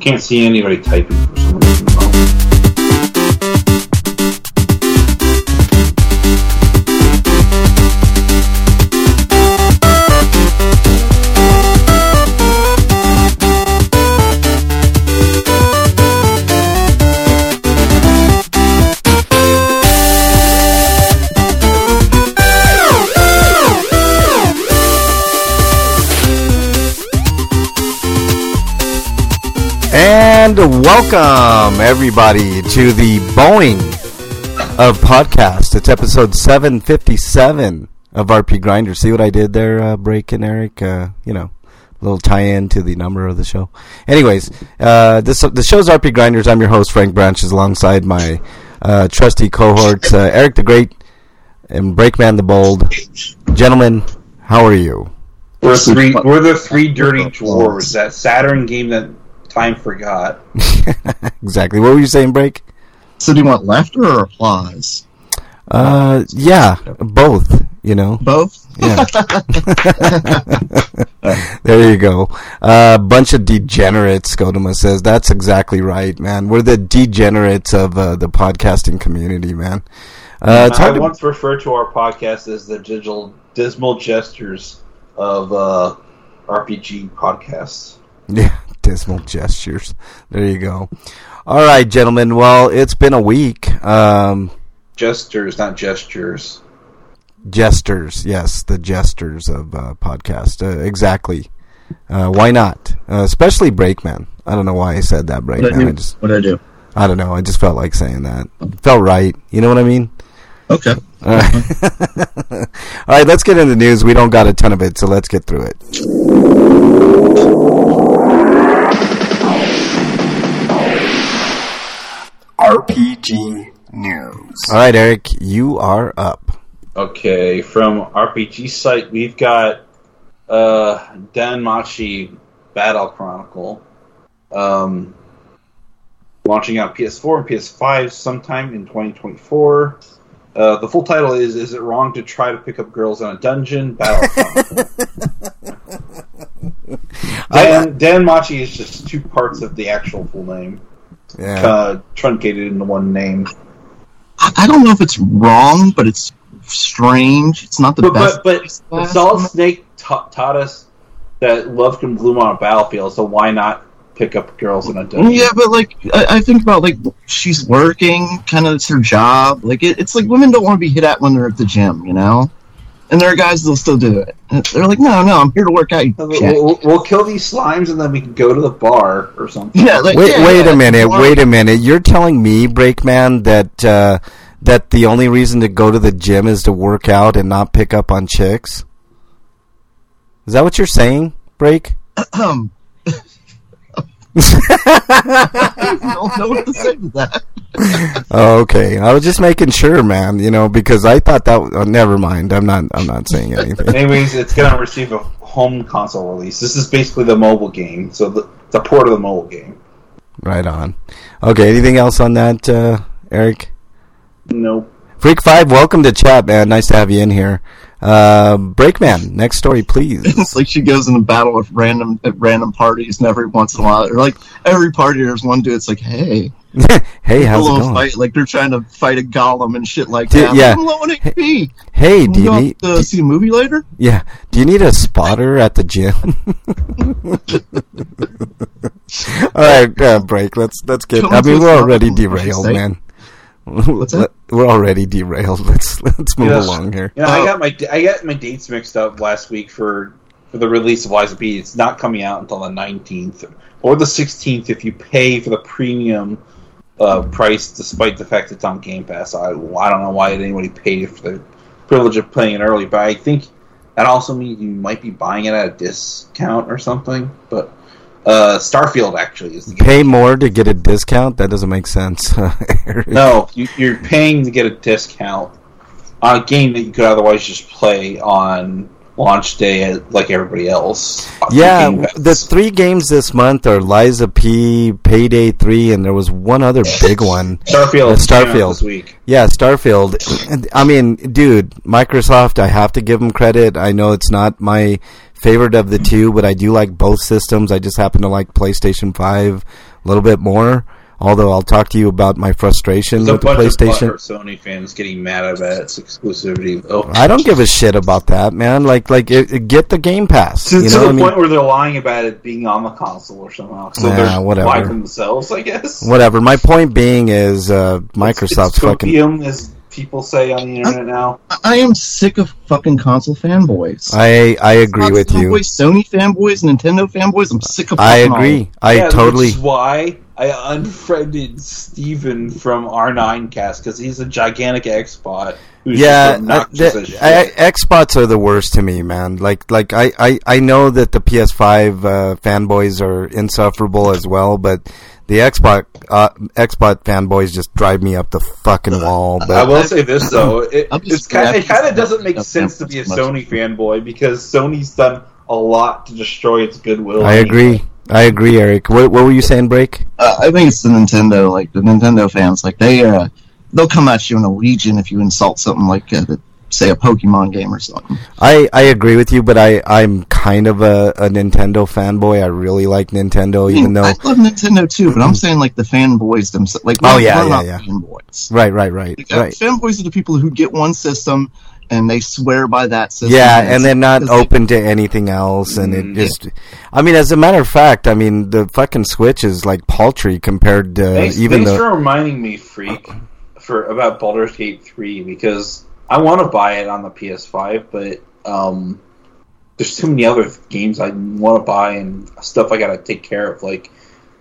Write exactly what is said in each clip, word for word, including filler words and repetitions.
can't see anybody typing for some reason, though. And welcome, everybody, to the Boeing of podcast. It's episode seven fifty-seven of R P Grinder. See what I did there, uh, Break and Eric? Uh, you know, a little tie-in to the number of the show. Anyways, uh, this the show's R P Grinders. I'm your host, Frank Branches, alongside my uh, trusty cohorts, uh, Eric the Great and Breakman the Bold. Gentlemen, how are you? We're, three, we're the three dirty dwarves, that Saturn game that time forgot. Exactly. What were you saying, Break? So do you want laughter or applause? Uh, yeah, both, you know. Both? Yeah. There you go. A uh, bunch of degenerates, Godema says. That's exactly right, man. We're the degenerates of uh, the podcasting community, man. Uh, it's I hard to... once referred to our podcast as the digital, dismal gestures of uh, R P G podcasts. Yeah. Dismal gestures. There you go. All right, gentlemen. Well, it's been a week. Um, gestures, not gestures. Gestures, yes, the gestures of uh, podcast. Uh, exactly. Uh, why not? Uh, especially Breakman. I don't know why I said that, Breakman. What did I do? I just, what did I do? I don't know. I just felt like saying that. It felt right. You know what I mean? Okay. All right. All right, let's get into the news. We don't got a ton of it, so let's get through it. R P G News. All right, Eric, you are up. Okay, from R P G site, we've got uh, Danmachi Battle Chronicle, um, launching on P S four and P S five sometime in twenty twenty-four. Uh, the full title is, Is It Wrong to Try to Pick Up Girls in a Dungeon? Battle Chronicle. Dan, Danmachi is just two parts of the actual full name. Yeah. Uh, truncated into one name. I don't know if it's wrong, but it's strange. It's not the but, best. But, but, but Solid Snake ta- taught us that love can bloom on a battlefield, so why not pick up girls in a dungeon? Yeah, but like I, I think about like she's working, kind of it's her job. Like it, it's like women don't want to be hit at when they're at the gym, you know. And there are guys that'll still do it. And they're like, no, no, I'm here to work out. You we'll, we'll kill these slimes and then we can go to the bar or something. Yeah, like, wait, yeah, wait yeah, a minute, bar. wait a minute. You're telling me, Breakman, that uh, that the only reason to go to the gym is to work out and not pick up on chicks? Is that what you're saying, Break? Um, I don't know what to say to that. Oh, okay, I was just making sure, man. You know, because I thought that. Oh, never mind. I'm not. I'm not saying anything. Anyways, it's going to receive a home console release. This is basically the mobile game, so the, it's a port of the mobile game. Right on. Okay. Anything else on that, uh, Eric? Nope. Freak Five, welcome to chat, man. Nice to have you in here. Uh, Breakman, next story, please. It's like she goes in a battle with random at random parties, and every once in a while, or like every party, there's one dude. It's like, hey, hey, how's a it little going? Fight, like they're trying to fight a golem and shit like Dude, that. yeah. I'm low on H P. Hey, do you you need to see a movie later? Yeah, do you need a spotter at the gym? All right, uh, break. Let's let's get. I mean, we're already derailed, man. What's that? We're already derailed. Let's let's move Yes. along here. You know, I got my I got my dates mixed up last week for, for the release of Lies of P. It's not coming out until the nineteenth or the sixteenth if you pay for the premium uh, price, despite the fact it's on Game Pass. I, I don't know why anybody paid for the privilege of playing it early, but I think that also means you might be buying it at a discount or something. But uh, Starfield actually is the game. Pay more to get a discount? That doesn't make sense. No, you, you're paying to get a discount on a game that you could otherwise just play on launch day like everybody else. Yeah, the three games this month are Lies of P, Payday three, and there was one other big one. Starfield. Uh, Starfield. This week. Yeah, Starfield. I mean, dude, Microsoft, I have to give them credit. I know it's not my favorite of the two, but I do like both systems. I just happen to like PlayStation five a little bit more. Although I'll talk to you about my frustration There's with the PlayStation. Of Sony fans getting mad about its exclusivity. Oh. I don't give a shit about that, man. Like, like it, it, get the Game Pass. To, you to know the what I mean? point where they're lying about it being on the console or somehow. So Nah, they're whatever. lying themselves, I guess. Whatever. My point being is uh, Microsoft's it's, it's fucking. copium, as people say on the internet now. I am sick of fucking console fanboys. I I agree Console with you. fanboys, Sony fanboys, Nintendo fanboys. I'm sick of. I fucking all agree. of them. I yeah, totally. Which is why I unfriended Steven from R nine Cast because he's a gigantic Xbot. Who's Yeah, just uh, obnoxious the, as shit. I, Xbots are the worst to me, man. Like, like I, I, I know that the P S five uh, fanboys are insufferable as well, but the Xbox uh, Xbox fanboys just drive me up the fucking wall. But I will say this though, it, I'll be it's kind it scratched. kind of doesn't make sense to be a Sony fanboy because Sony's done a lot to destroy its goodwill. I agree. I agree, Eric. What, what were you saying, Break? Uh, I think it's the Nintendo, like the Nintendo fans, like they, uh, they'll come at you in a legion if you insult something like, uh, the, say, a Pokemon game or something. I, I agree with you, but I, I'm kind of a, a Nintendo fanboy. I really like Nintendo, I mean, even though. I love Nintendo too, but I'm saying like the fanboys themselves. Like, Oh, we're- yeah, we're yeah, not yeah. fanboys. Right, right, right, Like, uh, right. Fanboys are the people who get one system and they swear by that system. Yeah, it's- and they're not because they- open to anything else, and it Mm, just. I mean, as a matter of fact, I mean, the fucking Switch is like paltry compared to Thanks, even thanks the. for reminding me, Freak, for about Baldur's Gate three because I want to buy it on the P S five, but um, there's too many other games I want to buy and stuff I got to take care of, like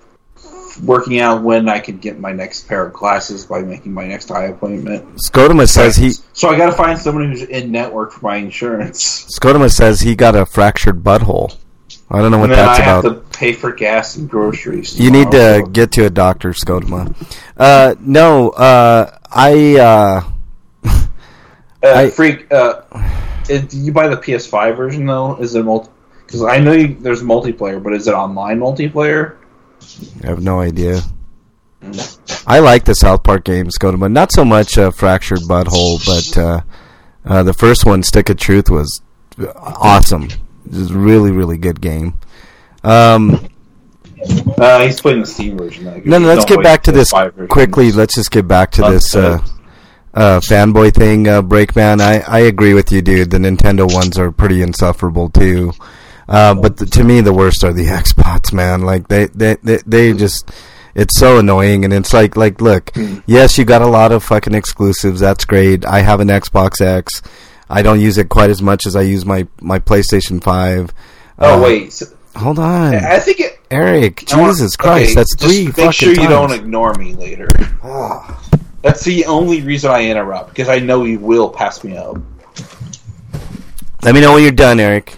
working out when I could get my next pair of glasses by making my next eye appointment. Scotoma says he. So I got to find someone who's in network for my insurance. Scotoma says he got a fractured butthole. I don't know what And then that's I about. have to pay for gas and groceries. You need tomorrow, to so- get to a doctor, Scotoma. Uh, no, uh, I. Uh, Uh, I- Freak, uh, it, do you buy the P S five version though? Is it multi? Because I know you, there's multiplayer, but is it online multiplayer? I have no idea. I like the South Park games, Scotoma. Not so much uh, fractured butthole, but uh, uh, the first one, Stick of Truth, was awesome. It was a really, really good game. Um, Uh, he's playing the Steam version. Though, no, no, let's Don't get wait back to for the this five version. quickly. Let's just get back to Uh, this uh, uh, fanboy thing, uh, Breakman. I, I agree with you, dude. The Nintendo ones are pretty insufferable, too. Uh, but the, to me, the worst are the Xbox, man. Like, they, they, they, they just... It's so annoying, and it's like, like, look, yes, you got a lot of fucking exclusives. That's great. I have an Xbox X. I don't use it quite as much as I use my, my PlayStation five. Oh Uh, wait, so, Hold on. I think it. Eric, I want- Jesus Christ, okay, that's three just fucking make sure you times. don't ignore me later. That's the only reason I interrupt because I know you will pass me up. Let me know when you're done, Eric.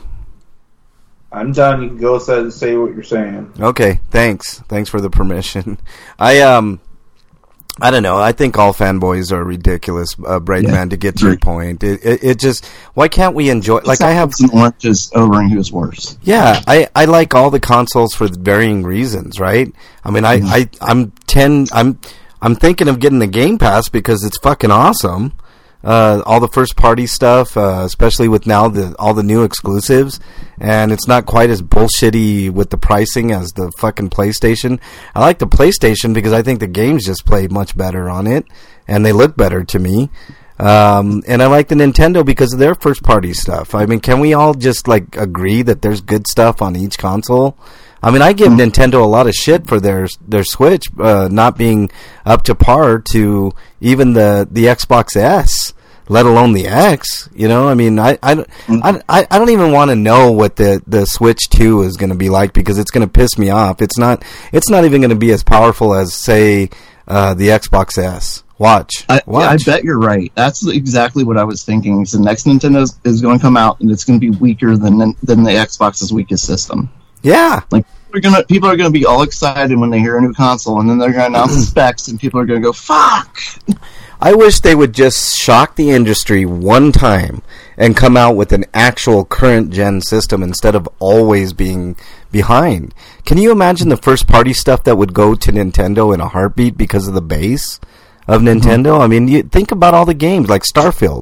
I'm done. You can go say, say what you're saying. Okay, thanks. Thanks for the permission. I um, I don't know. I think all fanboys are ridiculous, uh, Breakman. Yeah. To get to your point, it, it it just why can't we enjoy? Like I have, some oranges over and who's worse. yeah. I, I like all the consoles for varying reasons, right? I mean, I, I I'm ten. I'm I'm thinking of getting the Game Pass because it's fucking awesome. Uh, all the first party stuff, uh, especially with now the all the new exclusives, and it's not quite as bullshitty with the pricing as the fucking PlayStation. I like the PlayStation because I think the games just play much better on it, and they look better to me. Um, and I like the Nintendo because of their first party stuff. I mean, can we all just like agree that there's good stuff on each console? I mean, I give Nintendo a lot of shit for their their Switch uh, not being up to par to even the, the Xbox S, let alone the X. You know, I mean, I I, I, I I don't even want to know what the, the Switch two is going to be like because it's going to piss me off. It's not it's not even going to be as powerful as say uh, the Xbox S. Watch, I, watch. I bet you're right. That's exactly what I was thinking. So the next Nintendo is, is going to come out, and it's going to be weaker than than the Xbox's weakest system. Yeah. Like we're gonna, people are going to be all excited when they hear a new console, and then they're going to announce the specs, and people are going to go, "Fuck!" I wish they would just shock the industry one time and come out with an actual current gen system instead of always being behind. Can you imagine the first party stuff that would go to Nintendo in a heartbeat because of the base of Nintendo? Mm-hmm. I mean, you think about all the games like Starfield.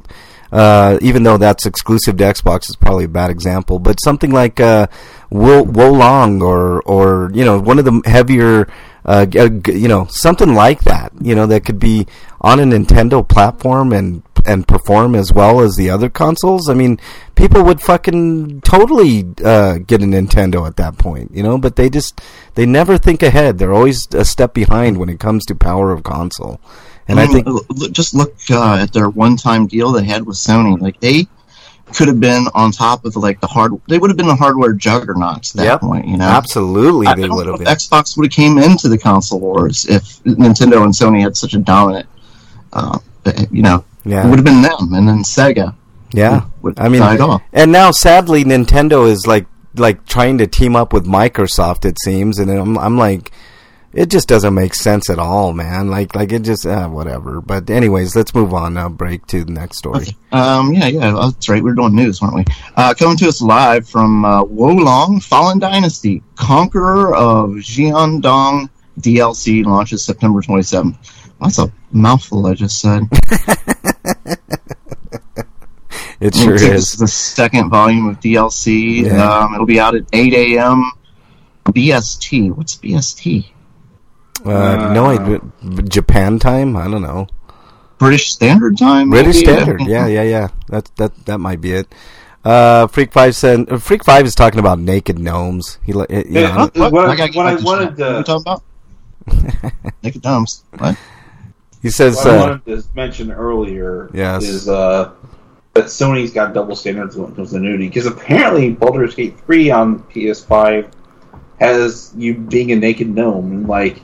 Uh, even though that's exclusive to Xbox, is probably a bad example. But something like uh, Wo Long or or you know one of the heavier, uh, you know something like that. You know that could be on a Nintendo platform and and perform as well as the other consoles. I mean, people would fucking totally uh, get a Nintendo at that point. You know, but they just they never think ahead. They're always a step behind when it comes to power of console. And I, mean, I think just look uh, at their one-time deal they had with Sony. Like they could have been on top of like the hard. They would have been the hardware juggernauts at that yep, point. You know, absolutely, I, they I would have been. Xbox would have came into the console wars if Nintendo and Sony had such a dominant. Uh, you know, yeah. It would have been them, and then Sega. Yeah, would, would I mean, off. And now sadly, Nintendo is like like trying to team up with Microsoft. It seems, and I'm I'm like. It just doesn't make sense at all, man. Like, like it just, uh, whatever. But anyways, let's move on now. Break to the next story. Okay. Um, yeah, yeah, that's right. We were doing news, weren't we? Uh, coming to us live from uh, Wo Long, Fallen Dynasty, Conqueror of Jiandong D L C launches September twenty-seventh. That's a mouthful I just said. It sure it's, is. It's the second volume of D L C. Yeah. Um, it'll be out at eight a.m. B S T. What's B S T? Uh, uh, no, I, Japan time? I don't know. British Standard Time? British maybe? Standard, yeah, yeah, yeah. That that that might be it. Uh, Freak Five said. Uh, Freak Five is talking about naked gnomes. He, uh, you yeah, know, what, what, I, what I wanted to. What are you talking about? Naked gnomes. What? He says. What I uh, wanted to mention earlier yes. is uh, that Sony's got double standards when it comes to nudity, because apparently Baldur's Gate three on P S five has you being a naked gnome, and like.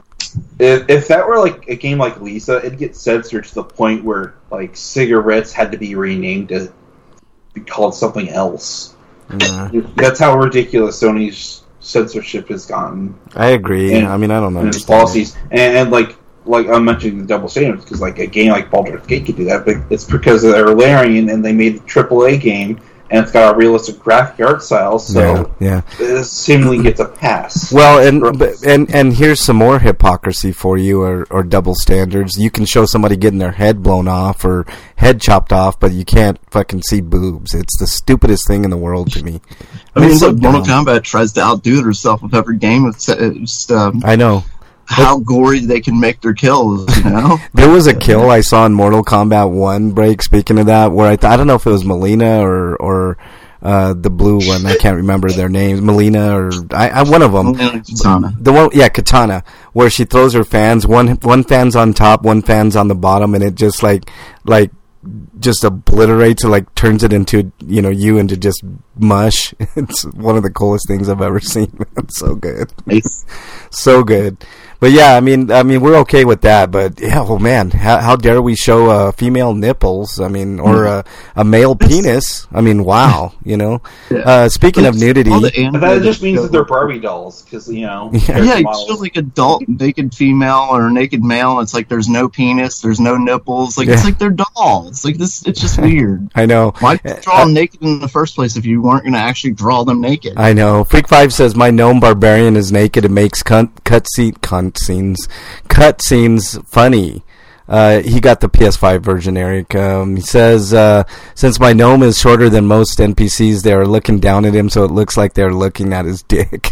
If, if that were like a game like Lisa, it'd get censored to the point where like cigarettes had to be renamed to be called something else. Yeah. That's how ridiculous Sony's censorship has gotten. I agree. And, I mean, I don't know. And its policies, and, and like like I'm mentioning the double standards because like a game like Baldur's Gate could do that, but it's because they're Larian and they made the triple A game. And it's got a realistic graphic art style, so yeah, yeah. it seemingly gets a pass. Well, and but, and and here's some more hypocrisy for you, or, or double standards. You can show somebody getting their head blown off or head chopped off, but you can't fucking see boobs. It's the stupidest thing in the world to me. I mean, so Mortal Kombat tries to outdo herself with every game. It's just, um, I know. How gory they can make their kills, you know? There was a kill I saw in Mortal Kombat one, break, speaking of that, where I, th- I don't know if it was Melina or, or uh, the blue one. I can't remember their names. Melina or I, I, one of them. Katana. The one, yeah, Katana, where she throws her fans. One one fan's on top, one fan's on the bottom, and it just like like just obliterates or like turns it into, you know, you into just mush. It's one of the coolest things I've ever seen. It's so good. Nice. So good. But yeah, I mean, I mean, we're okay with that. But yeah, oh man, how, how dare we show uh, female nipples? I mean, or a, a male penis? I mean, wow, you know. Yeah. Uh, speaking of nudity, but that just means that they're Barbie dolls, because you know. Yeah, yeah you show like adult naked female or naked male. And it's like there's no penis, there's no nipples. Like yeah. It's like they're dolls. Like this, it's just weird. I know. Why draw them naked in the first place if you weren't going to actually draw them naked? I know. Freak Five says my gnome barbarian is naked and makes cut cut seat cunt scenes cut scenes funny. Uh, he got the P S five version, Eric. Um, he says, uh, since my gnome is shorter than most N P Cs, they are looking down at him, so it looks like they're looking at his dick.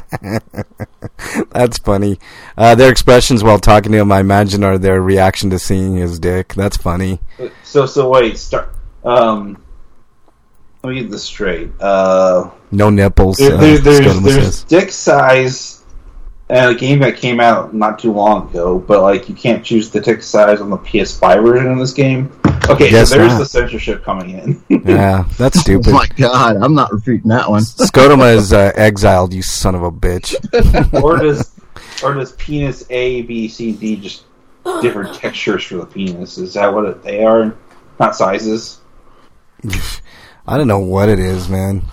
That's funny. Uh, their expressions while talking to him, I imagine, are their reaction to seeing his dick. That's funny. So, so wait, start. Um, let me get this straight. Uh, no nipples. There, uh, there, there's there's dick size. And a game that came out not too long ago, but like you can't choose the dick size on the P S five version of this game. Okay, so there's not. The censorship coming in. Yeah, that's stupid. Oh my god, I'm not repeating that one. Scotoma is uh, exiled, you son of a bitch. or does or does penis A, B, C, D just different textures for the penis? Is that what it, they are? Not sizes? I don't know what it is, man.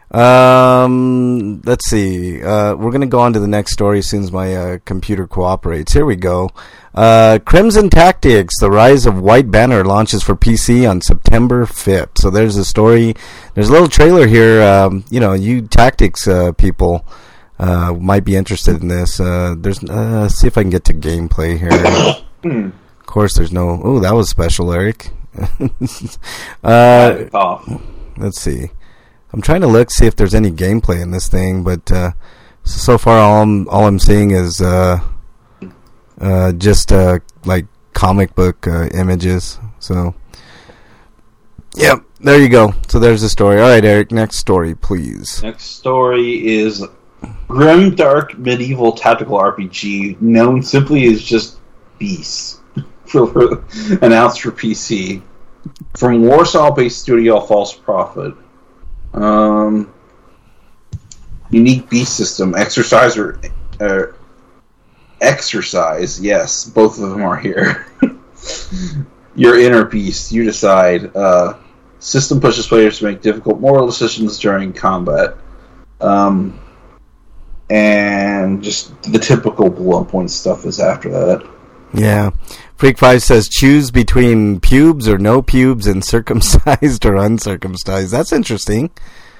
Um, let's see. Uh, we're gonna go on to the next story as soon as my uh, computer cooperates. Here we go. Uh, Crimson Tactics: The Rise of White Banner launches for P C on September fifth. So there's a story. There's a little trailer here. Um, you know, you tactics uh, people uh, might be interested in this. Uh, there's. Uh, let's see if I can get to gameplay here. Of course, there's no. Oh, that was special, Eric. uh, Oh. let's see. I'm trying to look, see if there's any gameplay in this thing, but uh, so far all I'm, all I'm seeing is uh, uh, just uh, like comic book uh, images. So, yep, there you go. So there's the story. All right, Eric, next story, please. Next story is Grim Dark Medieval Tactical R P G, known simply as just Beast, for, for, announced for P C. From Warsaw-based studio False Prophet. Um, unique beast system, exercise or uh, exercise. Yes, both of them are here. Your inner beast, you decide. Uh, system pushes players to make difficult moral decisions during combat. Um, and just the typical bullet point stuff is after that. Yeah. Freak five says, choose between pubes or no pubes and circumcised or uncircumcised. That's interesting.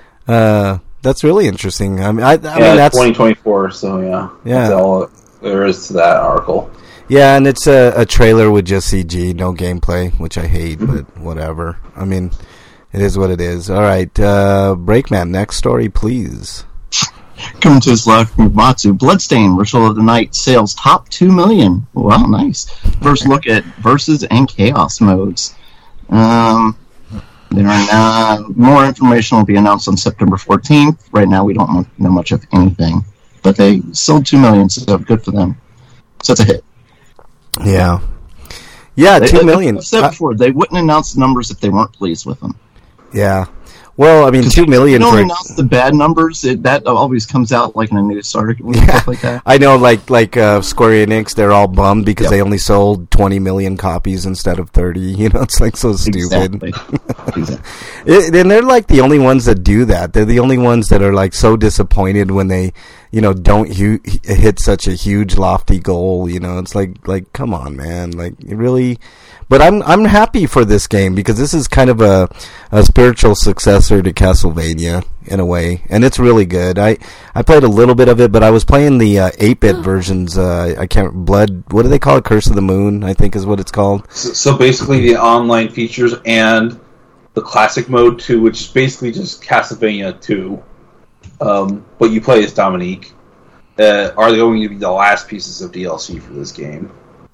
Uh, that's really interesting. I mean, I, I yeah, mean, that's twenty twenty-four, so yeah. Yeah. That's all there is to that article. Yeah, and it's a, a trailer with just C G, no gameplay, which I hate, mm-hmm. but whatever. I mean, it is what it is. All right, uh, Breakman, next story, please. Coming to us live from Matsu, Bloodstain, Ritual of the Night, sales top two million. Wow, nice. First look at Versus and Chaos modes. Um, there are now, more information will be announced on September fourteenth. Right now, we don't know much of anything. But they sold two million, so good for them. So it's a hit. Yeah. Yeah, they, two million. I said before, they wouldn't announce the numbers if they weren't pleased with them. Yeah. Well, I mean, two million. You don't for announce the bad numbers. It, that always comes out like in a news article and yeah, stuff like that. I know, like like uh, Square Enix, they're all bummed because Yep. they only sold twenty million copies instead of thirty. You know, it's like so stupid. Exactly. exactly. It, and they're like the only ones that do that. They're the only ones that are like so disappointed when they, you know, don't hu- hit such a huge lofty goal. You know, it's like like come on, man, like you really. But I'm I'm happy for this game because this is kind of a, a spiritual successor to Castlevania in a way, and it's really good. I, I played a little bit of it, but I was playing the uh, eight-bit versions. Uh, I can't Blood. What do they call it? Curse of the Moon, I think is what it's called. So, so basically, the online features and the classic mode two, which is basically just Castlevania two, um, but you play as Dominique, uh, are going to be the last pieces of D L C for this game.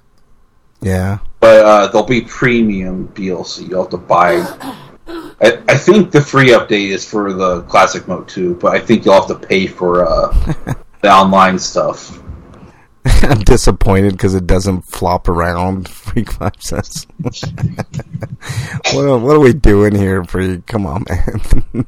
Yeah. But uh, there'll be premium D L C. You'll have to buy. I, I think the free update is for the classic mode too, but I think you'll have to pay for uh, the online stuff. I'm disappointed because it doesn't flop around. Freak Five says. what, are, what are we doing here, Freak? Come on, man.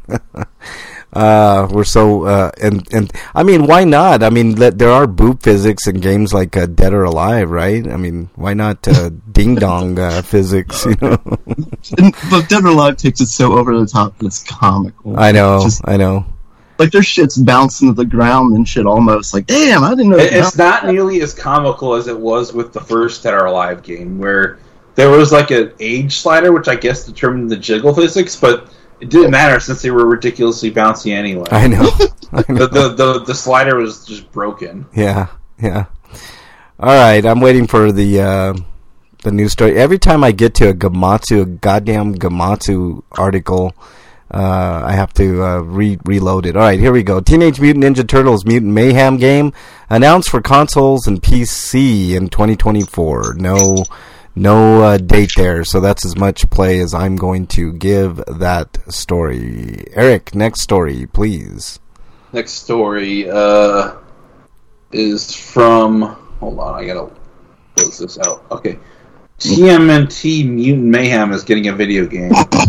Uh, we're so, uh, and, and, I mean, why not? I mean, let, there are boob physics in games like, uh, Dead or Alive, right? I mean, why not, uh, ding dong, uh, physics, you know? And, but Dead or Alive takes it so over the top that it's comical. I know, Just, I know. like, their shit's bouncing to the ground and shit almost. Like, damn, I didn't know It, that. it's not nearly as comical as it was with the first Dead or Alive game, where there was like an age slider, which I guess determined the jiggle physics, but it didn't matter since they were ridiculously bouncy anyway. I know. I know. The, the, the, the slider was just broken. Yeah, yeah. All right, I'm waiting for the uh, the news story. Every time I get to a Gamatsu, a goddamn Gamatsu article, uh, I have to uh, re- reload it. All right, here we go. Teenage Mutant Ninja Turtles Mutant Mayhem game announced for consoles and P C in twenty twenty-four. No... No uh, date there, so that's as much play as I'm going to give that story. Eric, next story, please. Next story uh, is from... Hold on, I gotta close this out. Okay. T M N T Mutant Mayhem is getting a video game.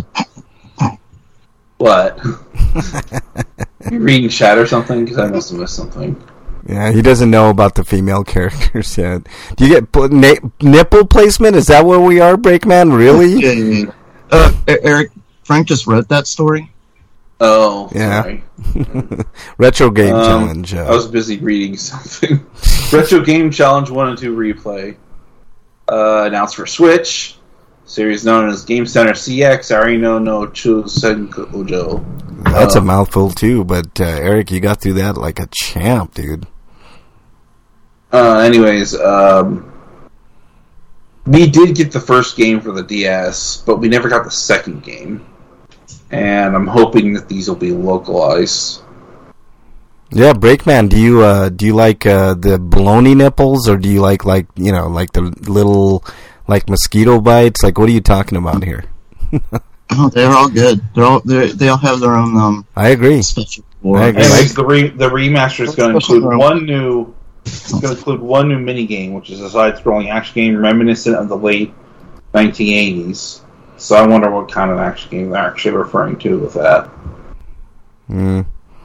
What? You reading chat or something? Because I must have missed something. Yeah, he doesn't know about the female characters yet. Do you get pl- na- nipple placement? Is that where we are, Breakman? Really? Yeah. Uh, Eric, Frank just read that story. Oh, yeah. sorry. Retro Game um, Challenge. Uh, I was busy reading something. Retro Game Challenge one and two replay. Uh, announced for Switch. Series known as Game Center C X, Arino no Chusenkojo. That's uh, a mouthful, too, but uh, Eric, you got through that like a champ, dude. Uh, anyways, um, we did get the first game for the D S, but we never got the second game. And I'm hoping that these will be localized. Yeah, Breakman, do you uh, do you like uh, the baloney nipples, or do you like like you know like the little like mosquito bites? Like, what are you talking about here? Oh, they're all good. They're all they they all have their own. Um, I agree. Special I agree. Anyways, the re- the remaster is going to include one new. It's going to include one new mini game, which is a side-scrolling action game reminiscent of the late nineteen eighties. So I wonder what kind of action game they're actually referring to with that. Hmm.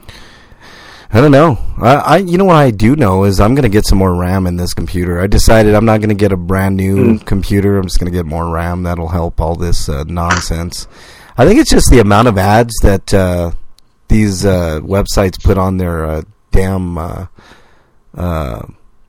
I don't know. I, I, you know what I do know is I'm going to get some more RAM in this computer. I decided I'm not going to get a brand new mm. computer. I'm just going to get more RAM. That'll help all this uh, nonsense. I think it's just the amount of ads that uh, these uh, websites put on their uh, damn uh, uh,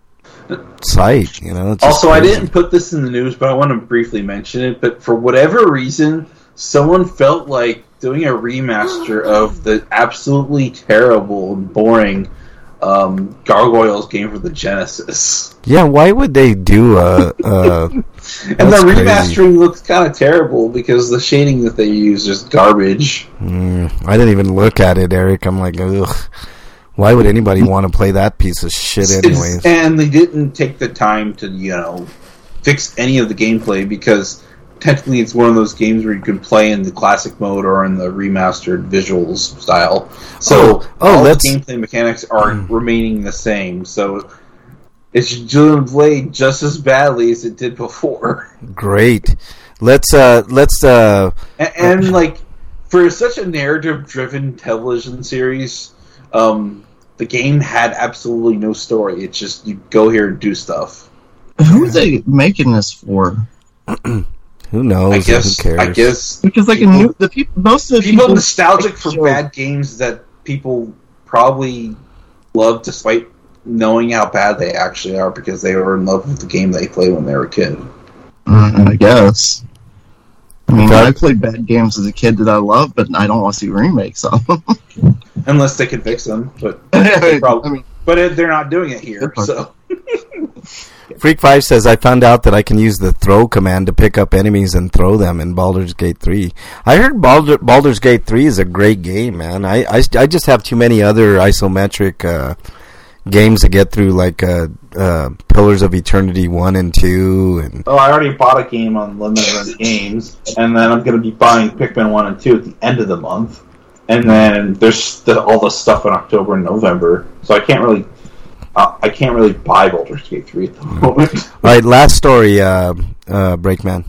site. You know. It's also, crazy. I didn't put this in the news, but I want to briefly mention it. But for whatever reason, someone felt like doing a remaster of the absolutely terrible and boring um, Gargoyles game for the Genesis. Yeah, why would they do a... a and the remastering crazy. Looks kind of terrible because the shading that they use is garbage. Mm, I didn't even look at it, Eric. I'm like, ugh. Why would anybody want to play that piece of shit anyways? It's, and they didn't take the time to, you know, fix any of the gameplay because... technically, it's one of those games where you can play in the classic mode or in the remastered visuals style. So oh, oh, all let's... the gameplay mechanics are mm. remaining the same. So it should play just as badly as it did before. Great. Let's uh, let's uh, and, and like for such a narrative-driven television series, um, the game had absolutely no story. It's just you go here and do stuff. Who are they making this for? Who knows? I guess. Who cares? I guess because like people, a new, the people, most of the people, people nostalgic for bad games that people probably love, despite knowing how bad they actually are, because they were in love with the game they played when they were a kid. Mm, I guess. I mean, I played bad games as a kid that I love, but I don't want to see remakes of them. Unless they can fix them, but they probably, I mean, but they're not doing it here, so. Freak five says, I found out that I can use the throw command to pick up enemies and throw them in Baldur's Gate three. I heard Baldur, Baldur's Gate three is a great game, man. I, I, I just have too many other isometric uh, games to get through, like uh, uh, Pillars of Eternity one and two. And oh, I already bought a game on Limited Games, and then I'm going to be buying Pikmin one and two at the end of the month. And then there's the, all the stuff in October and November, so I can't really... Uh, I can't really buy Baldur's Gate three at the moment. All right, last story, uh, uh, Breakman.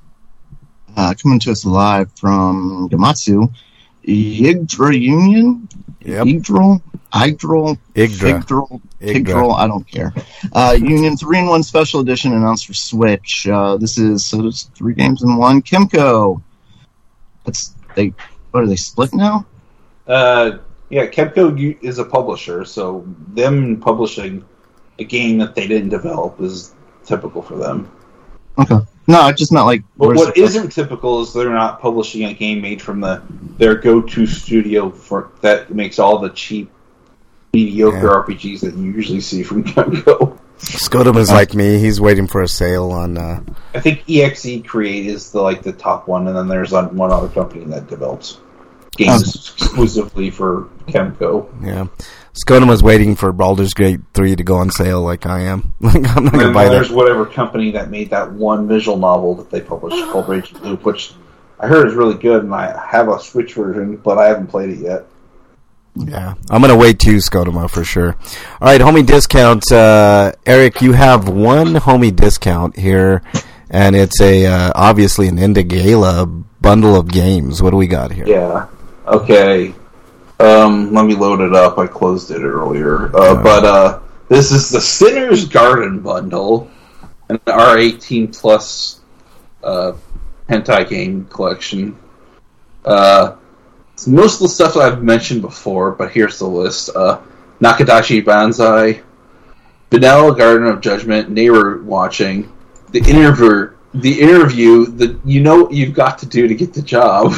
Uh, coming to us live from Gamatsu, Yggdra Union? Yep. Yggdra? Yggdra? Yggdra. Yggdra? Yggdra? I don't care. Uh, Union three in one Special Edition announced for Switch. Uh, this is, so there's three games in one. Kimco. That's, they, what are they, split now? Uh... Yeah, Kemco is a publisher, so them publishing a game that they didn't develop is typical for them. Okay. No, I just meant like... But what isn't typical is they're not publishing a game made from the their go-to studio for that makes all the cheap, mediocre yeah. R P Gs that you usually see from Kemco. Skodom is like me. He's waiting for a sale on... Uh... I think E X E Create is the like the top one, and then there's one other company that develops games exclusively for Kemco. Yeah. Skodom was waiting for Baldur's Gate three to go on sale like I am. Like, I'm not going to buy that. There's whatever company that made that one visual novel that they published called Raging Loop, which I heard is really good, and I have a Switch version, but I haven't played it yet. Yeah. I'm going to wait too, Skodoma, for sure. All right, homie discounts. Uh, Eric, you have one homie discount here, and it's a uh, obviously an Indie bundle of games. What do we got here? Yeah. Okay, um, let me load it up. I closed it earlier. Uh, but uh, this is the Sinner's Garden bundle, an R eighteen plus uh, hentai game collection. Uh, it's most of the stuff that I've mentioned before, but here's the list. Uh, Nakadashi Banzai, Vanilla Garden of Judgment, Neighbor Watching, The Interviewer, The interview that you know what you've got to do to get the job.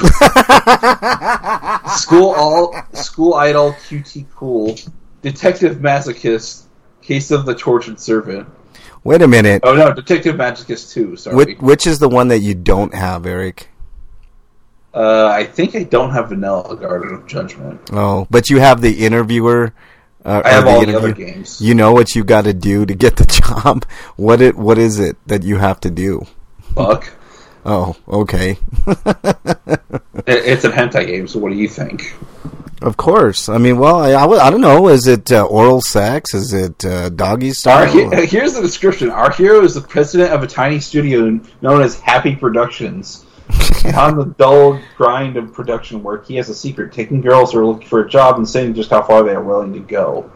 School all school idol Q T Cool, Detective Masochist, Case of the Tortured Servant. Wait a minute. Oh no, Detective Magicus two. Sorry. Which, which is the one that you don't have, Eric? Uh, I think I don't have Vanilla Garden of Judgment. Oh, but you have the interviewer. Uh, I have the all interview. the other games. You know what you got to do to get the job. What it? What is it that you have to do? Fuck. Oh, okay. it, it's a hentai game, so what do you think? Of course. I mean, well, I, I, I don't know. Is it uh, oral sex? Is it uh, doggy style? Our, he, here's the description. Our hero is the president of a tiny studio known as Happy Productions. On the dull grind of production work, he has a secret: taking girls who are looking for a job and saying just how far they are willing to go.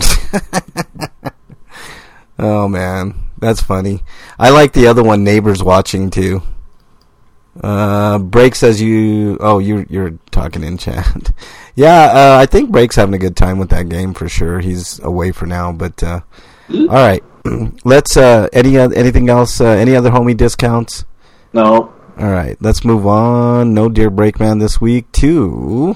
Oh man, that's funny. I like the other one, Neighbors Watching, too. Uh, Break says you. Oh, you're you're talking in chat. Yeah, uh, I think Break's having a good time with that game for sure. He's away for now, but uh, all right. Let's. Uh, any uh, anything else? Uh, any other homie discounts? No. All right, let's move on. No Dear Breakman this week to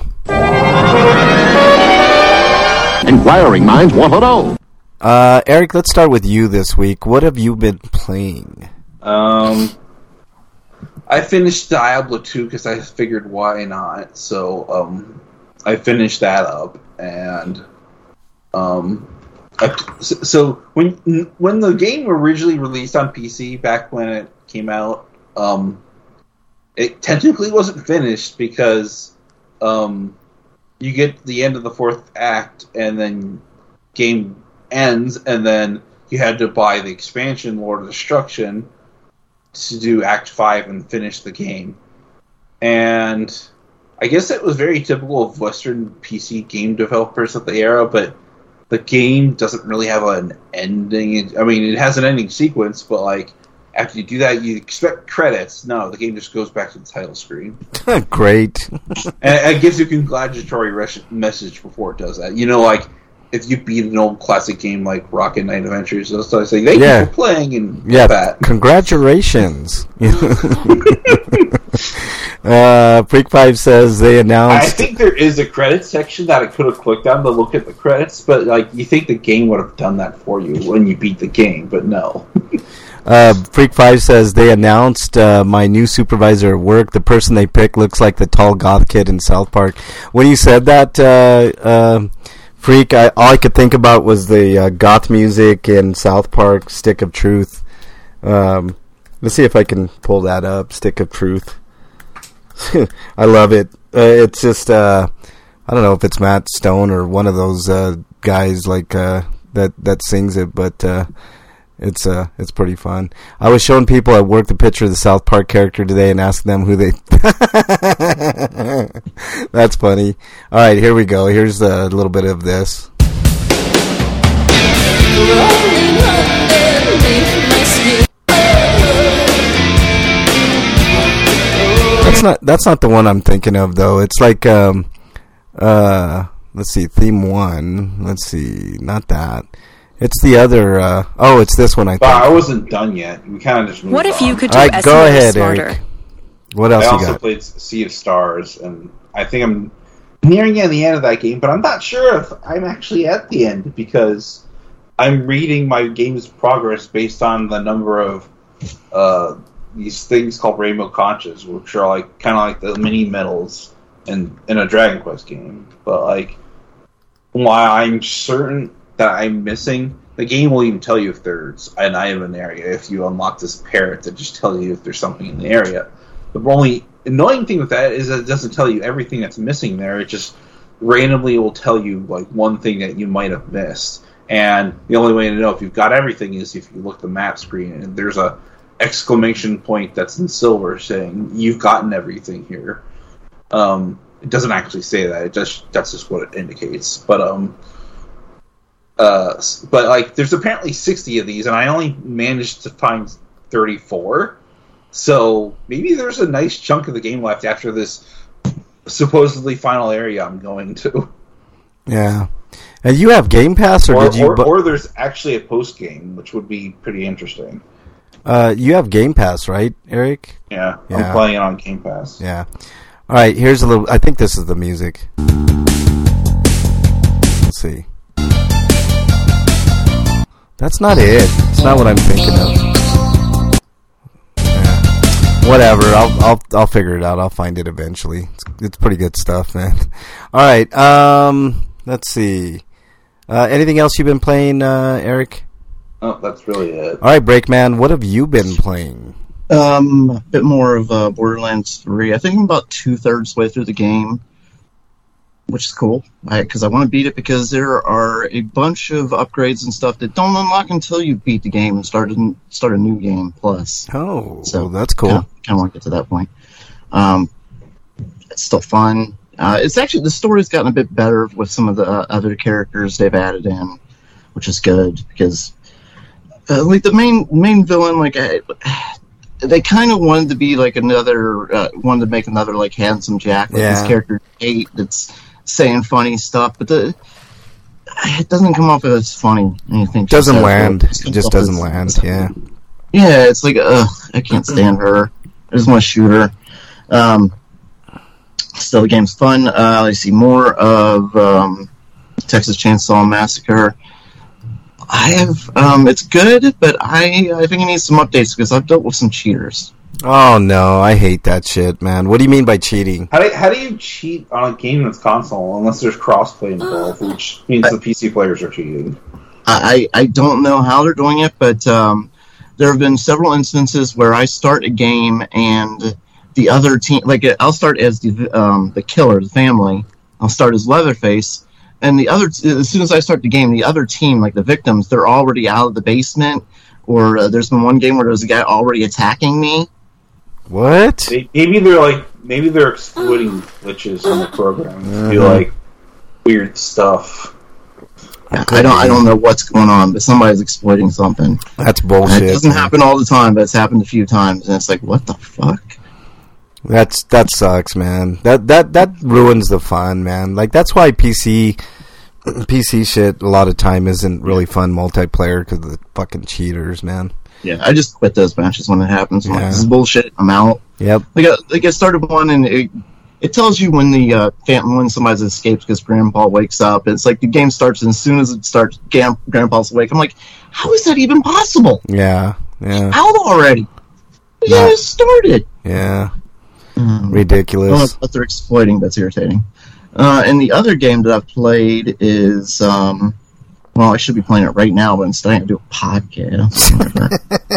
Inquiring minds want to know. Uh, Eric, let's start with you this week. What have you been playing? Um, I finished Diablo two because I figured why not. So um, I finished that up, and um, I, so when when the game originally released on P C back when it came out, um. It technically wasn't finished because um, you get to the end of the fourth act and then game ends, and then you had to buy the expansion Lord of Destruction to do Act five and finish the game. And I guess it was very typical of Western P C game developers of the era, but the game doesn't really have an ending. I mean, it has an ending sequence, but like, after you do that, you expect credits. No, the game just goes back to the title screen. Great. And it gives you a congratulatory res- message before it does that. You know, like, if you beat an old classic game like Rocket Knight Adventures, they'll start saying, thank yeah. you for playing, and yeah, that. Congratulations. uh, Freak five says they announced... I think there is a credits section that I could have clicked on to look at the credits, but, like, you think the game would have done that for you when you beat the game, but no. Uh, Freak five says they announced uh, my new supervisor at work. The person they picked looks like the tall goth kid in South Park. When you said that, uh, uh, Freak, I, all I could think about was the uh, goth music in South Park, Stick of Truth. Um, let's see if I can pull that up, Stick of Truth. I love it. Uh, it's just, uh, I don't know if it's Matt Stone or one of those uh, guys like uh, that, that sings it, but... Uh, It's uh, it's pretty fun. I was showing people at work the picture of the South Park character today and asked them who they... That's funny. All right, here we go. Here's a little bit of this. That's not that's not the one I'm thinking of, though. It's like, um, uh, let's see, theme one. Let's see, not that. It's the other, uh, oh, it's this one, I think. But I wasn't done yet. We kind of just moved What if on. you could do All right, S go M S ahead, smarter? Eric. What else I you also got? played Sea of Stars, and I think I'm nearing the end of that game, but I'm not sure if I'm actually at the end, because I'm reading my game's progress based on the number of uh, these things called Rainbow Conches, which are like kind of like the mini medals in, in a Dragon Quest game. But like, while I'm certain that I'm missing, the game will even tell you if there's an item in the area if you unlock this parrot to just tell you if there's something in the area. The only annoying thing with that is that it doesn't tell you everything that's missing there. It just randomly will tell you like one thing that you might have missed. And the only way to know if you've got everything is if you look at the map screen and there's a exclamation point that's in silver saying you've gotten everything here. Um, it doesn't actually say that. It just that's just what it indicates. But um. Uh, but like, there's apparently sixty of these, and I only managed to find thirty-four. So maybe there's a nice chunk of the game left after this supposedly final area I'm going to. Yeah, and you have Game Pass, or, Or, did you? or, Bu- or there's actually a post game, which would be pretty interesting. uh, you have Game Pass, right, Eric? Yeah, Yeah. I'm playing it on Game Pass. Yeah. All right, here's a little. I think this is the music. Let's see. That's not it. It's not what I'm thinking of. Yeah. Whatever. I'll I'll I'll figure it out. I'll find it eventually. It's, it's pretty good stuff, man. All right. Um. Let's see. Uh, anything else you've been playing, uh, Eric? Oh, that's really it. All right, Breakman. What have you been playing? Um, a bit more of uh, Borderlands three. I think I'm about two thirds way through the game, which is cool. Because I, I want to beat it because there are a bunch of upgrades and stuff that don't unlock until you beat the game and start a, start a new game plus. Oh, so well, that's cool. Kind of want to get to that point. Um, it's still fun. Uh, it's actually the story's gotten a bit better with some of the uh, other characters they've added in, which is good because uh, like the main main villain, like I, they kind of wanted to be like another, uh, wanted to make another like Handsome Jack, like Yeah. this character Kate that's saying funny stuff, but the it doesn't come off as funny. And you think Doesn't just, uh, land. it It comes just off doesn't as- land. Yeah. Yeah, it's like, ugh, I can't stand her. I just want to shoot her. Um, still, the game's fun. Uh, I see more of um, Texas Chainsaw Massacre. I have, um, it's good, but I I think it needs some updates because I've dealt with some cheaters. Oh no, I hate that shit, man. What do you mean by cheating? How do, how do you cheat on a game that's console unless there's crossplay involved, which means the P C players are cheating? I, I don't know how they're doing it, but um, there have been several instances where I start a game and the other team, like I'll start as the um, the killer, the family. I'll start as Leatherface, and the other, as soon as I start the game, the other team, like the victims, they're already out of the basement. Or uh, there's been one game where there was a guy already attacking me. What? They, maybe they're like maybe they're exploiting glitches in the program to do Uh-huh. like weird stuff. I don't I don't know what's going on, but somebody's exploiting something. That's And bullshit. it doesn't man. happen all the time, but it's happened a few times, and it's like, what the fuck? That's that sucks, man. That that that ruins the fun, man. Like that's why P C P C shit a lot of time isn't really fun multiplayer because of the fucking cheaters, man. Yeah, I just quit those matches when it happens. I'm Yeah. like, this is bullshit. I'm out. Yep. Like, I, like I started one, and it, it tells you when the uh, Phantom, when somebody escapes because Grandpa wakes up. It's like the game starts, and as soon as it starts, Gam- Grandpa's awake. I'm like, how is that even possible? Yeah. Yeah. Out already? The game Yeah. has started. Yeah. Um, I don't know Ridiculous. what they're exploiting. That's irritating. Uh, and the other game that I've played is, um, well, I should be playing it right now, but instead I have to do a podcast.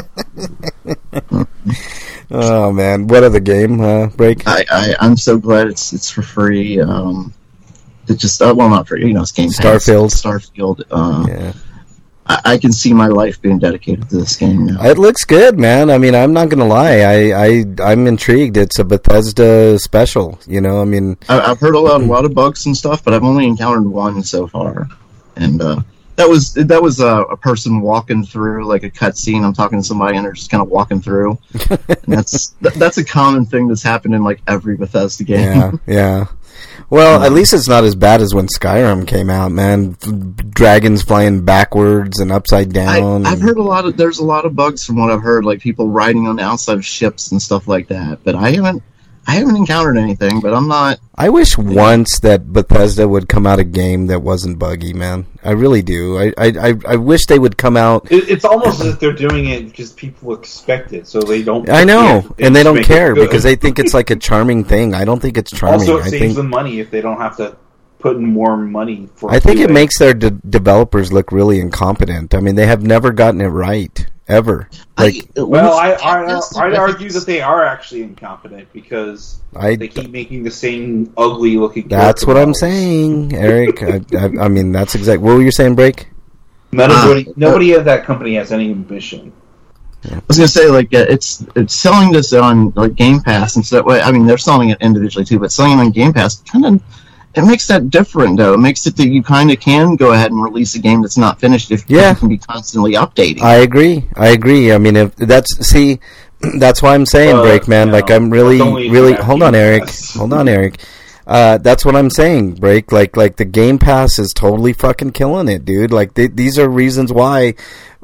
Oh man, what other game uh, break? I, I, I'm so glad it's it's for free. Um, it just, uh, well, not free, you know, it's Game Pass. Starfield. Starfield. Uh, Yeah. I, I can see my life being dedicated to this game now. It looks good, man. I mean, I'm not gonna lie. I, I I'm intrigued. It's a Bethesda special. You know, I mean, I, I've heard a lot, a lot of bugs and stuff, but I've only encountered one so far, and uh, that was that was a, a person walking through like a cutscene. I'm talking to somebody, and they're just kind of walking through. And that's that, that's a common thing that's happened in like every Bethesda game. yeah, yeah. Well, at least it's not as bad as when Skyrim came out, man. Dragons flying backwards and upside I, down. I've and- heard a lot of there's a lot of bugs from what I've heard, like people riding on the outside of ships and stuff like that. But I haven't I haven't encountered anything. But I'm not. I wish once that Bethesda would come out a game that wasn't buggy, man. I really do. I I, I, I wish they would come out. It, it's almost as if they're doing it because people expect it, so they don't. I know, yeah, and they just don't make it care good. because they think it's like a charming thing. I don't think it's charming. Also, it I saves think them money if they don't have to put in more money for. I think it Q A. makes their de- developers look really incompetent. I mean, they have never gotten it right ever. Like I, Well, I, I, Fantastic, I'd I argue think that they are actually incompetent because I, they keep making the same ugly looking. that's character what I'm models. saying, Eric. I, I, I mean, that's exactly what were you saying, Break? Nobody, Uh, nobody at that company has any ambition. I was gonna say like uh, it's it's selling this on like Game Pass and so that way. I mean, they're selling it individually too, but selling it on Game Pass kind of it makes that different though. It makes it that you kind of can go ahead and release a game that's not finished if Yeah. you can be constantly updating. I agree. I agree. I mean, if that's see, that's why I'm saying, Uh, Break, man. no, Like, I'm really, that's only if really. you have Hold on, Game Eric. Pass. Hold on, Eric. Uh, that's what I'm saying, Break. Like, like the Game Pass is totally fucking killing it, dude. Like, th- these are reasons why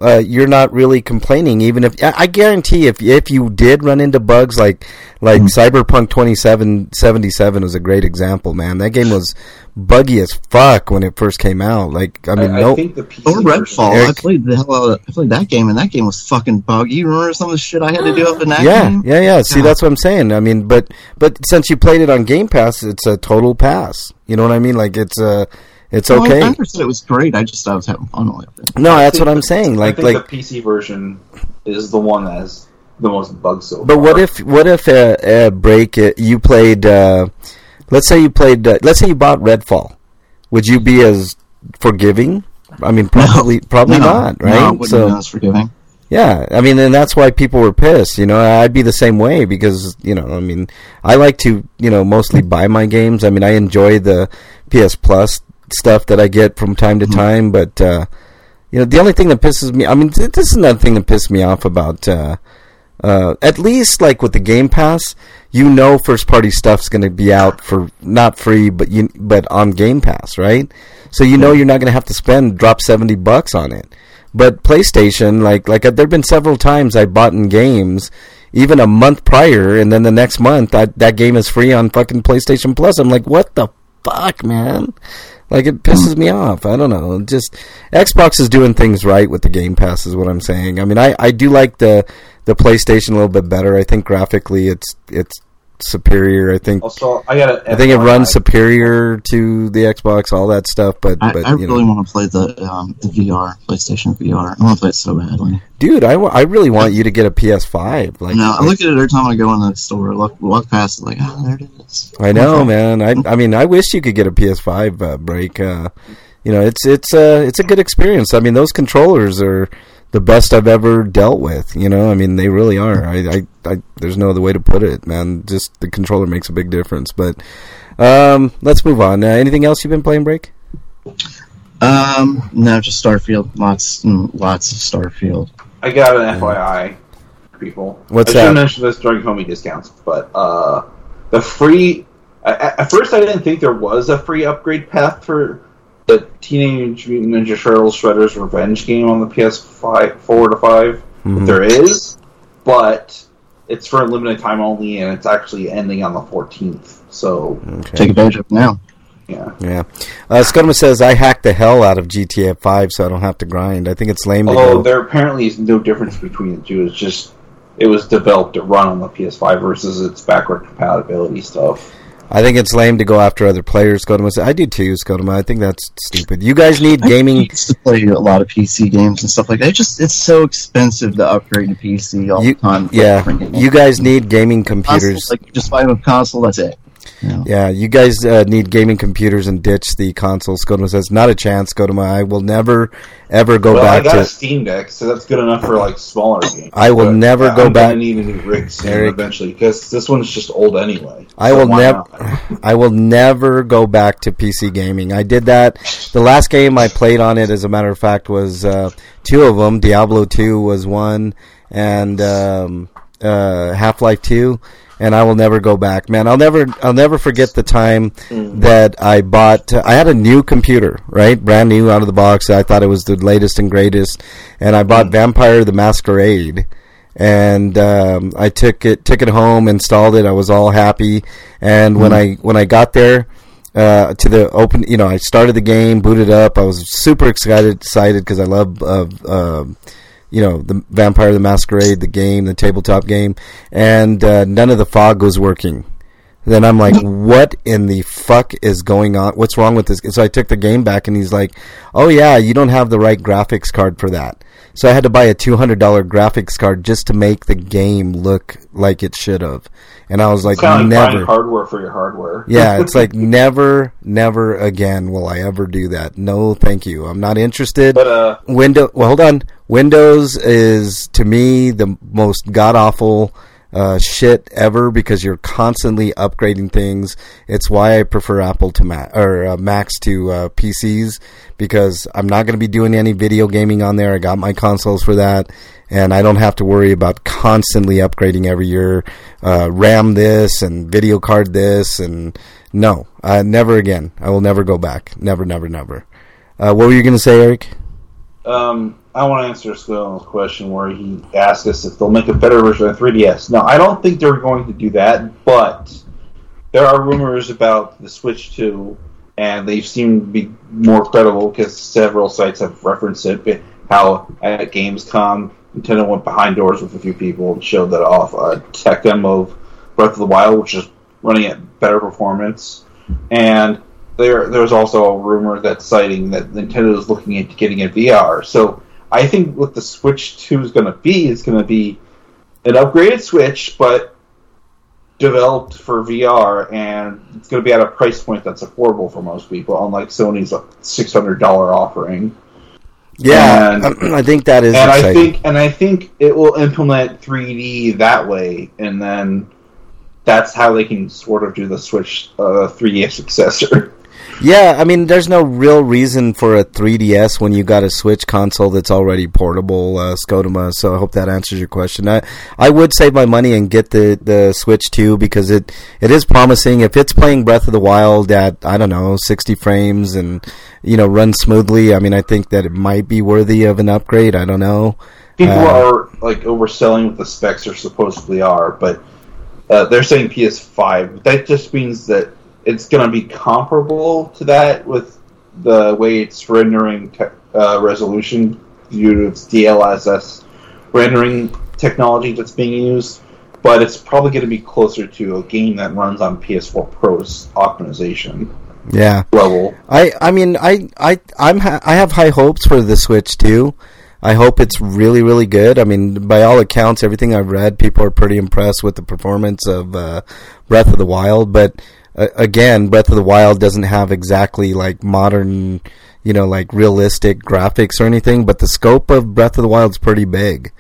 uh, you're not really complaining. Even if I, I guarantee, if if you did run into bugs like like mm. Cyberpunk twenty seventy-seven was a great example, man. That game was buggy as fuck when it first came out. Like, I mean, I, no. I think the P C or Redfall. Eric, I played the hell out of, I played that game, and that game was fucking buggy. You remember some of the shit I had to do up in that yeah, game? Yeah, yeah, yeah. See, that's what I'm saying. I mean, but but since you played it on Game Pass, it's a total pass. You know what I mean? Like, it's a. It's well, okay. I never said it was great. I just I was having fun with it. No, that's what I'm the, saying. Like, I think like the P C version is the one that has the most bugs so But far. what if what if a uh, uh, break it, you played? Uh, let's say you played. Uh, let's say you bought Redfall. Would you be as forgiving? I mean, probably no, probably no, not, right? No, I wouldn't so, be as forgiving. Yeah, I mean, and that's why people were pissed. You know, I'd be the same way because you know, I mean, I like to you know mostly buy my games. I mean, I enjoy the P S Plus stuff that I get from time to time, but uh, you know, the only thing that pisses me, I mean, this is another thing that pissed me off about, uh, uh, at least like with the Game Pass, you know, first party stuff's going to be out for not free, but you, but on Game Pass, right? So you know you're not going to have to spend drop seventy bucks on it. But PlayStation, like like there've been several times I bought in games even a month prior, and then the next month that that game is free on fucking PlayStation Plus. I'm like, what the fuck, man? Like, it pisses me off. I don't know. Just Xbox is doing things right with the Game Pass is what I'm saying. I mean, I, I do like the the PlayStation a little bit better. I think graphically it's it's superior. I think also, I, gotta I think it runs superior to the Xbox, all that stuff. But I, but I you really know. want to play the um, the V R, PlayStation V R. I want to play it so badly. Dude, I, w- I really want you to get a P S five. Like, no, I like, look at it every time I go in the store. Look, walk past it, like, oh, there it is. I know, man. I I mean, I wish you could get a P S five uh, break. Uh, you know, it's it's uh, it's a good experience. I mean, those controllers are the best I've ever dealt with. You know, I mean, they really are. I, I, I there's no other way to put it, man. Just the controller makes a big difference. But um, let's move on. Uh, anything else you've been playing, Break? Um, no, just Starfield. Lots, and lots of Starfield. I got an F Y I, people. What's I should that? mention this during homie discounts, but uh, the free. I, at first, I didn't think there was a free upgrade path for the Teenage Mutant Ninja Turtles Shredder's Revenge game on the P S five, four to five. Mm-hmm. But there is, but it's for a limited time only, and it's actually ending on the fourteenth. So Okay. Take advantage of it now. yeah. Yeah. Uh, Scudama says, I hacked the hell out of G T A five so I don't have to grind. I think it's lame to Although go. there apparently is no difference between the two. It's just it was developed to run on the P S five versus its backward compatibility stuff. I think it's lame to go after other players. Scudama says, I do too, Scudama. I think that's stupid. You guys need I gaming. used to play a lot of P C games and stuff like that. It just it's so expensive to upgrade to P C all You, the time. yeah, you guys need gaming computers. Console, like just buy a console. That's it. Yeah. Yeah, you guys uh, need gaming computers and ditch the console. Scudama says, not a chance, Scudama. I will never, ever go Well, back I got to... a Steam Deck, so that's good enough for like smaller games. I will But, never yeah, go I'm back- gonna need a new rig soon Eric. eventually because this one's just old anyway. I So will why never, not? I will never go back to P C gaming. I did that. The last game I played on it, as a matter of fact, was uh, two of them. Diablo two was one, and um, uh, Half-Life two. And I will never go back, man. I'll never, I'll never forget the time Mm. that I bought. Uh, I had a new computer, right, brand new out of the box. I thought it was the latest and greatest, and I bought Mm. Vampire the Masquerade. And um, I took it, took it home, installed it. I was all happy. And when I when I got there uh, to the open, you know, I started the game, booted up. I was super excited, excited because I love, uh, uh, you know, the Vampire the Masquerade, the game, the tabletop game, and uh, none of the fog was working. Then I'm like, what in the fuck is going on? What's wrong with this? So I took the game back, and he's like, oh, yeah, you don't have the right graphics card for that. So I had to buy a two hundred dollars graphics card just to make the game look like it should have. And I was like, It's kind of like buying never. hardware for your hardware. Yeah, it's like, never, never again will I ever do that. No, thank you. I'm not interested. But uh, Windows, well, hold on. Windows is, to me, the most god-awful uh, shit ever because you're constantly upgrading things. It's why I prefer Apple to Mac, or uh, Macs to uh, P Cs, because I'm not going to be doing any video gaming on there. I got my consoles for that, and I don't have to worry about constantly upgrading every year. Uh, RAM this and video card this, and no, uh, never again. I will never go back. Never, never, never. Uh, what were you going to say, Eric? um, I want to answer Squill's question where he asked us if they'll make a better version of three D S. No, I don't think they're going to do that, but there are rumors about the Switch two, and they seem to be more credible because several sites have referenced it, how at Gamescom, Nintendo went behind doors with a few people and showed that off a tech demo of Breath of the Wild, which is running at better performance. And there there's also a rumor that's citing that Nintendo is looking into getting a V R. So I think what the Switch two is going to be is going to be an upgraded Switch, but developed for V R, and it's going to be at a price point that's affordable for most people, unlike Sony's six hundred dollars offering. Yeah, and, I think that is and exciting. I think and I think it will implement three D that way, and then that's how they can sort of do the Switch uh, three D S successor. Yeah, I mean, there's no real reason for a three D S when you got a Switch console that's already portable, uh, Scotoma, so I hope that answers your question. I, I would save my money and get the, the Switch two because it, it is promising. If it's playing Breath of the Wild at, I don't know, sixty frames and, you know, runs smoothly, I mean, I think that it might be worthy of an upgrade. I don't know. People uh, are, like, overselling what the specs are supposedly are, but uh, they're saying P S five. That just means that it's going to be comparable to that with the way it's rendering te- uh, resolution due to its D L S S rendering technology that's being used, but it's probably going to be closer to a game that runs on P S four Pro's optimization yeah. level. I, I mean, I, I, I'm ha- I have high hopes for the Switch too. I hope it's really, really good. I mean, by all accounts, everything I've read, people are pretty impressed with the performance of uh, Breath of the Wild, but Uh, again, Breath of the Wild doesn't have exactly like modern, you know, like realistic graphics or anything, but the scope of Breath of the Wild is pretty big.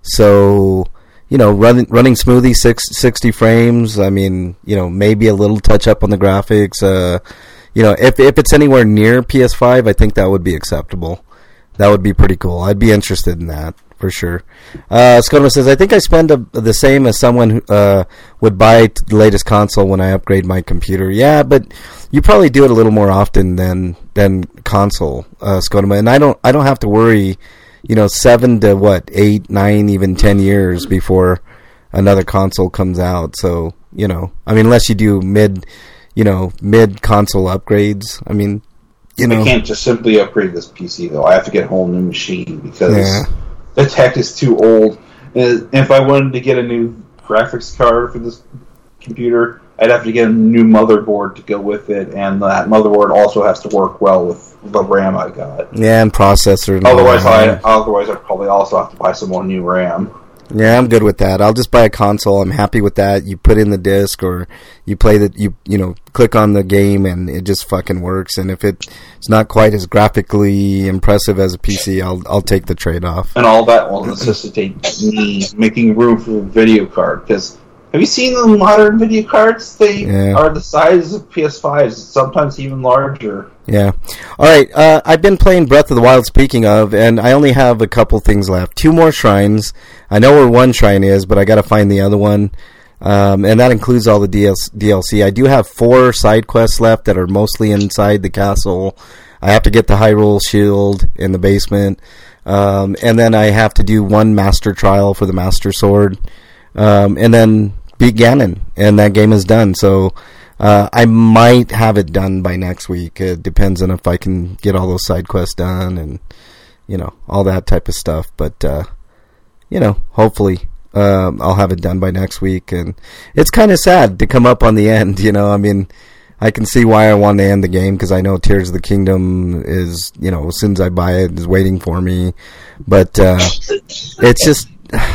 So, you know, running running smoothly, six, sixty frames. I mean, you know, maybe a little touch up on the graphics. Uh, you know, if if it's anywhere near P S five, I think that would be acceptable. That would be pretty cool. I'd be interested in that. For sure. Uh, Scotoma says, I think I spend a, the same as someone who uh, would buy the latest console when I upgrade my computer. Yeah, but you probably do it a little more often than than console, uh, Scotoma. And I don't I don't have to worry, you know, seven to what, eight, nine, even ten years before another console comes out. So, you know, I mean, unless you do mid, you know, mid console upgrades. I mean, you know, I can't just simply upgrade this P C though. I have to get a whole new machine because. Yeah. The tech is too old. And if I wanted to get a new graphics card for this computer, I'd have to get a new motherboard to go with it, and that motherboard also has to work well with the RAM I got. Yeah, and processor. And otherwise, I otherwise I'd probably also have to buy some more new RAM. Yeah, I'm good with that. I'll just buy a console. I'm happy with that. You put in the disc, or you play the you you know click on the game, and it just fucking works. And if it, it's not quite as graphically impressive as a P C, I'll I'll take the trade off. And all that will necessitate me making room for a video card. Because have you seen the modern video cards? They yeah. are the size of P S fives, sometimes even larger. Yeah. All right. Uh, I've been playing Breath of the Wild, speaking of, and I only have a couple things left. Two more shrines. I know where one shrine is, but I got to find the other one. Um, and that includes all the D L C. I do have four side quests left that are mostly inside the castle. I have to get the Hyrule Shield in the basement. Um, and then I have to do one master trial for the Master Sword. Um, and then beat Ganon. And that game is done. So... Uh, I might have it done by next week. It depends on if I can get all those side quests done and, you know, all that type of stuff. But, uh, you know, hopefully um, I'll have it done by next week. And it's kind of sad to come up on the end, you know. I mean, I can see why I want to end the game because I know Tears of the Kingdom is, you know, as soon as I buy it, is waiting for me. But uh, it's just...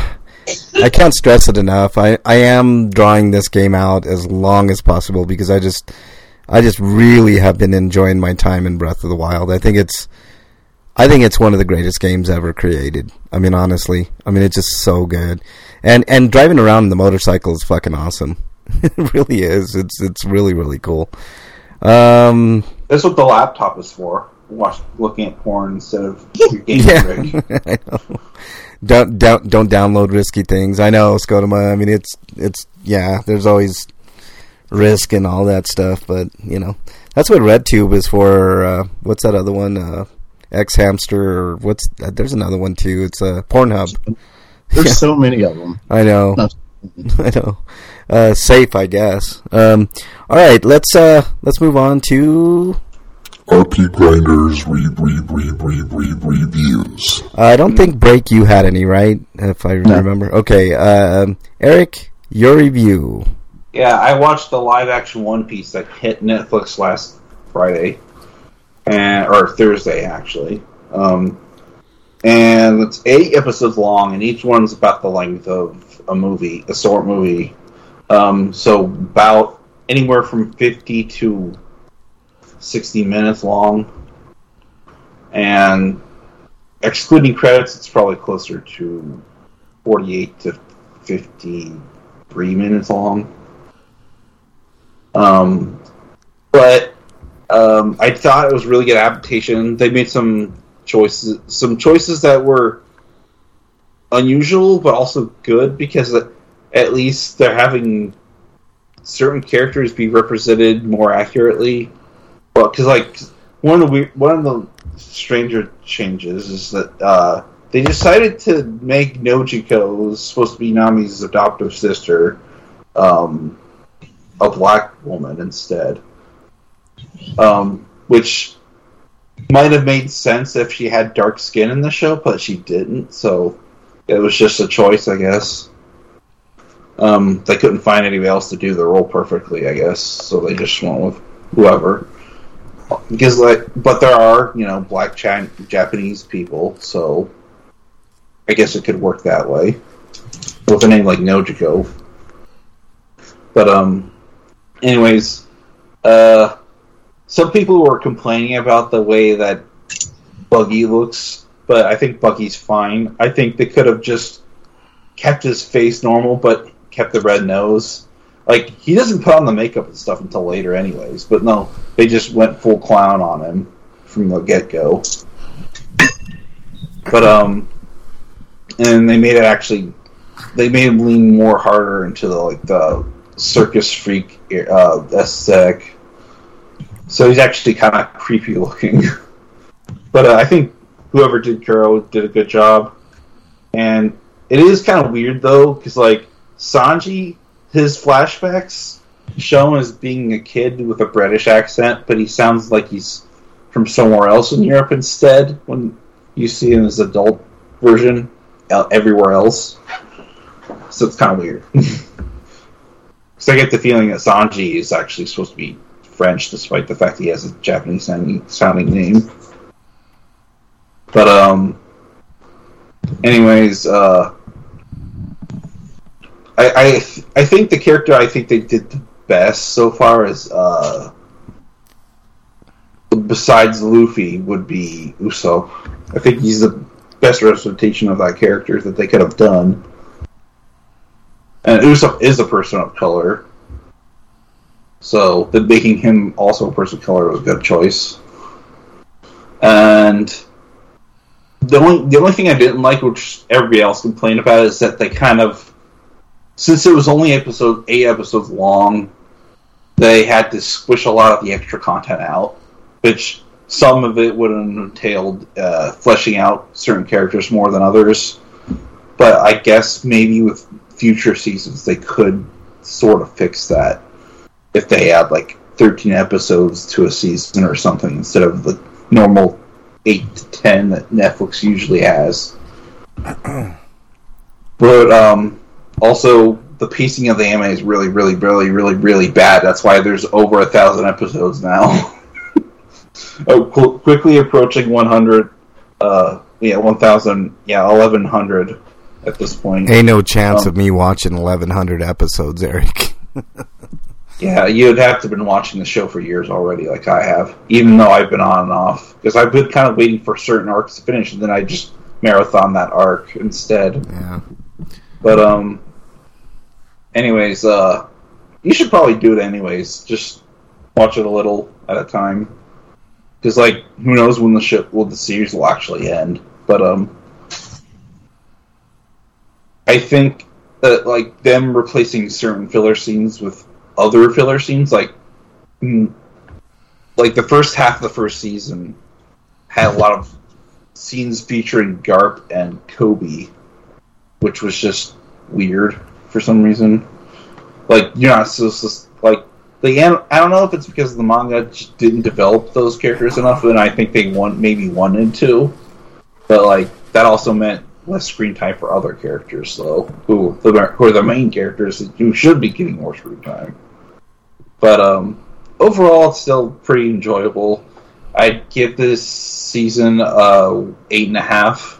I can't stress it enough. I, I am drawing this game out as long as possible because I just I just really have been enjoying my time in Breath of the Wild. I think it's I think it's one of the greatest games ever created. I mean, honestly. I mean, it's just so good. And and driving around in the motorcycle is fucking awesome. It really is. It's it's really, really cool. Um, That's what the laptop is for. Watch, looking at porn instead of your game yeah, rig. I know. Don't don't don't download risky things. I know, Scotoma. I mean, it's it's yeah. There's always risk and all that stuff, but you know, that's what RedTube is for. Uh, what's that other one? Uh, X Hamster, or what's there's another one too. It's a uh, Pornhub. There's yeah. so many of them. I know. No. I know. Uh, safe, I guess. Um, all right, let's uh, let's move on to R P Grinders read, read, read, read, read, reviews. I don't think Break you had any, right? If I No. remember. Okay, uh, um, Eric, your review. Yeah, I watched the live-action One Piece that hit Netflix last Friday, and or Thursday actually. Um, and it's eight episodes long, and each one's about the length of a movie, a short movie. Um, so about anywhere from fifty to sixty minutes long, and excluding credits, it's probably closer to forty-eight to fifty-three minutes long. Um, but um, I thought it was really good adaptation. They made some choices, some choices that were unusual, but also good because at least they're having certain characters be represented more accurately. Well, because like one of the weird, one of the stranger changes is that uh, they decided to make Nojiko, who's supposed to be Nami's adoptive sister, um, a black woman instead, um, which might have made sense if she had dark skin in the show, but she didn't. So it was just a choice, I guess. Um, they couldn't find anybody else to do the role perfectly, I guess, so they just went with whoever. Because, like, but there are, you know, black Chinese, Japanese people, so I guess it could work that way with a name like Nojiko. But, um, anyways, uh, some people were complaining about the way that Buggy looks, but I think Buggy's fine. I think they could have just kept his face normal, but kept the red nose. Like, he doesn't put on the makeup and stuff until later anyways, but no, they just went full clown on him from the get-go. But, um, and they made it actually, they made him lean more harder into the, like, the circus freak uh, aesthetic. So he's actually kind of creepy looking. But uh, I think whoever did Kuro did a good job. And it is kind of weird, though, because, like, Sanji, his flashbacks show him as being a kid with a British accent, but he sounds like he's from somewhere else in Europe instead when you see him as adult version everywhere else. So it's kind of weird. Because I get the feeling that Sanji is actually supposed to be French, despite the fact he has a Japanese sounding name. But, um, anyways, uh, I, I I think the character I think they did the best so far is, uh, besides Luffy, would be Usopp. I think he's the best representation of that character that they could have done. And Usopp is a person of color, so the making him also a person of color was a good choice. And the only the only thing I didn't like, which everybody else complained about, is that they kind of, since it was only episode eight episodes long, they had to squish a lot of the extra content out, which some of it would have entailed uh, fleshing out certain characters more than others. But I guess maybe with future seasons they could sort of fix that if they add like thirteen episodes to a season or something instead of the normal eight to ten that Netflix usually has. But um, also the pacing of the anime is really, really, really, really, really bad. That's why there's over a thousand episodes now. oh, qu- quickly approaching one hundred. Uh, yeah, one thousand. Yeah, eleven hundred at this point. Ain't no chance um, of me watching eleven hundred episodes, Eric. Yeah, you'd have to have been watching the show for years already, like I have, even though I've been on and off. Because I've been kind of waiting for certain arcs to finish, and then I just marathon that arc instead. Yeah. But, um, anyways, uh, you should probably do it anyways. Just watch it a little at a time. Because, like, who knows when the ship, well, the series will actually end. But, um, I think that, like, them replacing certain filler scenes with other filler scenes, like, like the first half of the first season had a lot of scenes featuring Garp and Kobe, which was just weird for some reason. Like, you're not supposed to, like, the an- I don't know if it's because the manga just didn't develop those characters enough, and I think they want maybe wanted to, but like that also meant less screen time for other characters, though, who who are the main characters who should be getting more screen time. But um, overall, it's still pretty enjoyable. I'd give this season uh, eight and a half.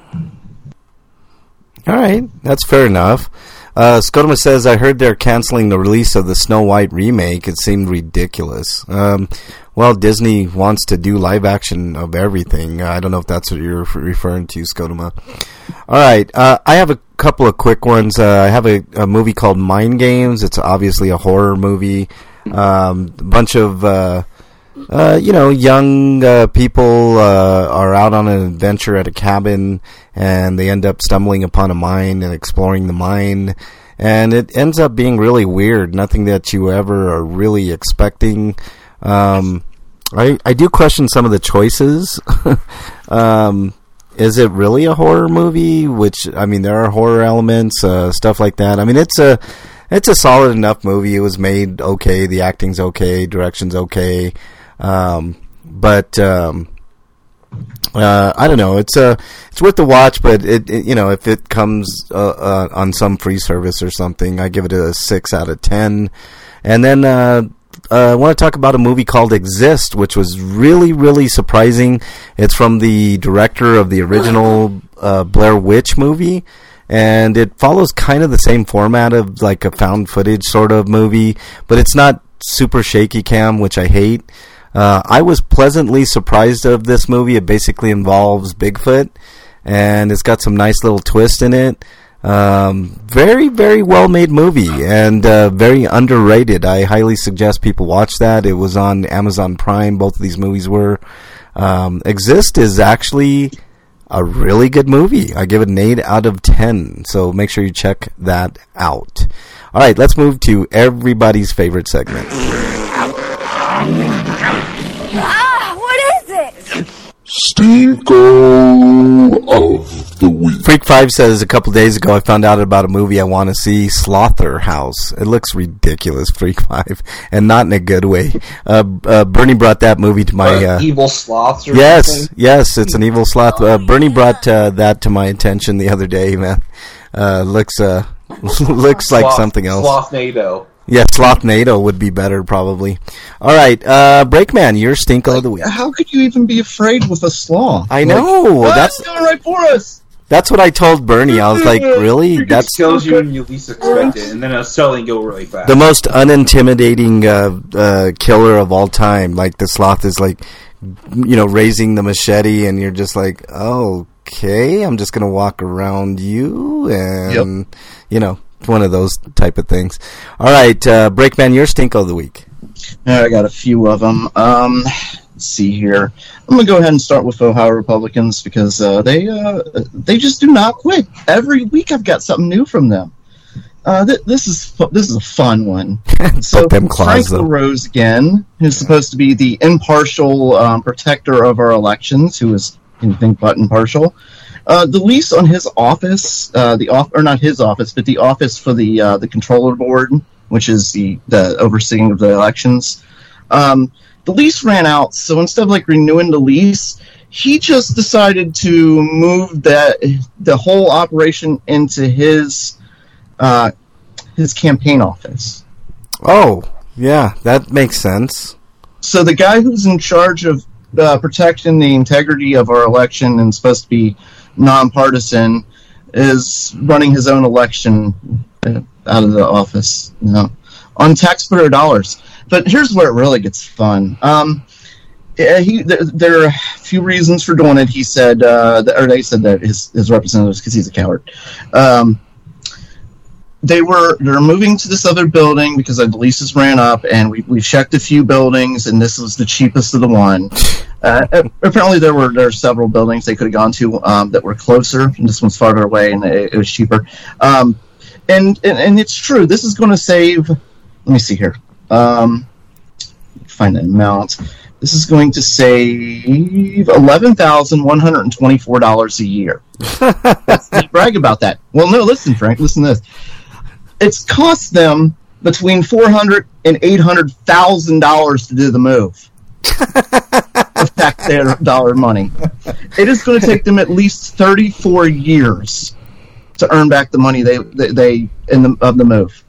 All right, that's fair enough. Uh, Skodoma says, I heard they're canceling the release of the Snow White remake. It seemed ridiculous. Um, well, Disney wants to do live action of everything. I don't know if that's what you're referring to, Skodoma. All right, uh, I have a couple of quick ones. Uh, I have a, a movie called Mind Games. It's obviously a horror movie. Um, a bunch of... Uh, Uh, you know, young uh, people uh, are out on an adventure at a cabin, and they end up stumbling upon a mine and exploring the mine, and it ends up being really weird. Nothing that you ever are really expecting. Um, I I do question some of the choices. um, is it really a horror movie? Which, I mean, there are horror elements, uh, stuff like that. I mean, it's a it's a solid enough movie. It was made okay. The acting's okay. Direction's okay. Um, but, um, uh, I don't know. It's, uh, it's worth the watch, but it, it you know, if it comes, uh, uh, on some free service or something, I give it a six out of ten. And then, uh, uh, I want to talk about a movie called Exist, which was really, really surprising. It's from the director of the original, uh, Blair Witch movie. And it follows kind of the same format of like a found footage sort of movie, but it's not super shaky cam, which I hate. Uh, I was pleasantly surprised of this movie. It basically involves Bigfoot, and it's got some nice little twist in it. Um, very, very well-made movie, and uh, very underrated. I highly suggest people watch that. It was on Amazon Prime. Both of these movies were. Um, Exist is actually a really good movie. I give it an eight out of ten, so make sure you check that out. All right, let's move to everybody's favorite segment. Ah, what is it? Stinko of the Week. Freak five says, a couple days ago I found out about a movie I want to see, Slaughterhouse. It looks ridiculous, Freak five, and not in a good way. Uh, uh, Bernie brought that movie to my... Uh, uh, evil sloths or yes, something? Yes, it's an evil sloth. Uh, Bernie brought uh, that to my attention the other day, man. Uh, looks uh, looks like Sloth, something else. Slothnado. Yeah, Slothnado would be better, probably. All right, uh, Breakman, your Stinko of the Week. How could you even be afraid with a sloth? I know. Like, that's that's coming right for us. That's what I told Bernie. I was like, really? It That's kills you when you least expect it, and then it'll suddenly go really fast. the most unintimidating uh, uh, killer of all time. Like, the sloth is like, you know, raising the machete, and you're just like, oh, okay, I'm just going to walk around you, and, yep. you know, one of those type of things. All right, uh, Breakman, your Stinko of the Week. I got a few of them. Um, let's see here. I'm going to go ahead and start with Ohio Republicans because uh, they uh, they just do not quit. Every week I've got something new from them. Uh, th- this is fu- this is a fun one. So them claws, Frank though. LaRose again, who's supposed to be the impartial um, protector of our elections, who is anything but impartial. Uh, the lease on his office, uh, the off or not his office, but the office for the uh, the controller board, which is the, the overseeing of the elections. Um, the lease ran out, so instead of like renewing the lease, he just decided to move that the whole operation into his uh, his campaign office. Oh, yeah, that makes sense. So the guy who's in charge of uh, protecting the integrity of our election and supposed to be nonpartisan is running his own election uh, out of the office, you know, on taxpayer dollars. But here's where it really gets fun. Um, he there, there are a few reasons for doing it. He said, uh, or they said that his his representatives, because he's a coward. Um, They were they're moving to this other building because the leases ran up, and we we checked a few buildings, and this was the cheapest of the one. Uh, apparently, there were there were several buildings they could have gone to um, that were closer, and this one's farther away, and it, it was cheaper. Um, and, and and it's true. This is going to save. Let me see here. Um, find the amount. This is going to save eleven thousand one hundred twenty-four dollars a year. That's, they brag about that. Well, no, listen, Frank, listen to this. It's cost them between four hundred thousand dollars and eight hundred thousand dollars to do the move. Of taxpayer dollar money. It is going to take them at least thirty-four years to earn back the money they they, they in the of the move.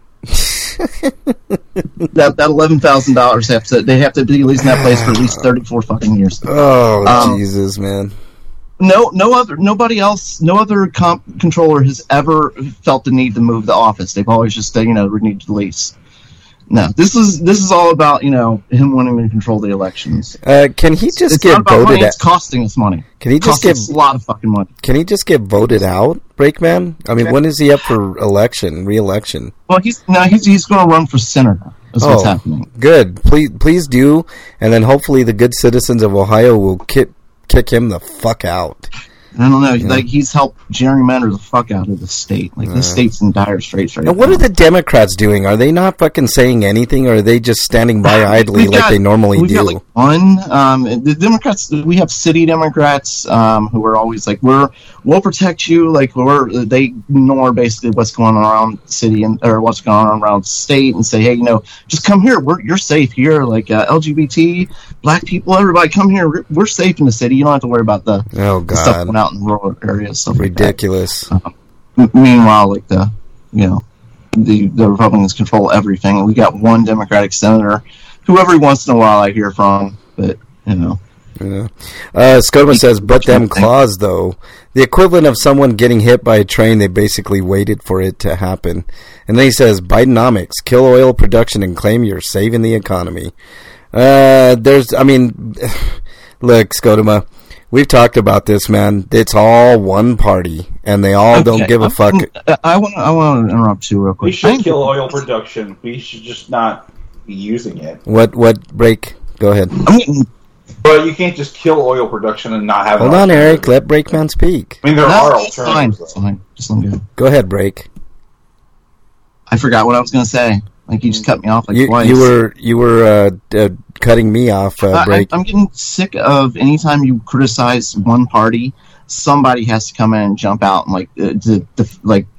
that that eleven thousand dollars have to they have to be at least in that place for at least thirty-four fucking years. Oh um, Jesus, man! No, no other, nobody else, no other comp controller has ever felt the need to move the office. They've always just said, you know, renewed the lease. No, this is this is all about, you know, him wanting to control the elections. Uh, can he just it's get not about voted money, out? It's costing us money. Can he just Costs get us a lot of fucking money? Can he just get voted out, Breakman? I mean, when is he up for election, re-election? Well, he's no, he's he's going to run for senator. That's oh, what's happening. Good. Please, please do, and then hopefully the good citizens of Ohio will kick kick him the fuck out. I don't know. Yeah. Like he's helped gerrymander the fuck out of the state. Like uh, this state's in dire straits right now. And what are the Democrats doing? Are they not fucking saying anything, or are they just standing by idly got, like they normally we've do? Got like one. Um, the Democrats. We have city Democrats um, who are always like, "We're we'll protect you." Like we're they ignore basically what's going on around the city and or what's going on around the state and say, "Hey, you know, just come here. We're you're safe here." Like uh, L G B T, black people, everybody, come here. We're, we're safe in the city. You don't have to worry about the, oh, God. the stuff going out in rural areas. Stuff ridiculous. Like that. Um, m- meanwhile, like the you know the the Republicans control everything. We got one Democratic senator who every once in a while I hear from, but you know. Yeah. Uh, Scotoma says, but them claws, though. The equivalent of someone getting hit by a train, they basically waited for it to happen. And then he says, Bidenomics, kill oil production and claim you're saving the economy. Uh, there's, I mean, look, Scotoma, we've talked about this, man. It's all one party, and they all okay. don't give a fuck. I want to I want to interrupt you real quick. We should kill oil production. We should just not be using it. What, what, break? Go ahead. I'm getting... But you can't just kill oil production and not have. Hold on, Eric. Let Breakman speak. I mean, there no, are alternatives. Fine. It's fine. Just let me go. Go ahead, Break. I forgot what I was going to say. Like you just cut me off like you, twice. You were you were uh, uh, cutting me off, uh, Break. I, I'm getting sick of anytime you criticize one party, somebody has to come in and jump out and like uh, to, to, like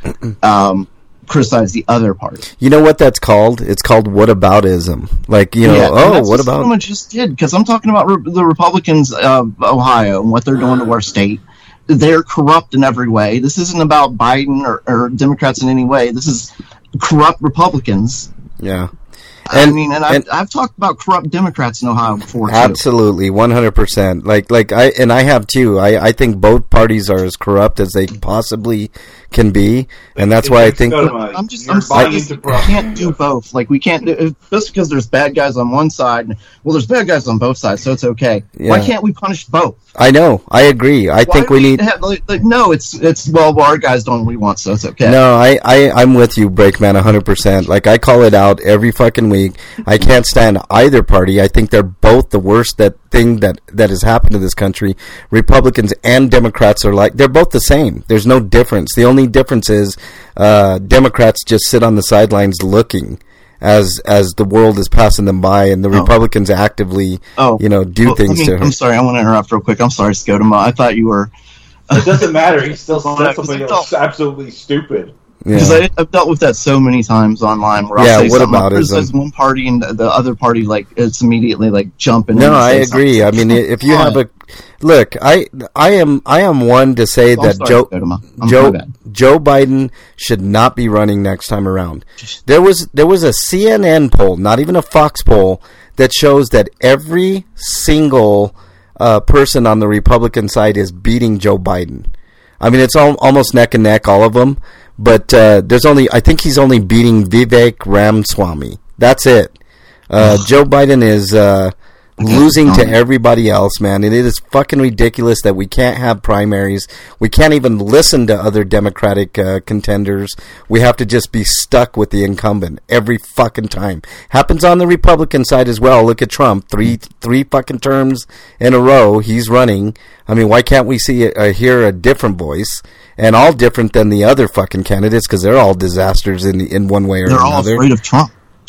um. criticize the other party. You know what that's called? It's called whataboutism. Like, you know, yeah, oh, that's what what about... someone just did, because I'm talking about re- the Republicans of Ohio and what they're doing to our state. They're corrupt in every way. This isn't about Biden or, or Democrats in any way. This is corrupt Republicans. Yeah. And, I mean, and, and I've, I've talked about corrupt Democrats in Ohio before, too. Absolutely, one hundred percent. Like, like I and I have too. I, I think both parties are as corrupt as they possibly can be, and that's why I think I'm just I'm saying we can't do both. Like we can't do, just because there's bad guys on one side. Well, there's bad guys on both sides, so it's okay. Yeah. Why can't we punish both? I know. I agree. I Why think we, we need. Have, like, like, no, it's it's well, our guys don't. We want, so it's okay. No, I I I'm with you, Breakman, one hundred percent. Like I call it out every fucking week. I can't stand either party. I think they're both the worst that thing that, that has happened to this country. Republicans and Democrats are like, they're both the same. There's no difference. The only difference is uh, Democrats just sit on the sidelines looking as as the world is passing them by, and the oh. Republicans actively, oh. you know, do well, things I mean, to her. I'm sorry, I want to interrupt real quick. I'm sorry, Scotoma. I thought you were... It doesn't matter. He still said something that's absolutely stupid. Because yeah. I've dealt with that so many times online where I'll yeah, say what something, about I'll criticize one party and the, the other party, like, it's immediately, like, jumping no, in. No, I agree. Something. I mean, if you have a... Look, I I am I am one to say oh, that sorry, Joe Joe Joe Biden should not be running next time around. There was there was a C N N poll, not even a Fox poll, that shows that every single uh, person on the Republican side is beating Joe Biden. I mean, it's all, almost neck and neck, all of them. But uh, there's only, I think he's only beating Vivek Ramaswamy. That's it. Uh, Joe Biden is uh, losing to everybody else, man. And it is fucking ridiculous that we can't have primaries. We can't even listen to other Democratic uh, contenders. We have to just be stuck with the incumbent every fucking time. Happens on the Republican side as well. Look at Trump. Three three fucking terms in a row he's running. I mean, why can't we see uh, hear a different voice? And all different than the other fucking candidates, because they're all disasters in in one way or they're another. They're all afraid of Trump.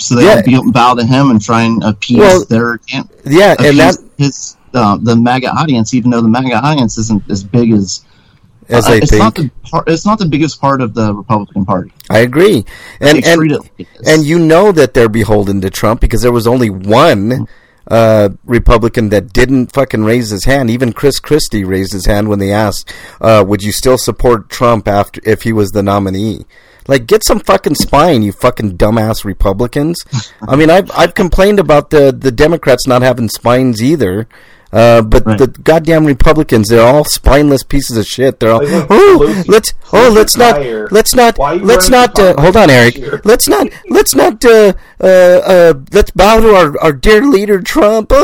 so they Yeah. all bow to him and try and appease Well, their camp. Yeah, and that his uh, the MAGA audience, even though the MAGA audience isn't as big as as uh, they it's think. not the part, it's not the biggest part of the Republican Party. I agree, and They and, treat it like it is. and you know that they're beholden to Trump because there was only one uh, Republican that didn't fucking raise his hand. Even Chris Christie raised his hand when they asked, uh, "Would you still support Trump after if he was the nominee?" Like, get some fucking spine, you fucking dumbass Republicans. I mean, I've I've complained about the the Democrats not having spines either. Uh, but Right. the goddamn Republicans, they're all spineless pieces of shit. They're all, Like, oh, Pelosi- let's, oh, Pelosi let's not, Dyer. let's not, Why are you let's running not, for uh, hold on, Congress Eric. this year? Let's not, let's not, uh, uh, uh, let's bow to our, our dear leader, Trump.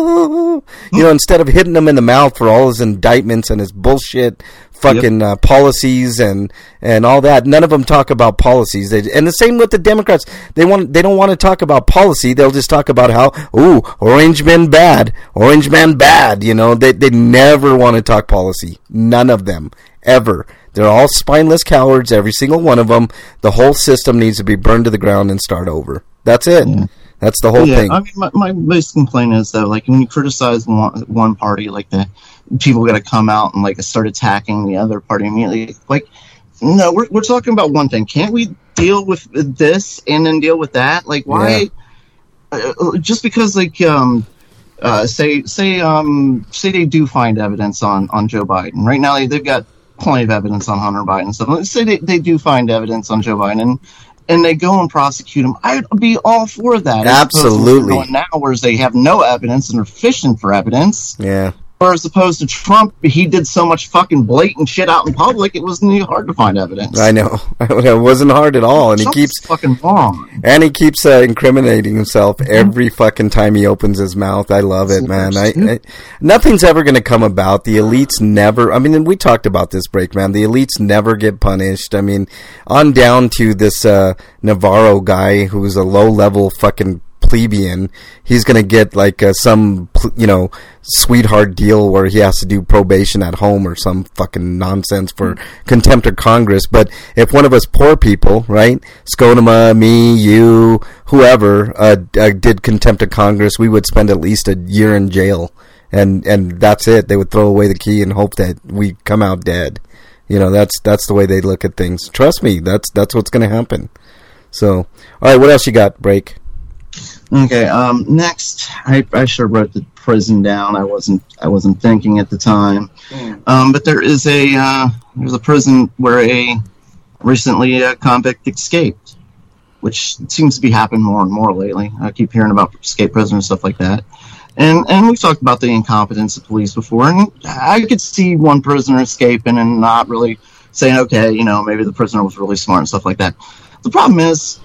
Oh. You know, instead of hitting him in the mouth for all his indictments and his bullshit fucking uh, policies and and all that. None of them talk about policies. They, and the same with the Democrats. They want they don't want to talk about policy. They'll just talk about how, ooh, orange men bad, orange man bad. You know, they they never want to talk policy. None of them ever. They're all spineless cowards. Every single one of them. The whole system needs to be burned to the ground and start over. That's it. Yeah. That's the whole yeah, thing. I mean, my, my biggest complaint is that, like, when you criticize one, one party, like, the people got to come out and, like, start attacking the other party immediately. Like, no, we're we're talking about one thing. Can't we deal with this and then deal with that? Like, why? Yeah. Uh, just because, like, um, uh, say say um say they do find evidence on, on Joe Biden. Right now, they, they've got plenty of evidence on Hunter Biden and stuff. Let's say they, they do find evidence on Joe Biden. And, and they go and prosecute him, I'd be all for that. As opposed to Absolutely. what's going now, whereas they have no evidence and are fishing for evidence. Yeah. Or as opposed to Trump, he did so much fucking blatant shit out in public, it wasn't even hard to find evidence. I know. It wasn't hard at all, and he Trump's keeps fucking wrong. and he keeps uh, incriminating himself every fucking time he opens his mouth. I love it, man. I, I nothing's ever going to come about. The elites never. I mean, and we talked about this break, man. The elites never get punished. I mean, on down to this uh, Navarro guy who's a low level fucking plebeian. He's going to get like uh, some, you know, sweetheart deal where he has to do probation at home or some fucking nonsense for contempt of Congress. But if one of us poor people, right, Sconema, me, you, whoever, uh, uh, did contempt of Congress, we would spend at least a year in jail. And, and that's it. They would throw away the key and hope that we come out dead. You know, that's, that's the way they look at things. Trust me, that's, that's what's going to happen. So, all right, what else you got, Break? Okay, um, next, I, I should have wrote the prison down. I wasn't I wasn't thinking at the time. Um, but there is a uh, there's a prison where a recently a convict escaped, which seems to be happening more and more lately. I keep hearing about escape prisoners and stuff like that. And and we've talked about the incompetence of police before, and I could see one prisoner escaping and not really saying, okay, you know, maybe the prisoner was really smart and stuff like that. The problem is,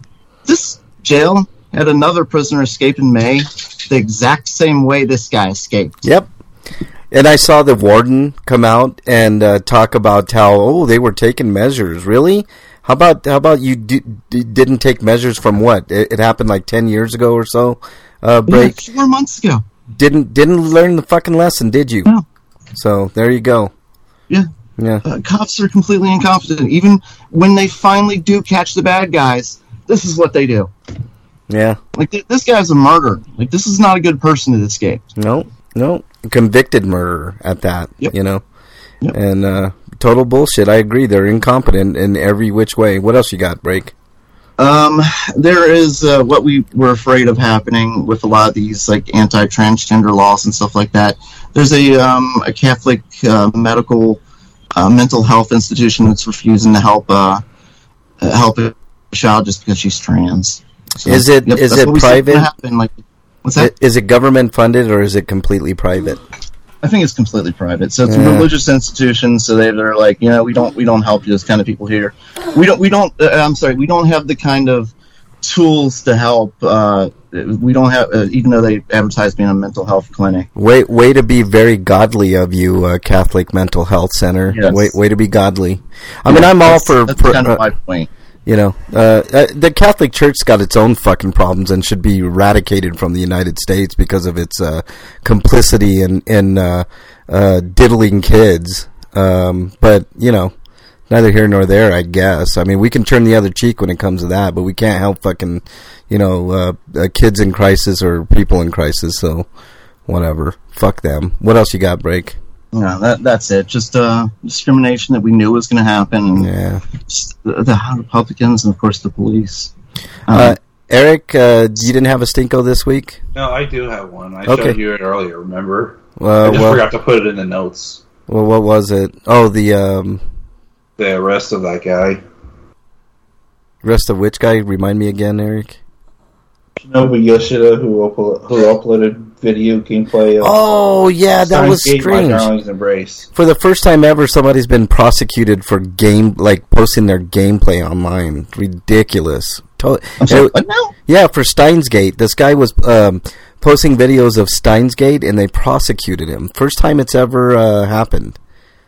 this jail had another prisoner escape in May the exact same way this guy escaped. Yep. And I saw the warden come out and uh, talk about how, oh, they were taking measures. Really? How about how about you d- d- didn't take measures from what? It, it happened like ten years ago or so. Uh, break. Yeah, four months ago. Didn't didn't learn the fucking lesson, did you? No. So there you go. Yeah. Yeah. Uh, cops are completely incompetent. Even when they finally do catch the bad guys, this is what they do. Yeah. Like, th- this guy's a murderer. Like, this is not a good person that escaped. No. No. Convicted murderer at that. Yep. You know. Yep. And uh, total bullshit. I agree. They're incompetent in every which way. What else you got, Break? Um, there is uh, what we were afraid of happening with a lot of these, like, anti-transgender laws and stuff like that. There's a um, a Catholic uh, medical uh, mental health institution that's refusing to help uh, help a child just because she's trans. So, Is it- yep, is that's it what we said private? would happen. Like, what's that? Is it government funded or is it completely private? I think it's completely private. So it's Yeah. a religious institution. So they, they're like, you know, we don't we don't help you, those kind of people here. We don't we don't. Uh, I'm sorry, we don't have the kind of tools to help. Uh, we don't have, uh, even though they advertise being a mental health clinic. Way, way to be very godly of you, uh, Catholic Mental Health Center. Yes. Way, way to be godly. I mean, I'm all That's- for, That's for kind uh, of my point. you know, uh, uh, the Catholic Church's got its own fucking problems and should be eradicated from the United States because of its uh, complicity in in uh, uh, diddling kids. Um, but you know, neither here nor there, I guess. I mean, we can turn the other cheek when it comes to that, but we can't help fucking, you know, uh, uh, kids in crisis or people in crisis. So, whatever. Fuck them. What else you got, Break? Yeah, that that's it. Just uh, discrimination that we knew was going to happen. And yeah. The, the Republicans and, of course, the police. Um, uh, Eric, uh, you didn't have a Stinko this week? No, I do have one. I okay. showed you it earlier, remember? Uh, I just well, forgot to put it in the notes. Well, what was it? Oh, the... Um, the arrest of that guy. Arrest of which guy? Remind me again, Eric. Shinobu Yoshida, who, uplo- who uploaded video gameplay of Oh, yeah, that was Gate, strange. My Darling's Embrace. For the first time ever, somebody's been prosecuted for game, like, posting their gameplay online. Ridiculous. To- I'm sorry, it, what now? Yeah, for Steins Gate. This guy was um, posting videos of Steins Gate, and they prosecuted him. First time it's ever uh, happened.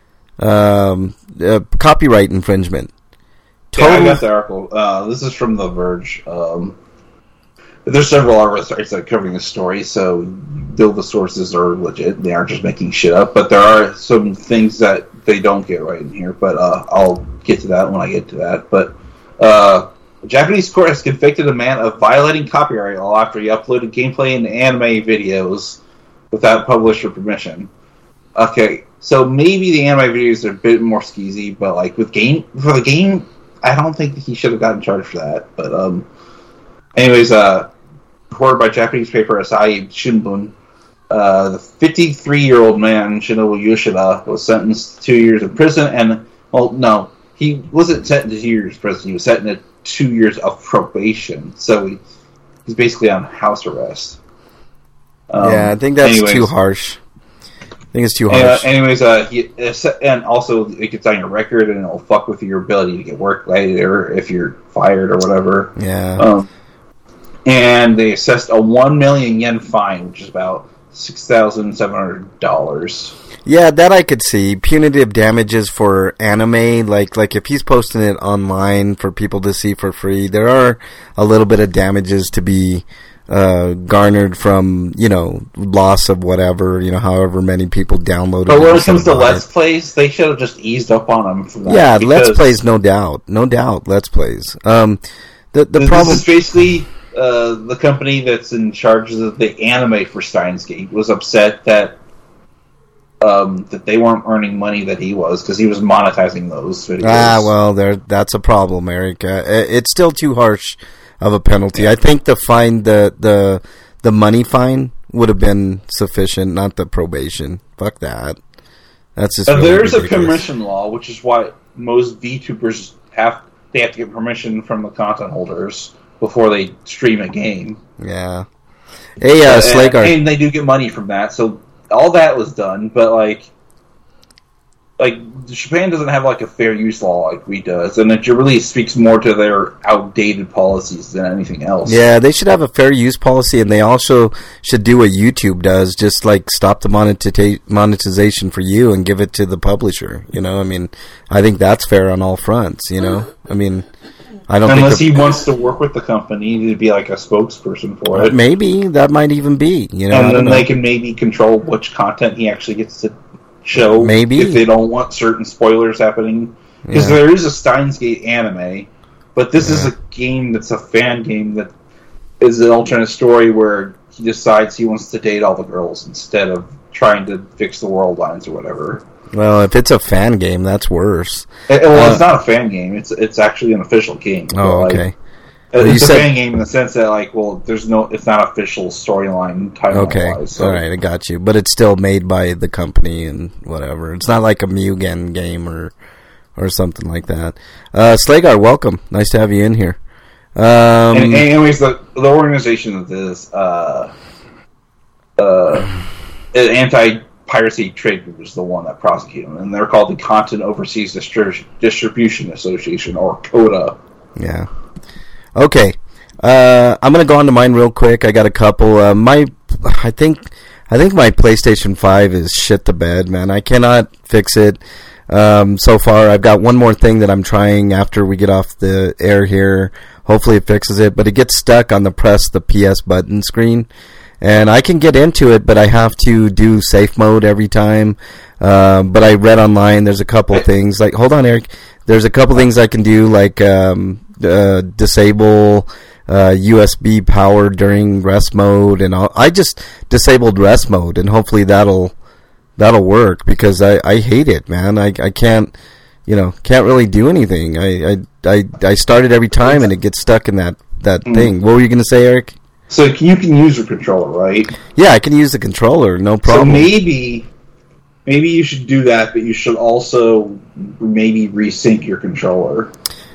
Um, uh, copyright infringement. Total- yeah, I got the article. Uh, this is from The Verge. Um, there's several articles that are covering the story, so though the sources are legit, they aren't just making shit up. But there are some things that they don't get right in here. But uh, I'll get to that when I get to that. But uh, a Japanese court has convicted a man of violating copyright law after he uploaded gameplay and anime videos without publisher permission. Okay, so maybe the anime videos are a bit more skeezy, but like with game for the game, I don't think he should have gotten charged for that. But um, anyways, uh, reported by Japanese paper Asahi Shimbun, uh, the fifty-three-year-old man Shinobu Yoshida was sentenced to two years in prison, and well, no, he wasn't sentenced to two years in prison. He was sentenced to two years of probation, so he, he's basically on house arrest. Um, yeah, I think that's anyways, too harsh. I think it's too uh, harsh. anyways, uh, he, and also it gets on your record, and it'll fuck with your ability to get work later if you're fired or whatever. Yeah. Um, and they assessed a one million yen fine, which is about six thousand seven hundred dollars. Yeah, that I could see. Punitive damages for anime, like like if he's posting it online for people to see for free, there are a little bit of damages to be uh, garnered from, you know, loss of whatever, you know, however many people downloaded. But when it it comes to and Let's Plays, they should have just eased up on them for that. Yeah, because Let's Plays, no doubt. No doubt, Let's Plays. Um, the the this problem is basically uh, the company that's in charge of the anime for Steins Gate was upset that um, that they weren't earning money that he was, because he was monetizing those videos. Ah, well, there that's a problem, Eric. Uh, it's still too harsh of a penalty. I think the fine, the the the money fine would have been sufficient, not the probation. Fuck that. That's just. Uh, Really there's ridiculous. a permission law, which is why most VTubers have they have to get permission from the content holders before they stream a game. Yeah. Hey, uh, Uh, Slagar. and they do get money from that, so all that was done. But like, like Japan doesn't have like a fair use law like we does, and it really speaks more to their outdated policies than anything else. Yeah, they should have a fair use policy, and they also should do what YouTube does, just like stop the monetiza- monetization for you and give it to the publisher. You know, I mean, I think that's fair on all fronts. You know, I mean, I don't Unless think he wants to work with the company to be like a spokesperson for it, maybe that might even be. You know, I and don't then know. they can maybe control which content he actually gets to show. Maybe. If they don't want certain spoilers happening, because Yeah. there is a Steins Gate anime, but this is a game that's a fan game that is an alternate story where he decides he wants to date all the girls instead of trying to fix the world lines or whatever. Well, if it's a fan game, that's worse. Uh, well, Uh, it's not a fan game; it's it's actually an official game. Oh, But, like, okay. uh, Well, you it's a said- fan game in the sense that, like, well, there's no, it's not official storyline timeline. Okay, wise, so. all right, I got you. But it's still made by the company and whatever. It's not like a Mugen game or or something like that. Uh, Slagar, welcome. Nice to have you in here. Um, And, anyways, the the organization of this uh, uh, anti-piracy trade group is the one that prosecuted them, and they're called the Content Overseas Distri- Distribution Association, or CODA. Yeah. Okay. Uh, I'm gonna go on to mine real quick. I got a couple. Uh, my, I think, I think my PlayStation five is shit the bed, man. I cannot fix it. Um, so far, I've got one more thing that I'm trying after we get off the air here. Hopefully, it fixes it. But it gets stuck on the press the P S button screen. And I can get into it, but I have to do safe mode every time. Um, but I read online. There's a couple things like hold on, Eric. There's a couple things I can do like um, uh, disable uh, U S B power during rest mode, and I'll, I just disabled rest mode, and hopefully that'll that'll work because I, I hate it, man. I I can't you know can't really do anything. I I I, I start it every time and it gets stuck in that that mm. thing. What were you going to say, Eric? So you can use your controller, right? Yeah, I can use the controller, no problem. So maybe. Maybe you should do that, but you should also maybe resync your controller.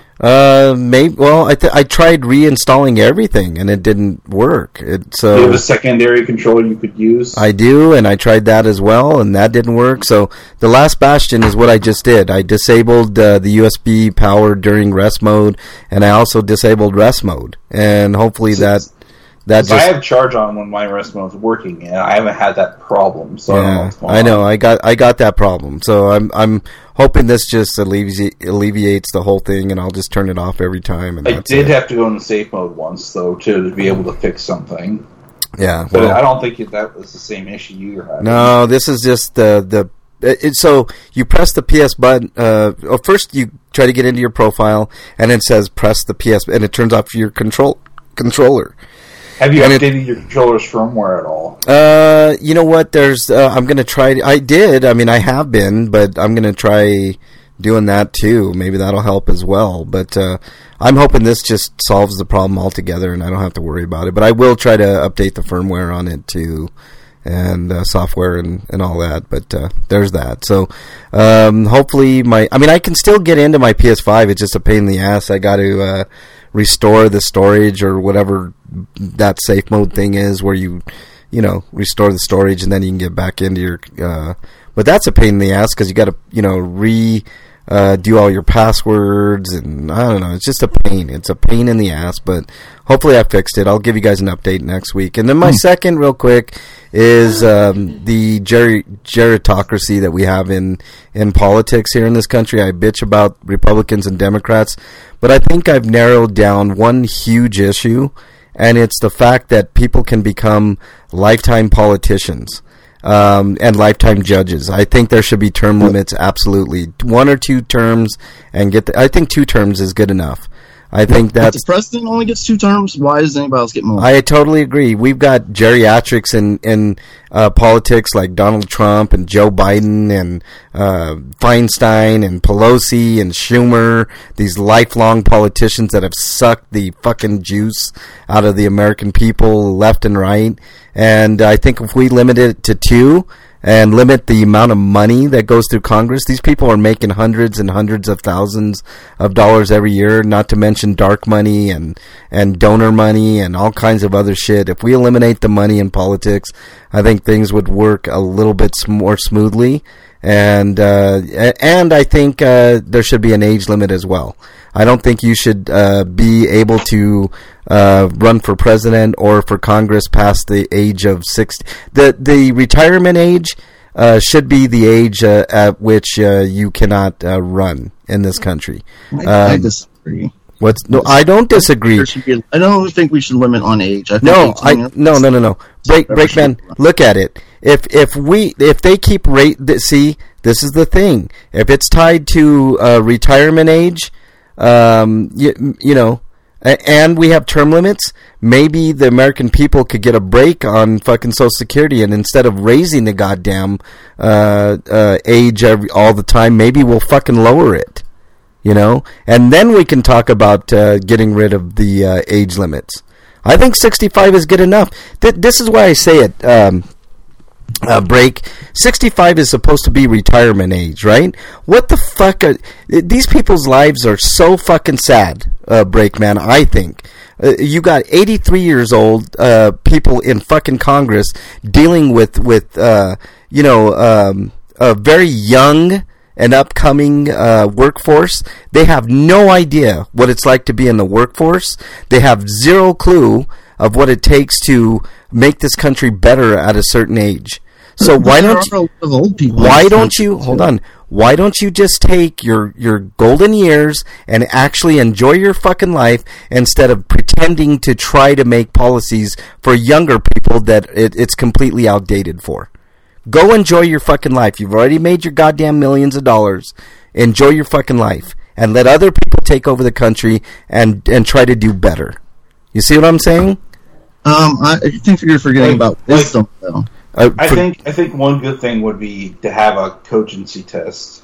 Uh, maybe. Well, I th- I tried reinstalling everything and it didn't work. It so do you have a secondary controller you could use? I do, and I tried that as well, and that didn't work. So the last bastion is what I just did. I disabled uh, the U S B power during rest mode, and I also disabled rest mode, and hopefully so, that. That just, I have charge on when my rest mode is working, and I haven't had that problem. So yeah, I, don't know what's going I know on. I got I got that problem. So I'm I'm hoping this just alleviates alleviates the whole thing, and I'll just turn it off every time. And I that's did it. have to go into safe mode once though to be able to fix something. Yeah, but well, I don't think that was the same issue you were having. No, this is just the the. It, so you press the P S button. Uh, well, first you try to get into your profile, and it says press the P S, and it turns off your control controller. Have you and updated it, your controller's firmware at all? Uh, you know what? There's. Uh, I'm gonna try. I did. I mean, I have been, but I'm gonna try doing that too. Maybe that'll help as well. But uh, I'm hoping this just solves the problem altogether, and I don't have to worry about it. But I will try to update the firmware on it too, and uh, software and, and all that. But uh, there's that. So um, hopefully my. I mean, I can still get into my P S five. It's just a pain in the ass. I got to. Uh, restore the storage or whatever that safe mode thing is where you you know restore the storage and then you can get back into your uh but that's a pain in the ass because you got to you know re uh do all your passwords, and I don't know, it's just a pain. It's a pain in the ass, but hopefully I fixed it. I'll give you guys an update next week. And then my second real quick is um the ger- gerontocracy that we have in in politics here in this country. I bitch about Republicans and Democrats, but I think I've narrowed down one huge issue, and it's the fact that people can become lifetime politicians. Um, and lifetime judges. I think there should be term limits, absolutely. One or two terms, and get the, I think two terms is good enough. I think that's... If the president only gets two terms, why does anybody else get more? I totally agree. We've got geriatrics in, in uh, politics like Donald Trump and Joe Biden and uh, Feinstein and Pelosi and Schumer, these lifelong politicians that have sucked the fucking juice out of the American people left and right. And I think if we limit it to two and limit the amount of money that goes through Congress, these people are making hundreds and hundreds of thousands of dollars every year, not to mention dark money and, and donor money and all kinds of other shit. If we eliminate the money in politics, I think things would work a little bit more smoothly. And uh, and I think uh, there should be an age limit as well. I don't think you should uh, be able to uh, run for president or for Congress past the age of sixty. The the retirement age uh, should be the age uh, at which uh, you cannot uh, run in this country. I, um, I disagree. What's no? I don't disagree. Be, I don't think we should limit on age. I think no, I no no no no. Break Breakman, look at it. If if we if they keep rate see, this is the thing. If it's tied to uh, retirement age, um, you, you know, and we have term limits, maybe the American people could get a break on fucking Social Security, and instead of raising the goddamn uh, uh, age every, all the time, maybe we'll fucking lower it. You know, and then we can talk about uh, getting rid of the uh, age limits. I think sixty-five is good enough. Th- this is why I say it. Um, uh, break. sixty-five is supposed to be retirement age, right? What the fuck? Are, these people's lives are so fucking sad. Uh, break, man. I think uh, you got eighty-three years old uh, people in fucking Congress dealing with with uh, you know um, a very young. An upcoming uh, workforce. They have no idea what it's like to be in the workforce. They have zero clue of what it takes to make this country better at a certain age. So why don't you, old people why don't you hold on? Why don't you just take your your golden years and actually enjoy your fucking life instead of pretending to try to make policies for younger people that it, it's completely outdated for? Go enjoy your fucking life. You've already made your goddamn millions of dollars. Enjoy your fucking life. And let other people take over the country and, and try to do better. You see what I'm saying? Um, I think you're forgetting Like- about wisdom, though. Uh, I for- think I think one good thing would be to have a cogency test,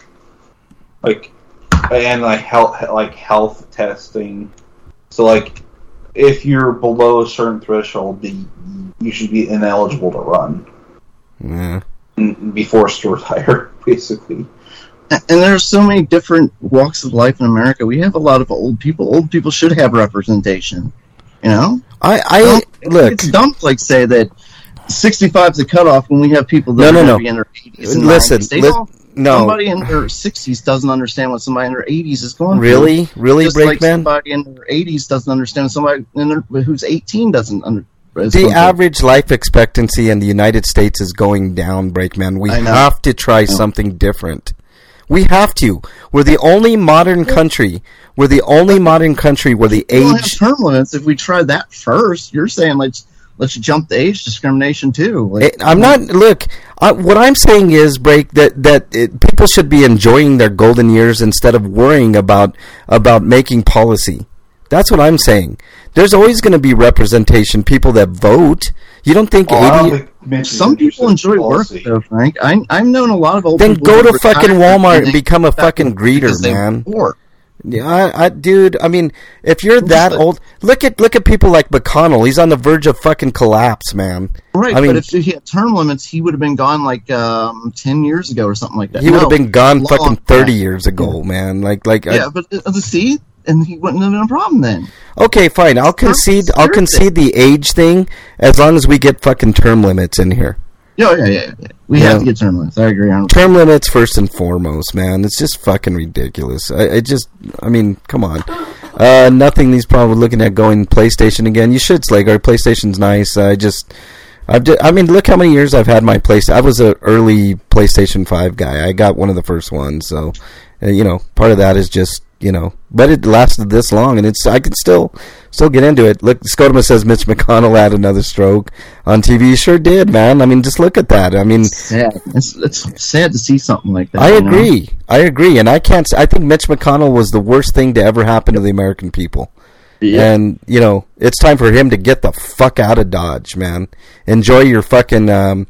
like, and like health like health testing. So like, if you're below a certain threshold, the, you should be ineligible to run yeah. and be forced to retire, basically. And there's so many different walks of life in America. We have a lot of old people. Old people should have representation. You know, I, I Well, look. it's dumb to like say that sixty-five is a cutoff when we have people that No, are no, going no. to be in their eighties and Listen, nineties. They lis- don't- no. Somebody in their sixties doesn't understand what somebody in their eighties is going Really? through. Really, Just like Breakman? somebody in their eighties doesn't understand what somebody in their, who's eighteen doesn't understand. The average life expectancy in the United States is going down, Breakman. We I know. have to try something different. We have to. We're the only modern country. We're the only modern country where the We don't have age. term limits. If we try that first, you're saying let's let's jump the age discrimination too. Like, I'm not. Look, I, what I'm saying is, Break, that that it, people should be enjoying their golden years instead of worrying about about making policy. That's what I'm saying. There's always going to be representation. People that vote. You don't think Oh, I don't eighty? think Mitch is Some people interested in enjoy work, policy. though, Frank. I, I've known a lot of old Then people. go who to retired fucking Walmart and they- become a fucking greeter, because they man. were poor. Yeah, I, I, dude. I mean, if you're that like- old, look at look at people like McConnell. He's on the verge of fucking collapse, man. Right, I mean, but if he had term limits, he would have been gone like um, ten years ago or something like that. he would have No, been gone long fucking back. thirty years ago, man. Like, like. I- Yeah, but uh, see, and he wouldn't have been a problem then. okay, fine. I'll Term concede. limits I'll are concede the age thing as long as we get fucking term limits in here. Yeah, yeah, yeah. yeah. We Yeah. have to get term limits. I agree on. Term limits first and foremost, man. It's just fucking ridiculous. I, I just, I mean, come on. Uh, nothing. These probably looking at going PlayStation again. You should, Slagar. PlayStation's nice. I just, I've, just, I mean, look how many years I've had my PlayStation. I was an early PlayStation five guy. I got one of the first ones, so uh, you know, part of that is just, you know, but it lasted this long, and it's I can still still get into it. Look, Scotoma says Mitch McConnell had another stroke on T V. He sure did, man. I mean, just look at that. I mean, Sad. It's it's sad to see something like that. I you know? agree. I agree, and I can't. I think Mitch McConnell was the worst thing to ever happen to the American people. Yeah. And you know, it's time for him to get the fuck out of Dodge, man. Enjoy your fucking um,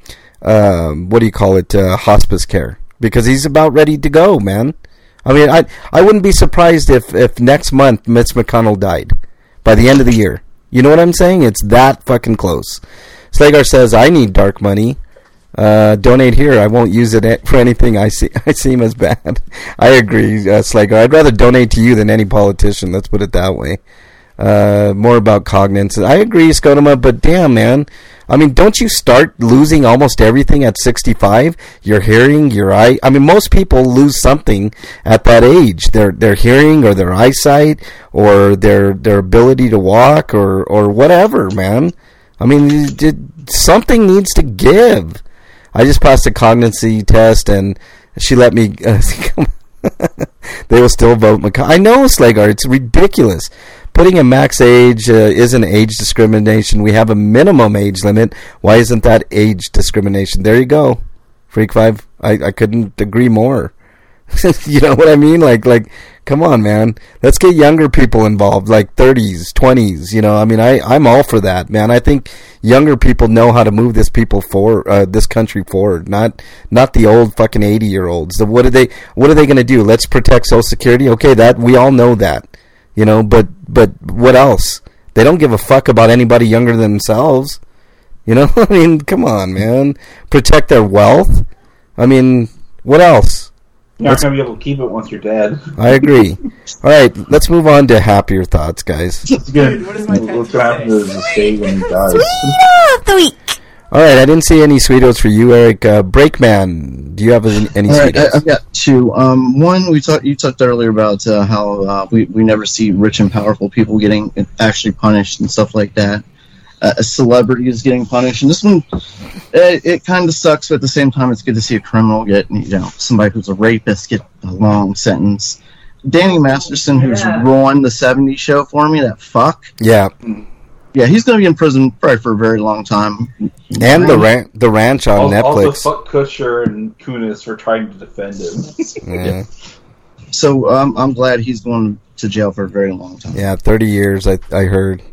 um, what do you call it, uh, hospice care, because he's about ready to go, man. I mean, I I wouldn't be surprised if if next month Mitch McConnell died by the end of the year. You know what I'm saying? It's that fucking close. Slagar says, I need dark money. Uh, donate here. I won't use it for anything I see. I seem as bad. I agree, uh, Slagar. I'd rather donate to you than any politician. Let's put it that way. Uh, more about cognizance. I agree, Scotoma, but damn, man. I mean, don't you start losing almost everything at sixty-five? Your hearing, your eye. I mean, most people lose something at that age. Their their hearing or their eyesight or their their ability to walk or, or whatever, man. I mean, it, it, something needs to give. I just passed a cognizency test, and she let me. Uh, they will still vote McConnell. I know, Slagar. It's ridiculous. Putting a max age uh, isn't age discrimination. We have a minimum age limit. Why isn't that age discrimination? There you go, Freak Five. I, I couldn't agree more. You know what I mean? Like, like, come on, man. Let's get younger people involved, like thirties, twenties. You know, I mean, I, I'm all for that, man. I think younger people know how to move this people for uh, this country forward, not not the old fucking eighty year olds. So what are they? What are they going to do? Let's protect Social Security. Okay, that we all know that. You know, but but what else? They don't give a fuck about anybody younger than themselves. You know, I mean, come on, man. Protect their wealth. I mean, what else? You're not going to be able to keep it once you're dead. I agree. All right, let's move on to happier thoughts, guys. It's good. Dude, what is my What's tattoo going to happen to say? the state when he dies? of the week. All right, I didn't see any sweetos for you, Eric. Uh, Breakman, do you have any, any All right, I, sweetos? I've got two. Um, one, we talked. You talked earlier about uh, how uh, we we never see rich and powerful people getting actually punished and stuff like that. Uh, a celebrity is getting punished, and this one, it, it kind of sucks, but at the same time, it's good to see a criminal get, you know, somebody who's a rapist get a long sentence. Danny Masterson, who's Yeah. ruined the seventies show for me, that fuck. Yeah. Yeah, he's going to be in prison probably for a very long time. And the ran- the ranch on all, Netflix. Also, fuck Kutcher and Kunis for trying to defend him. Yeah. So um, I'm glad he's going to jail for a very long time. Yeah, thirty years, I I heard.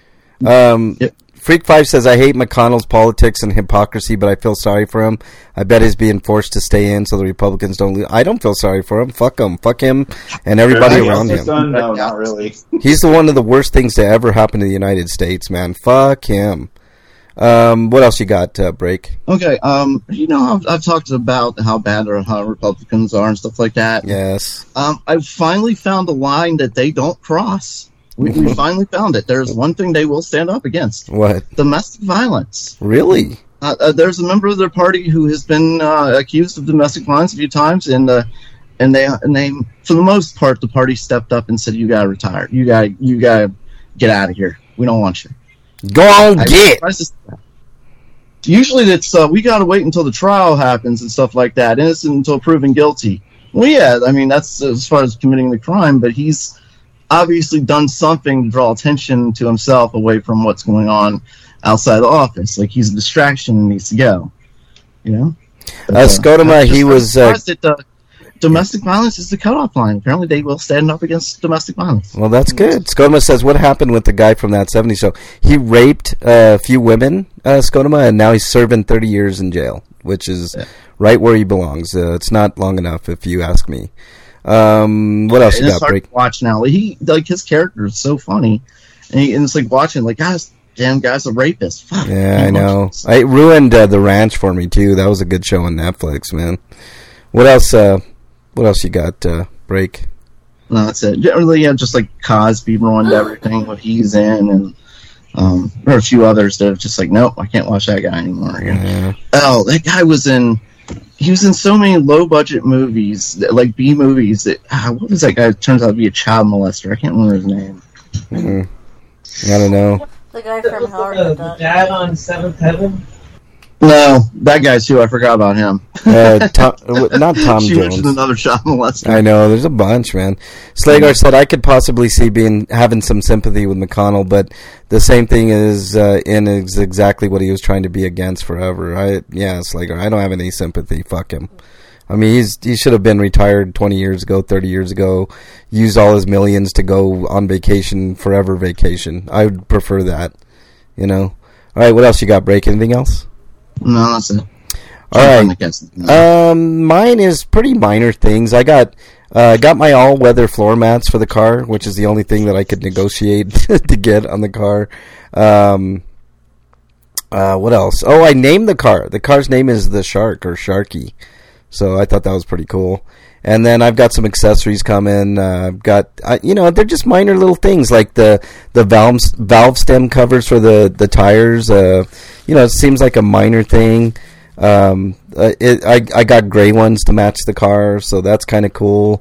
Um, Yep. Freak five says, I hate McConnell's politics and hypocrisy, but I feel sorry for him. I bet he's being forced to stay in so the Republicans don't lose. I don't feel sorry for him. Fuck him. Fuck him and everybody Everything around else him. done? No, not really. He's the one of the worst things to ever happen to the United States, man. Fuck him. Um, what else you got, uh, Break? Okay, um, you know, I've, I've talked about how bad or how Republicans are and stuff like that. Yes. Um, I finally found a line that they don't cross. We, we finally found it. There's one thing they will stand up against. What? Domestic violence. Really? Uh, uh, there's a member of their party who has been uh, accused of domestic violence a few times, and uh, and they and they, for the most part, the party stepped up and said, "You gotta retire. You gotta you gotta get out of here. We don't want you." Go on, I, get. I just, usually, it's uh, we gotta wait until the trial happens and stuff like that, innocent until proven guilty. Well, yeah, I mean that's as far as committing the crime, but he's obviously done something to draw attention to himself away from what's going on outside the office. Like he's a distraction and needs to go. You know? But, Uh, Scotoma, I'm just he was, uh, surprised that, uh, domestic violence is the cutoff line. Apparently they will stand up against domestic violence. Well, that's good. Scotoma says, what happened with the guy from that seventies show? He raped uh, a few women, uh, Scotoma, and now he's serving thirty years in jail, which is yeah. right where he belongs. Uh, it's not long enough, if you ask me. Um, what else and you it's got, hard Break? to watch now. He like his character is so funny, and, he, and it's like watching like guys, damn guy's a rapist. Fuck, yeah, I know. It ruined uh, The Ranch for me too. That was a good show on Netflix, man. What else? Uh, what else you got, uh, Break? No, that's it. Generally, yeah, just like Cosby ruined everything what he's in, and um, there are a few others that have just like, nope, I can't watch that guy anymore. Yeah. Oh, that guy was in. He was in so many low-budget movies, that, like B movies. That ah, what was that guy? It turns out to be a child molester. I can't remember his name. Mm-hmm. I don't know. The guy from Howard the, the the Duck. dad on Seventh Heaven. No, that guy too. I forgot about him. Uh, Tom, not Tom she Jones. mentioned another child molester. I know, there's a bunch, man. Slagar said I could possibly see being having some sympathy with McConnell, but the same thing is uh, in is exactly what he was trying to be against forever. I yeah, Slagar, I don't have any sympathy. Fuck him. I mean, he's he should have been retired twenty years ago, thirty years ago. Used all his millions to go on vacation, forever vacation. I would prefer that. You know. All right, what else you got, Break? Anything else? No, that's it. All right. Um, mine is pretty minor things. I got uh, got my all-weather floor mats for the car, which is the only thing that I could negotiate to get on the car. Um, uh, what else? Oh, I named the car. The car's name is the Shark or Sharky. So I thought that was pretty cool. And then I've got some accessories coming. Uh, I've got, uh, you know, they're just minor little things like the the valve valve stem covers for the the tires. Uh, you know, it seems like a minor thing. Um, uh, it, I I got gray ones to match the car, so that's kind of cool.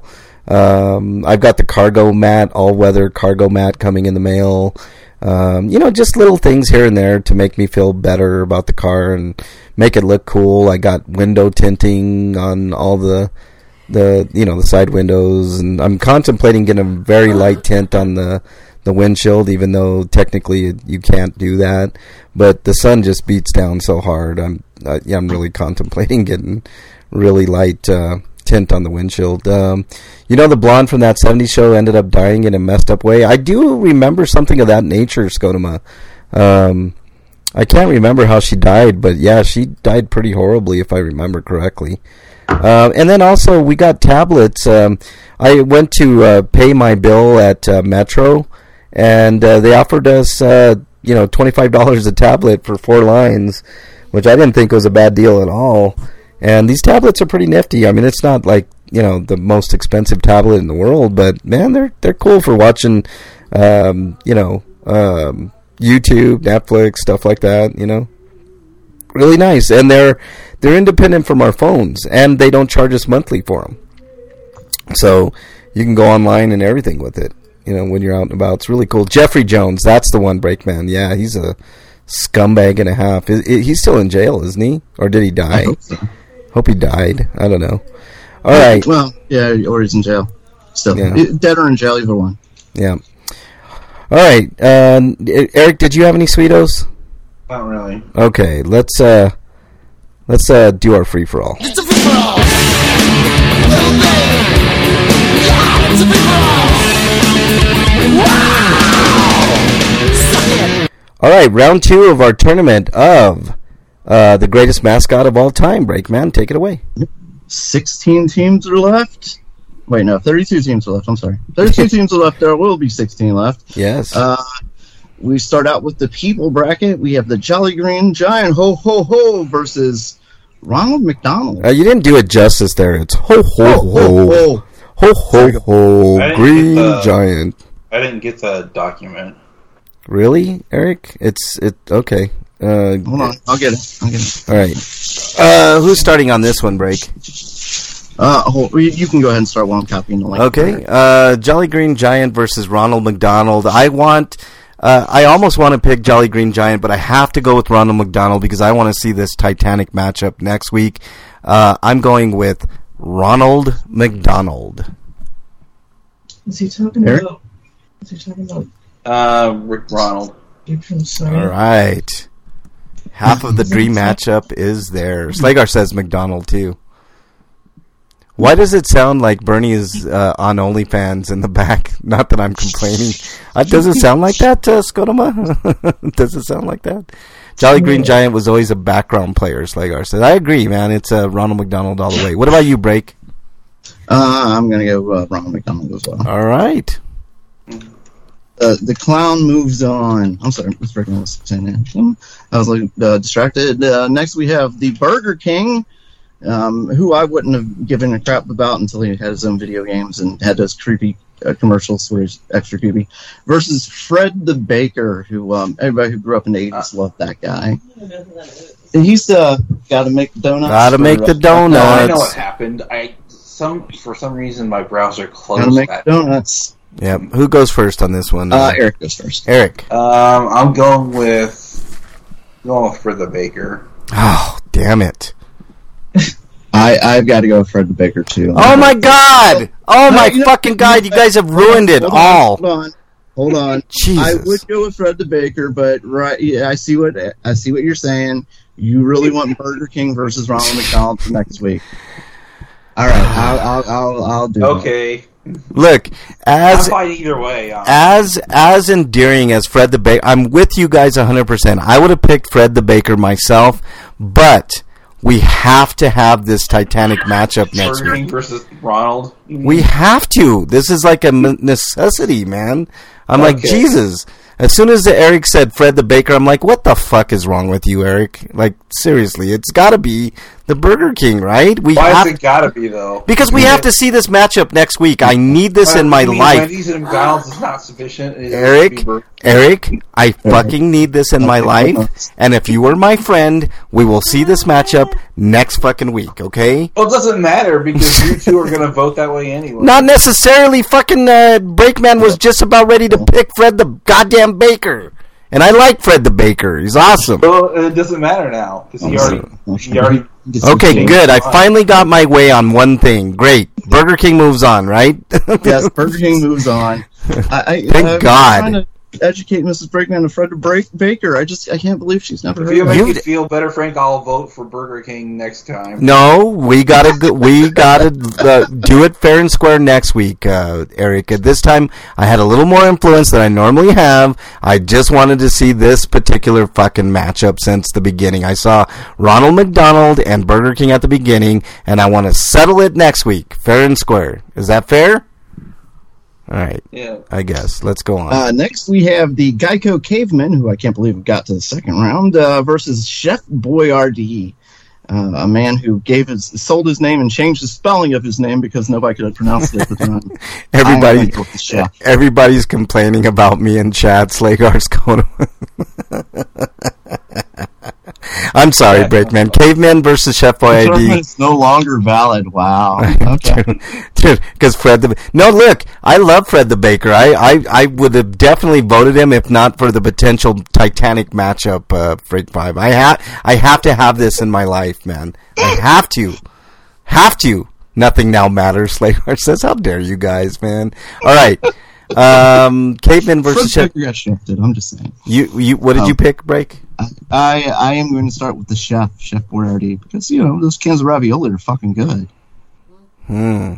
Um, I've got the cargo mat, all weather cargo mat coming in the mail. Um, you know, just little things here and there to make me feel better about the car and make it look cool. I got window tinting on all the. the you know the side windows, and I'm contemplating getting a very light tint on the the windshield, even though technically you can't do that, but the sun just beats down so hard. I'm uh, yeah, I'm really contemplating getting really light uh, tint on the windshield. Um, you know, the blonde from that seventies show ended up dying in a messed up way. I do remember something of that nature, Scotoma. Um, I can't remember how she died, but yeah, she died pretty horribly if I remember correctly. Uh, and then also we got tablets. Um, I went to uh, pay my bill at uh, Metro, and uh, they offered us, uh, you know, twenty-five dollars a tablet for four lines, which I didn't think was a bad deal at all. And these tablets are pretty nifty. I mean, it's not like, you know, the most expensive tablet in the world, but man, they're they're cool for watching, um, you know, um, YouTube, Netflix, stuff like that. You know. Really nice, and they're they're independent from our phones, and they don't charge us monthly for them. So you can go online and everything with it. You know, when you're out and about, it's really cool. Jeffrey Jones, that's the one, Breakman. Yeah, he's a scumbag and a half. Is, is, he's still in jail, isn't he? Or did he die? I hope so. Hope he died. I don't know. All right. Well, yeah, or he's in jail. Still, Yeah. dead or in jail, either one. Yeah. All All right, uh, Eric, did you have any Sweetos? Not really. Okay, let's uh, let's uh, do our free for all. It's a free for all. Little baby. Yeah, it's a free for all. Wow. Suck it. All right, round two of our tournament of uh, the greatest mascot of all time. Breakman, take it away. sixteen teams are left. Wait, no, thirty-two teams are left. I'm sorry. thirty-two teams are left. There will be sixteen left. Yes. Uh, we start out with the people bracket. We have the Jolly Green Giant, ho, ho, ho, versus Ronald McDonald. Uh, you didn't do it justice there. It's ho, ho, ho. ho. Ho, ho, ho. I didn't Green get the- Giant. I didn't get the document. Really, Eric? It's, it, okay. Uh, Hold on. I'll get it. I'll get it. all right. Uh, who's starting on this one, Break? Uh, hold, you you can go ahead and start while I'm copying the link. Okay. Uh, Jolly Green Giant versus Ronald McDonald. I want... Uh, I almost want to pick Jolly Green Giant, but I have to go with Ronald McDonald because I want to see this Titanic matchup next week. Uh, I'm going with Ronald McDonald. Is he talking Eric? about? Is he talking about Uh, Rick Ronald. Dick from Sonic? All right. Half of the dream matchup is there. Slagar says McDonald, too. Why does it sound like Bernie is uh, on OnlyFans in the back? Not that I'm complaining. Uh, does it sound like that, uh, Skodoma? Does it sound like that? Jolly Green Giant was always a background player, Slagar says. I agree, man. It's uh, Ronald McDonald all the way. What about you, Break? Uh, I'm going to go uh, Ronald McDonald as well. All right. Uh, the clown moves on. I'm sorry, what's breaking this saying? I was like uh, distracted. Uh, next, we have the Burger King, um, who I wouldn't have given a crap about until he had his own video games and had those creepy uh, commercials where he's extra creepy. Versus Fred the Baker, who um, everybody who grew up in the eighties loved that guy. And he's uh, got to make the donuts. Gotta for, make uh, the donuts. No, I know what happened. I some for some reason my browser closed. Gotta make that. donuts. Yep. Who goes first on this one? Uh, Eric goes first. Eric. Um, I'm going with going with Fred the Baker. Oh, damn it. I, I've got to go with Fred the Baker, too. Oh, my God. Oh, my No, you know- fucking God. You guys have ruined it Hold on, all. Hold on. Hold on. Jesus. I would go with Fred the Baker, but right, yeah, I see what I see what you're saying. You really want Burger King versus Ronald McDonald for next week. All right, I'll I'll I'll, I'll do it. Okay, Look, as I'm fine either way. Um, as as endearing as Fred the Baker, I'm with you guys one hundred percent. I would have picked Fred the Baker myself, but we have to have this Titanic matchup next Burger King week. versus Ronald. We have to. This is like a m- necessity, man. I'm like, Okay. Jesus. As soon as Eric said Fred the Baker, I'm like, what the fuck is wrong with you, Eric? Like, seriously, it's got to be the Burger King, right? We Why have has it gotta be though? because we have to see this matchup next week. I need this in my You mean life. Wendy's and McDonald's is not sufficient. It has to Eric, be Burger King. Eric, I fucking need this in my life. And if you were my friend, we will see this matchup next fucking week, okay? Well, it doesn't matter because you two are gonna vote that way anyway. Not necessarily. Fucking uh, Breakman was just about ready to pick Fred the goddamn Baker. And I like Fred the Baker. He's awesome. Well, it doesn't matter now because he already, he already. Okay, good. I finally got my way on one thing. Great. Burger King moves on, right? Yes, Burger King moves on. I, I, Thank I'm God. trying to educate Missus Breakman and Fred the Break- Baker. I just I can't believe she's never If heard you of make it. me feel better, Frank, I'll vote for Burger King next time. No, we gotta go, we gotta uh, do it fair and square next week, uh, Eric. At this time, I had a little more influence than I normally have. I just wanted to see this particular fucking matchup since the beginning. I saw Ronald McDonald and Burger King at the beginning, and I want to settle it next week, fair and square. Is that fair? All right, Yeah. I guess. Let's go on. Uh, next, we have the Geico Caveman, who I can't believe got to the second round, uh, versus Chef Boyardee, uh, a man who gave his sold his name and changed the spelling of his name because nobody could have pronounced it at the time. Everybody, I went with the chef. everybody's complaining about me and Chad Slagar's going. I'm sorry, Breakman. Caveman versus Chef The tournament Boyardee. is no longer valid. Wow. Okay. Dude, because Fred the no, look, I love Fred the Baker. I, I, I would have definitely voted him if not for the potential Titanic matchup. Uh, Freight Five. I have I have to have this in my life, man. I have to, have to. Nothing now matters. Slagar says, "How dare you guys, man?" All right. Um, Caveman versus Chef. got shifted. I'm just saying. You, you, what did Oh. you pick, Break? I, I I am going to start with the chef, Chef Boyardee, because you know those cans of ravioli are fucking good. Hmm.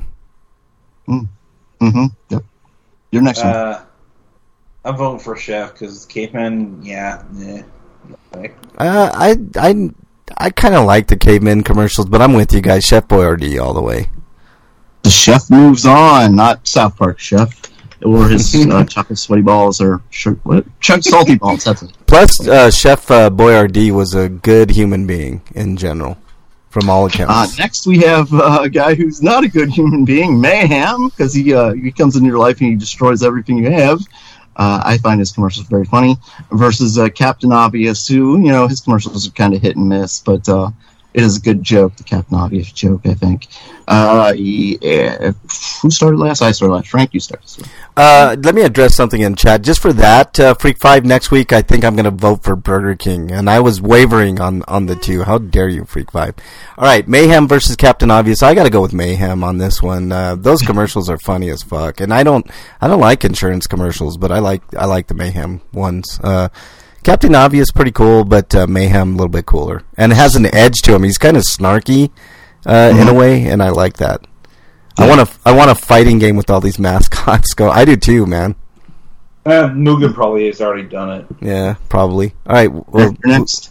Mm. Mm-hmm. Yep. Your next one. Uh, I'm voting for Chef because Caveman, yeah, yeah. Okay. Uh, I, I, I kind of like the Caveman commercials, but I'm with you guys. Chef Boyardee all the way. The chef moves on, not South Park Chef, or his uh, chocolate sweaty balls, or sh- what? Chuck salty balls. That's it. Plus, uh, Chef uh, Boyardee was a good human being in general, from all Uh, accounts. next, we have uh, a guy who's not a good human being, Mayhem, because he uh, he comes into your life and he destroys everything you have. Uh, I find his commercials very funny. Versus uh, Captain Obvious, who, you know, his commercials are kind of hit and miss, but uh, it is a good joke, the Captain Obvious joke, I think. Uh, yeah. Who started last? I started last. Frank, you started. Uh, let me address something in chat. Just for that, uh, Freak five next week, I think I'm going to vote for Burger King. And I was wavering on, on the two. How dare you, Freak five. All right, Mayhem versus Captain Obvious. I got to go with Mayhem on this one. Uh, those commercials are funny as fuck. And I don't I don't like insurance commercials, but I like I like the Mayhem ones. Uh, Captain Obvious pretty cool, but uh, Mayhem a little bit cooler. And it has an edge to him. He's kind of snarky uh, mm-hmm. in a way, and I like that. I want a, I want a fighting game with all these mascots. Go, I do too, man. Uh, Mugen probably has already done it. Yeah, probably. All right, well, next.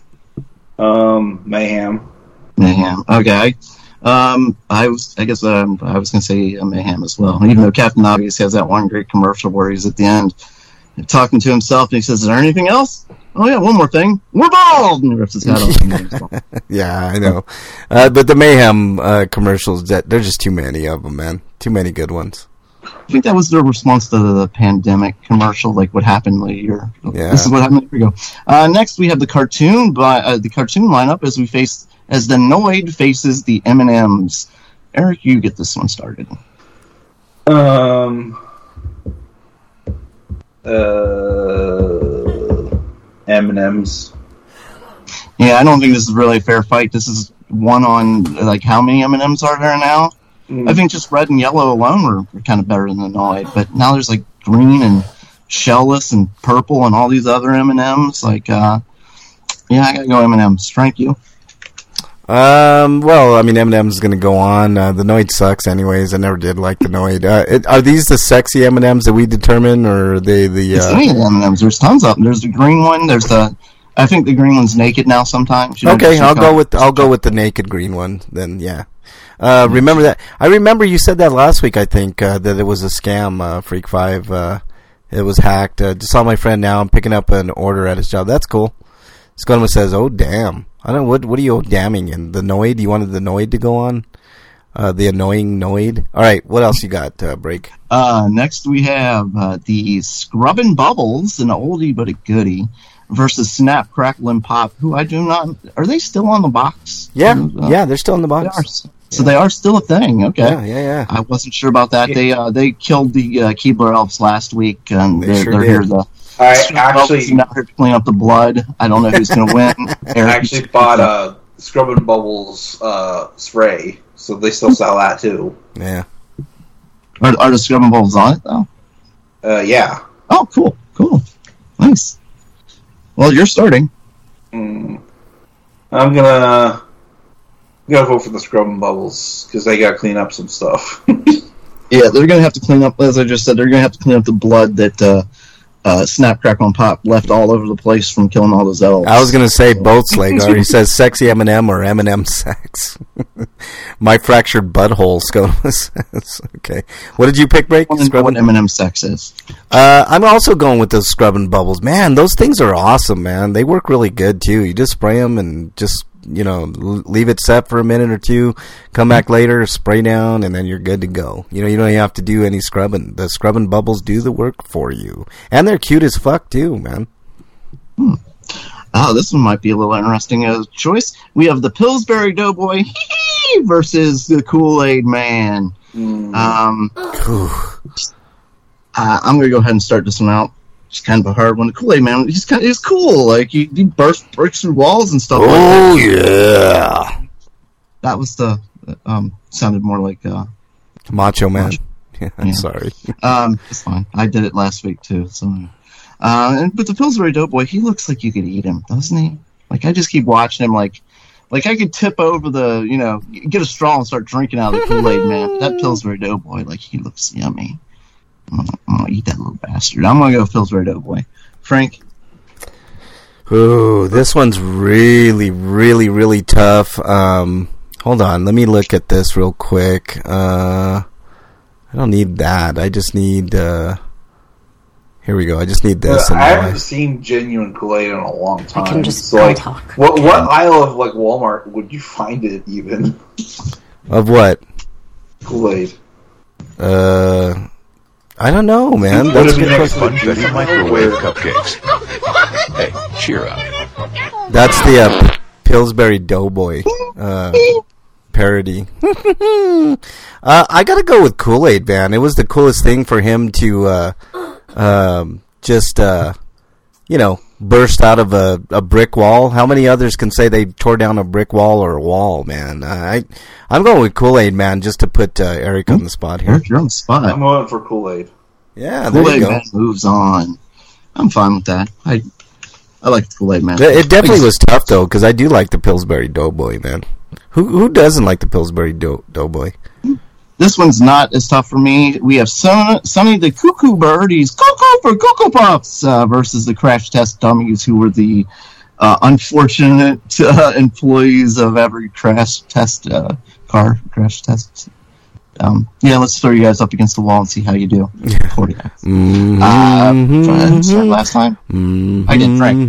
Um, Mayhem. Mayhem. Okay. Um, I was, I guess, um, I was gonna say uh, Mayhem as well. Even though Captain Obvious has that one great commercial where he's at the end talking to himself and he says, "Is there anything else? Oh yeah, one more thing. We're bald!" And he rips his head off. Yeah, I know. Uh, but the Mayhem uh, commercials, that there's just too many of them, man. Too many good ones. I think that was their response to the pandemic commercial, like what happened later. Yeah. This is what happened. Here we go. Uh, next, we have the cartoon by uh, the cartoon lineup as we face as the Noid faces the M and M's. Eric, you get this one started. Um. Uh. M and M's. Yeah, I don't think this is really a fair fight. This is one on like how many M and M's are there now? Mm. I think just red and yellow alone were, were kind of better than the Noid, but now there's like green and shellless and purple and all these other M and M's. Like, uh, yeah, I gotta go M and M's. Frank, you? Um. Well, I mean, M and M's is gonna go on. Uh, the Noid sucks, anyways. I never did like the Noid. Uh, it, are these the sexy M and M's that we determine, or are they the? Uh... It's any of the M and M's. There's tons of them. There's the green one. There's the. I think the green one's naked now. Sometimes. You know, okay, I'll go with I'll go with the naked green one. Then, yeah. Uh, remember that? I remember you said that last week. I think uh, that it was a scam. Uh, Freak Five. Uh, it was hacked. Uh, just saw my friend now. I'm picking up an order at his job. That's cool. Scotland says, "Oh damn! I don't. What what are you damning in the Noid? You wanted the Noid to go on? Uh, the annoying Noid. All right. What else you got? Uh, break. Uh, next we have uh, the Scrubbin' Bubbles, an oldie but a goodie, versus Snap, Crackle, and Pop. Who I do not. Are they still on the box? Yeah. Uh, yeah. They're still in the box. They are. So they are still a thing. Okay. Yeah, yeah, yeah. I wasn't sure about that. They uh, they killed the uh, Keebler Elves last week, and They they're, sure they're did. here to. I Elves actually, are now here to clean up the blood. I don't know who's going to win. I Eric, actually bought a Scrubbin' Bubbles uh, spray, so they still sell that too. Yeah. Are, are the Scrubbin' Bubbles on it though? Uh, yeah. Oh, cool, cool, nice. Well, you're starting. Mm. I'm gonna I'm gonna vote for the Scrubbin' Bubbles because they gotta clean up some stuff. Yeah, they're going to have to clean up, as I just said, they're going to have to clean up the blood that uh, uh, Snap, Crackle, and Pop left all over the place from killing all those elves. I was gonna say both, Slagar. He says sexy M and M or M and M sex. My fractured butthole, Scotoma says. Okay. What did you pick, Break? I want to know what M and M sex is. Uh, I'm also going with those Scrubbin' Bubbles. Man, those things are awesome, man. They work really good, too. You just spray them and just, you know, l- leave it set for a minute or two, come back later, spray down, and then you're good to go. You know, you don't even have to do any scrubbing. The Scrubbin' Bubbles do the work for you. And they're cute as fuck, too, man. Hmm. Oh, this one might be a little interesting uh, choice. We have the Pillsbury Doughboy versus the Kool-Aid Man. Mm. Um, uh, I'm going to go ahead and start this one out. It's kind of a hard one. The Kool-Aid Man, he's kind of, he's cool. Like, he, he bursts, breaks through walls and stuff Oh, like that. yeah. That was the, um, sounded more like, uh, Macho Man. Yeah, I'm Yeah. sorry. Um, it's fine. I did it last week too. So, uh, and, but the Pillsbury Doughboy, he looks like you could eat him, doesn't he? Like I just keep watching him. Like, like I could tip over the, you know, get a straw and start drinking out of the Kool-Aid man. That Pillsbury Doughboy, like he looks yummy. I'm gonna, I'm gonna eat that little bastard. I'm gonna go Pillsbury Doughboy. Frank. Ooh, this one's really, really, really tough. Um, hold on, let me look at this real quick. Uh, I don't need that. I just need. Uh, here we go. I just need this. Uh, and I now haven't seen genuine Kool-Aid in a long time. I can just so, like, talk. what what aisle of like Walmart would you find it even? Of what? Kool-Aid. Uh, I don't know, man. Would That's it be a good next to question. the juice microwave cupcakes. Hey, cheer up. That's the uh, Pillsbury Doughboy uh, parody. uh, I gotta go with Kool-Aid, man. It was the coolest thing for him to uh, um, just, uh, you know, burst out of a, a brick wall. How many others can say they tore down a brick wall or a wall, man? I, I'm going with Kool-Aid, man, just to put uh, Eric on the spot here. Eric, you're on the spot. I'm going for Kool-Aid. Yeah, there Kool-Aid you go. man moves on. I'm fine with that. I I like the Kool-Aid man. It definitely was tough, though, because I do like the Pillsbury Doughboy, man. Who who doesn't like the Pillsbury Dough- Doughboy? This one's not as tough for me. We have Son- Sonny the Cuckoo Bird. He's cuckoo for Cocoa Puffs uh, versus the Crash Test Dummies, who were the uh, unfortunate uh, employees of every crash test uh, car crash test. Um, yeah, let's throw you guys up against the wall and see how you do. forty Mm-hmm. Uh, start last time. Mm-hmm. I did Frank.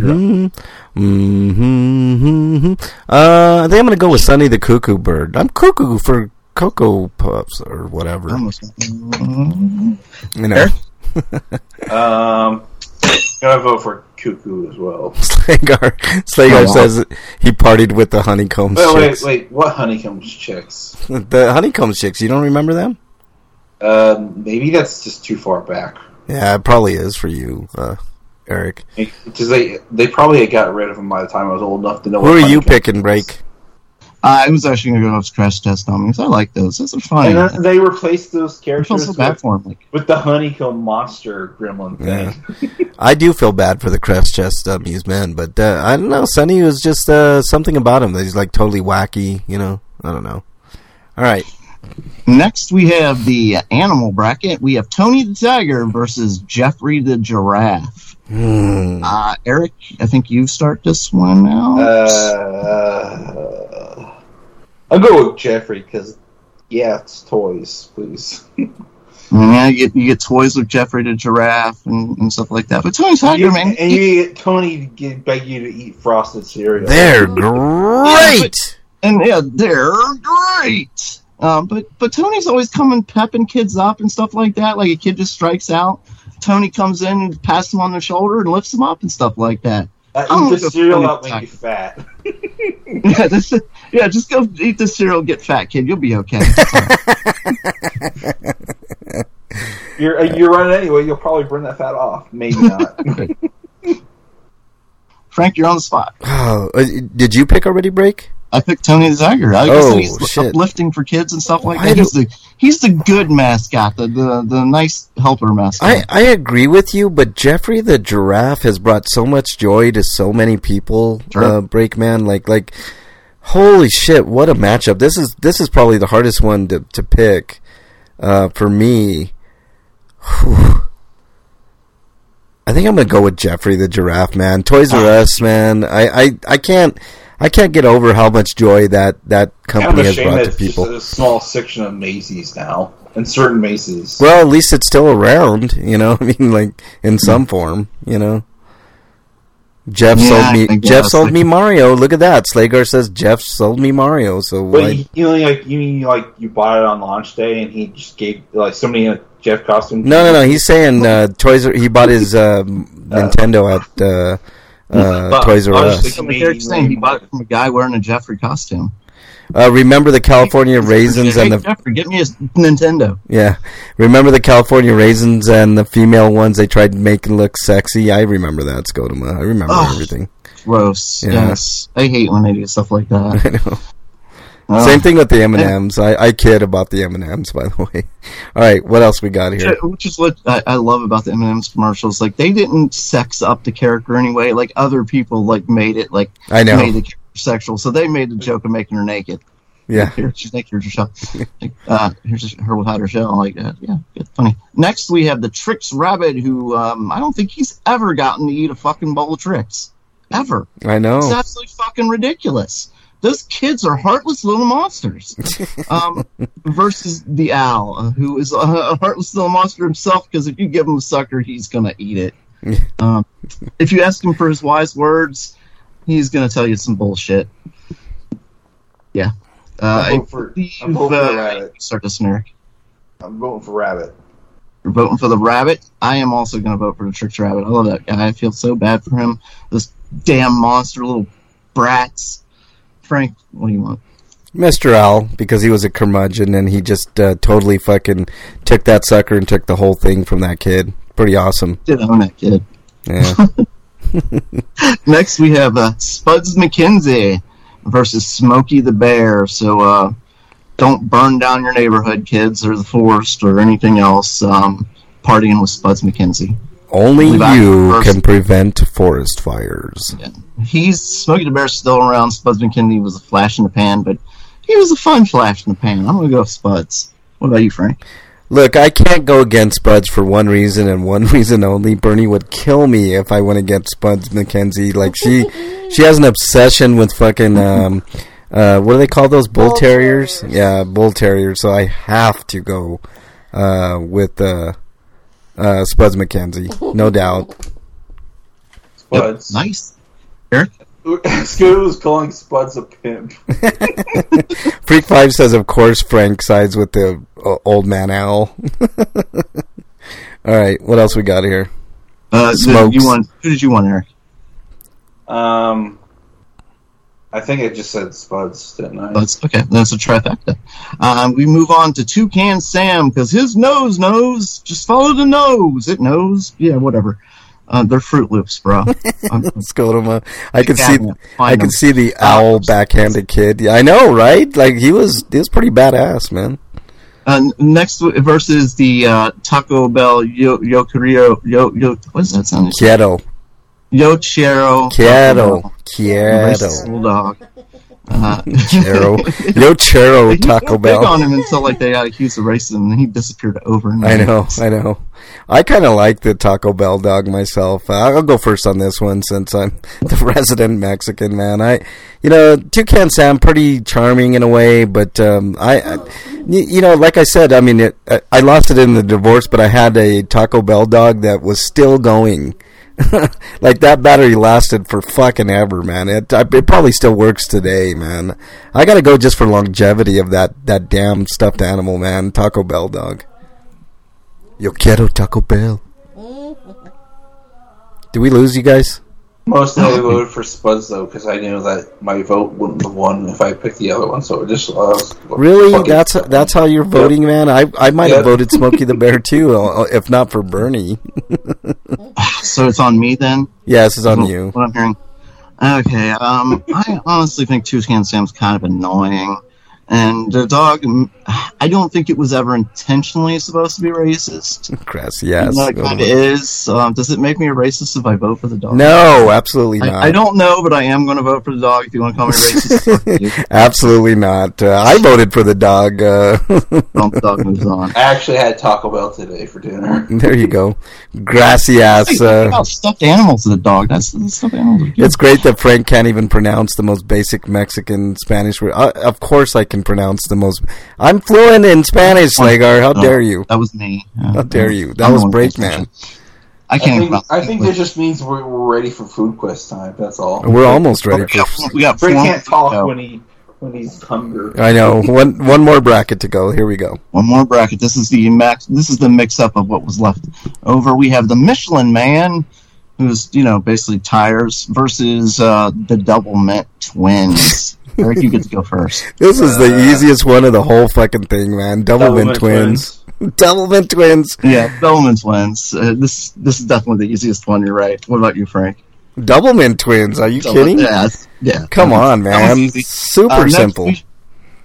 Mm-hmm. Uh, I think I'm gonna go with Sonny the Cuckoo Bird. I'm cuckoo for Cocoa Puffs or whatever. Almost. You know. Um, gotta vote for Cuckoo as well. Slagar, Slagar Oh, wow. says he partied with the Honeycombs Wait, wait, chicks. wait. What Honeycombs chicks? The Honeycombs chicks. You don't remember them? Uh, maybe that's just too far back. Yeah, it probably is for you, uh, Eric. Because they they probably had got rid of them by the time I was old enough to know. Who what are you Honeycombs picking, was. Break? I was actually going to go with Crash Test Dummies. I like those. Those are funny. And then they replaced those I feel characters so bad with, for them. Like, with the Honeycomb monster gremlin thing. Yeah. I do feel bad for the Crash Test Dummies, man, but uh, I don't know. Sonny was just uh, something about him that he's like totally wacky, you know? I don't know. All right. next, we have the animal bracket. We have Tony the Tiger versus Jeffrey the Giraffe. Hmm. Uh, Eric, I think you start this one out. Uh, I'll go with Jeffrey because, yeah, it's toys, please. Yeah, you get, you get toys with Jeffrey the Giraffe and, and stuff like that. But Tony Tiger, You- man, and you get Tony to get, beg you to eat frosted cereal. They're great! and yeah, they're great. Um, but but Tony's always coming pepping kids up and stuff like that. Like a kid just strikes out, Tony comes in and passes him on the shoulder and lifts him up and stuff like that. Uh, I'm eat the gonna go cereal Tony up, make Tiger. you fat. Yeah, this, yeah, just go eat the cereal, get fat, kid. You'll be okay. You're uh, you're running anyway. You'll probably burn that fat off. Maybe not. Frank, you're on the spot. Oh, uh, did you pick already, Break? I picked Tony the Tiger. I Oh, said he's shit. uplifting for kids and stuff like Why that. do- He's the he's the good mascot, the the, the nice helper mascot. I, I agree with you, but Jeffrey the Giraffe has brought so much joy to so many people, Sure. uh, Breakman. Like, like, holy shit, what a matchup. This is this is probably the hardest one to, to pick uh, for me. Whew. I think I'm going to go with Jeffrey the Giraffe, man. Toys R Us, man. I, I, I can't... I can't get over how much joy that, that Kind of company a has shame brought that to it's people. just a small section of Macy's now, and certain Macy's. Well, at least it's still around, you know. I mean, like in some form, you know. Jeff Yeah, sold I me. think Jeff that's sold like- me Mario. Look at that. Slagar says Jeff sold me Mario. So But why? you, you know, like you mean like you bought it on launch day, and he just gave like somebody in a Jeff costume. No, no, no. He's saying uh, Toys. R- he bought his uh, Nintendo at uh, uh, But Toys R I was Us. just So thinking Eric's maybe- saying he bought it from a guy wearing a Jeffrey costume. Uh, remember the California raisins Hey, and the Jeffrey, get me a Nintendo. yeah. Remember the California raisins and the female ones they tried to make look sexy. I remember that, Scotoma. I remember Ugh. everything. Gross. Yeah. Yes, I hate when they do stuff like that. I know. Oh. Same thing with the M and M's. I, I kid about the M and M's, by the way. All right, what else we got here? Which is what I, I love about the M and M's commercials. Like, they didn't sex up the character anyway. Like, other people, like, made it, like, I know. made the character sexual. So they made the joke of making her naked. Yeah. Here, she's naked, here's her shell. Like, uh, here's her without her shell. Like, uh, yeah, it's funny. Next, we have the Trix Rabbit, who, um, I don't think he's ever gotten to eat a fucking bowl of Trix. Ever. I know. It's absolutely fucking ridiculous. Those kids are heartless little monsters. Um, versus the owl, who is a, a heartless little monster himself, because if you give him a sucker, he's going to eat it. Um, if you ask him for his wise words, he's going to tell you some bullshit. Yeah. Uh, I'm voting for, I'm voting uh, for Rabbit. Start this, Eric. I'm voting for Rabbit. You're voting for the rabbit? I am also going to vote for the Trix Rabbit. I love that guy. I feel so bad for him. Those damn monster little brats. Frank, what do you want? Mister Owl, because he was a curmudgeon and he just uh, totally fucking took that sucker and took the whole thing from that kid. Pretty awesome. Did own that kid. Yeah. Next, we have uh, Spuds McKenzie versus Smokey the Bear. So, uh, don't burn down your neighborhood, kids, or the forest, or anything else. Um, partying with Spuds McKenzie. Only Levi you first. can prevent forest fires. Yeah. He's Smokey the Bear's still around. Spuds McKenzie was a flash in the pan, but he was a fun flash in the pan. I'm going to go with Spuds. What about you, Frank? Look, I can't go against Spuds for one reason and one reason only. Bernie would kill me if I went against Spuds McKenzie. Like, she she has an obsession with fucking, um, uh, what do they call those? Bull, bull terriers? terriers? Yeah, bull terriers. So I have to go uh, with uh, uh, Spuds McKenzie. No doubt. Spuds. Yep. Nice. Eric? Scooter was calling Spuds a pimp. Freak Five says, of course, Frank sides with the uh, old man owl. All right, what else we got here? Uh, Smokes. You want, who did you want, Eric? Um, I think I just said Spuds, didn't I? That's okay. That's a trifecta. Um, we move on to Toucan Sam because his nose knows. Just follow the nose. It knows. Yeah, whatever. Uh, they're Fruit Loops, bro. Um, Let's go to my. I can see. Find I can them. see the owl backhanded kid. Yeah, I know, right? Like he was. He was pretty badass, man. Uh, next versus the uh, Taco Bell Yo Yo Yo Yo Yo. What does that sound? Quiero. Yo Chero. Quiero. Quiero. Bulldog. Uh, Chero. Yo Chero Taco Bell. Big on Bell. him until like they got accused of racism, and he disappeared overnight. I know. I know. I kind of like the Taco Bell dog myself. Uh, I'll go first on this one since I'm the resident Mexican, man. I, you know, Toucan Sam pretty charming in a way, but um, I, I, you know, like I said, I mean, it, I, I lost it in the divorce, but I had a Taco Bell dog that was still going. Like that battery lasted for fucking ever, man. It it probably still works today, man. I gotta go just for longevity of that that damn stuffed animal, man. Taco Bell dog. Yo quiero Taco Bell. Did we lose you guys? Mostly I voted for Spuds though because I knew that my vote wouldn't have won if I picked the other one. So it just uh, really fucking, that's that's how you're voting, yep. man. I I might yep. have voted Smokey the Bear too, if not for Bernie. So it's on me then. Yes, it's on what, you. What I'm hearing. Okay. Um, I honestly think Toucan Sam's kind of annoying. And the dog, I don't think it was ever intentionally supposed to be racist. Crass, yes. No, it kind of is. Um, does it make me a racist if I vote for the dog? No, absolutely not. I, I don't know, but I am going to vote for the dog if you want to call me racist. Absolutely not. Uh, I voted for the dog. Uh... Well, the dog moves on. I actually had Taco Bell today for dinner. There you go. Grassy ass. Uh... About stuffed animals to the dog. That's the stuffed animals. It's great that Frank can't even pronounce the most basic Mexican Spanish word. Uh, of course I can pronounce the most. I'm fluent in Spanish, Slagar. How no, dare you? That was me. Uh, How dare you? That was Breakman. I can't. I think, I think that just means we're, we're ready for food quest time. That's all. We're almost ready we got, for. We got. Frank can't talk go. when he when he's hungry. I know. One one more bracket to go. Here we go. One more bracket. This is the max. This is the mix up of what was left over. We have the Michelin Man, who's you know basically tires, versus uh, the Double Mint Twins. Eric, you get to go first. This is the uh, easiest one of the whole fucking thing, man. Double Mint twins. twins. Double Mint Twins. Yeah, Double Mint Twins. Uh, this this is definitely the easiest one. You're right. What about you, Frank? Double Mint Twins. Are you Double, kidding? Yeah, yeah. Come on, man. Super uh, simple. We,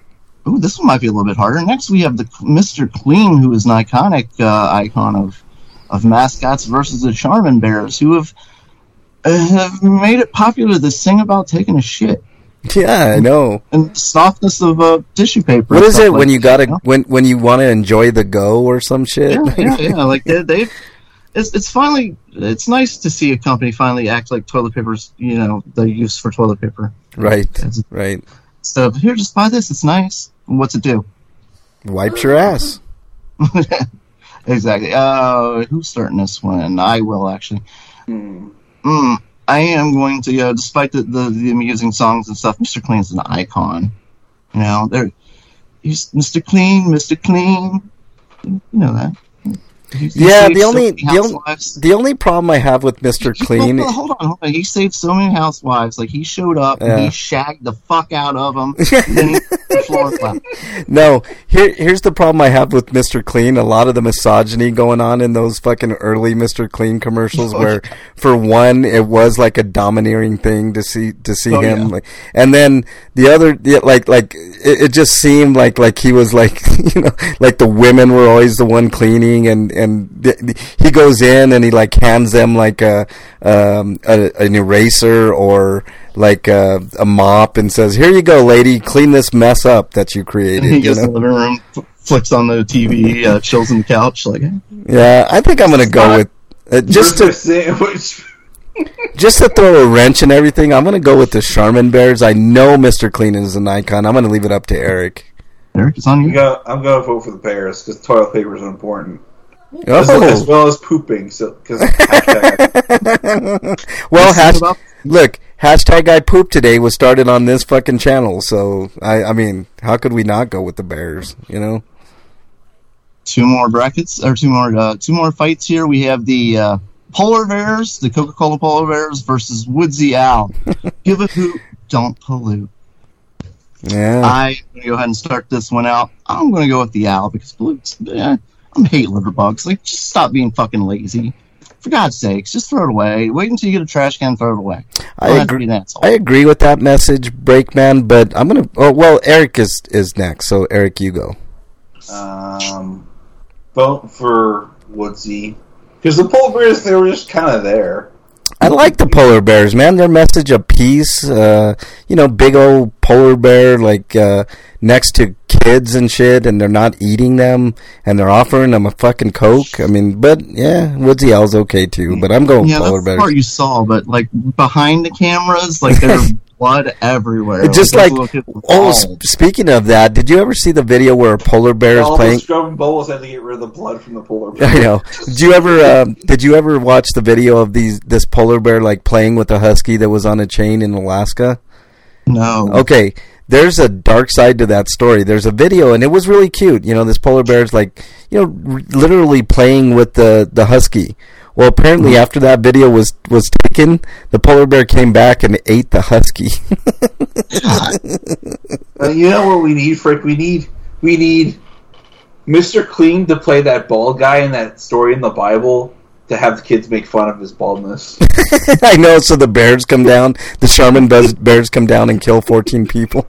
ooh, this one might be a little bit harder. Next, we have the Mister Clean, who is an iconic uh, icon of of mascots versus the Charmin Bears, who have uh, have made it popular to sing about taking a shit. Yeah, I know. And the softness of uh, tissue paper. What is it like when you that, gotta you know? when when you want to enjoy the go or some shit? Yeah, yeah, yeah. Like they, they, it's it's finally it's nice to see a company finally act like toilet paper's, you know, the use for toilet paper. Right, It's- right. So here, just buy this. It's nice. What's it do? Wipes your ass. Exactly. Uh, who's starting this one? I will actually. Hmm. Mm, I am going to, uh, despite the, the, the amusing songs and stuff, Mister Clean's an icon. You know, there, he's Mister Clean, Mister Clean. You know that. He, he Yeah, saved the so only many the only, housewives. the only problem I have with Mister He- Clean. Hold on, hold on, hold on. He saved so many housewives. Like, he showed up, Yeah. and he shagged the fuck out of them, and then he the floor left. No, here here's the problem I have with Mister Clean. A lot of the misogyny going on in those fucking early Mister Clean commercials, where for one it was like a domineering thing to see to see Oh, him, yeah. like, and then the other the, like like it, it just seemed like like he was like you know like the women were always the one cleaning, and and th- th- he goes in and he like hands them like a um a, an eraser or like a, a mop and says, "Here you go, lady, clean this mess up that you created." And he you gets know? in the living room, f- flicks on the T V, uh, chills on the couch, like, hey. Yeah, I think I'm gonna go with uh, just to Sandwich. just to throw a wrench in everything. I'm gonna go with the Charmin Bears. I know Mister Clean is an icon. I'm gonna leave it up to Eric. Eric, it's on I'm you. gonna, I'm gonna vote for the Bears because toilet paper is important, as, as Oh, well as pooping. So, because well, This is hash, about- look, hashtag I pooped today was started on this fucking channel. So I, I mean, how could we not go with the Bears? You know. Two more brackets, or two more, uh, two more fights here. We have the uh, Polar Bears, the Coca-Cola Polar Bears versus Woodsy Owl. Give a hoot, don't pollute. Yeah. I'm going to go ahead and start this one out. I'm going to go with the Owl because pollutes. Eh, I hate liver bugs. Like, just stop being fucking lazy. For God's sakes, just throw it away. Wait until you get a trash can, throw it away. I Don't have to agree. be an asshole. I agree with that message, Breakman. But I'm gonna. Oh well, Eric is is next. So Eric, you go. um, vote for Woodsy because the polar bears they were just kind of there. I like the polar bears, man. Their message of peace, uh, you know, big old polar bear, like, uh, next to kids and shit, and they're not eating them, and they're offering them a fucking Coke. I mean, but, yeah, Woodsy Owl's okay, too, but I'm going Yeah, polar that's the bears. part you saw, but, like, behind the cameras, like, there's blood everywhere. Just those like, little kids were oh, bald. s- speaking of that, did you ever see the video where a polar bear is All playing? the scrubbing bowls had to get rid of the blood from the polar bear. I know. Did you ever? Um, did you ever watch the video of these this polar bear like playing with a husky that was on a chain in Alaska? No. Okay, there's a dark side to that story. There's a video, and it was really cute. You know, this polar bear's like, you know, r- literally playing with the the husky. Well, apparently, after that video was was taken, the polar bear came back and ate the husky. Uh, you know what we need, Frick? We need we need Mister Clean to play that bald guy in that story in the Bible to have the kids make fun of his baldness. I know. So the bears come down. The Charmin buzz- bears come down and kill fourteen people.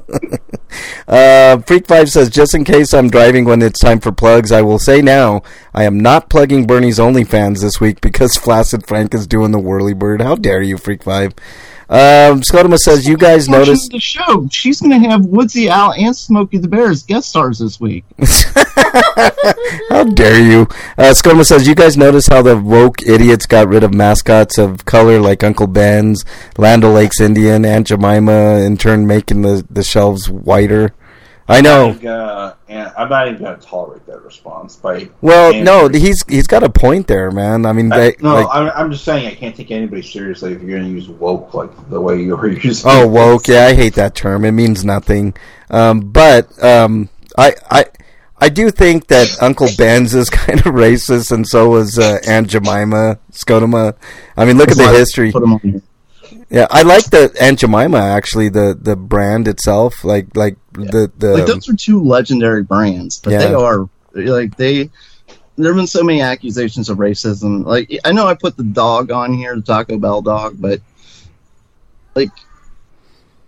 uh, Freak Five says, just in case I'm driving when it's time for plugs, I will say now I am not plugging Bernie's OnlyFans this week because Flaccid Frank is doing the whirly bird. How dare you, Freak Five? Um, Scotoma says, you guys Watching noticed. the show. She's going to have Woodsy Owl and Smokey the Bear as guest stars this week. How dare you? Uh, Scotoma says, you guys notice how the woke idiots got rid of mascots of color like Uncle Ben's, Land O'Lakes Indian, Aunt Jemima, in turn making the, the shelves whiter? I know. I'm, gonna, and I'm not even going to tolerate that response. By Well, and- no, he's he's got a point there, man. I mean, they, I, no, like, I'm, I'm just saying I can't take anybody seriously if you're going to use woke like the way you're using. oh, it. woke. Yeah, I hate that term. It means nothing. Um, but um, I I I do think that Uncle Ben's is kind of racist, and so is uh, Aunt Jemima Scotoma. I mean, look That's at why the I history. Put 'em on here. Yeah, I like the Aunt Jemima actually. The the brand itself, like like the the. Like, those are two legendary brands, but Yeah. they are, like, they... There have been so many accusations of racism. Like, I know I put the dog on here, the Taco Bell dog, but, like,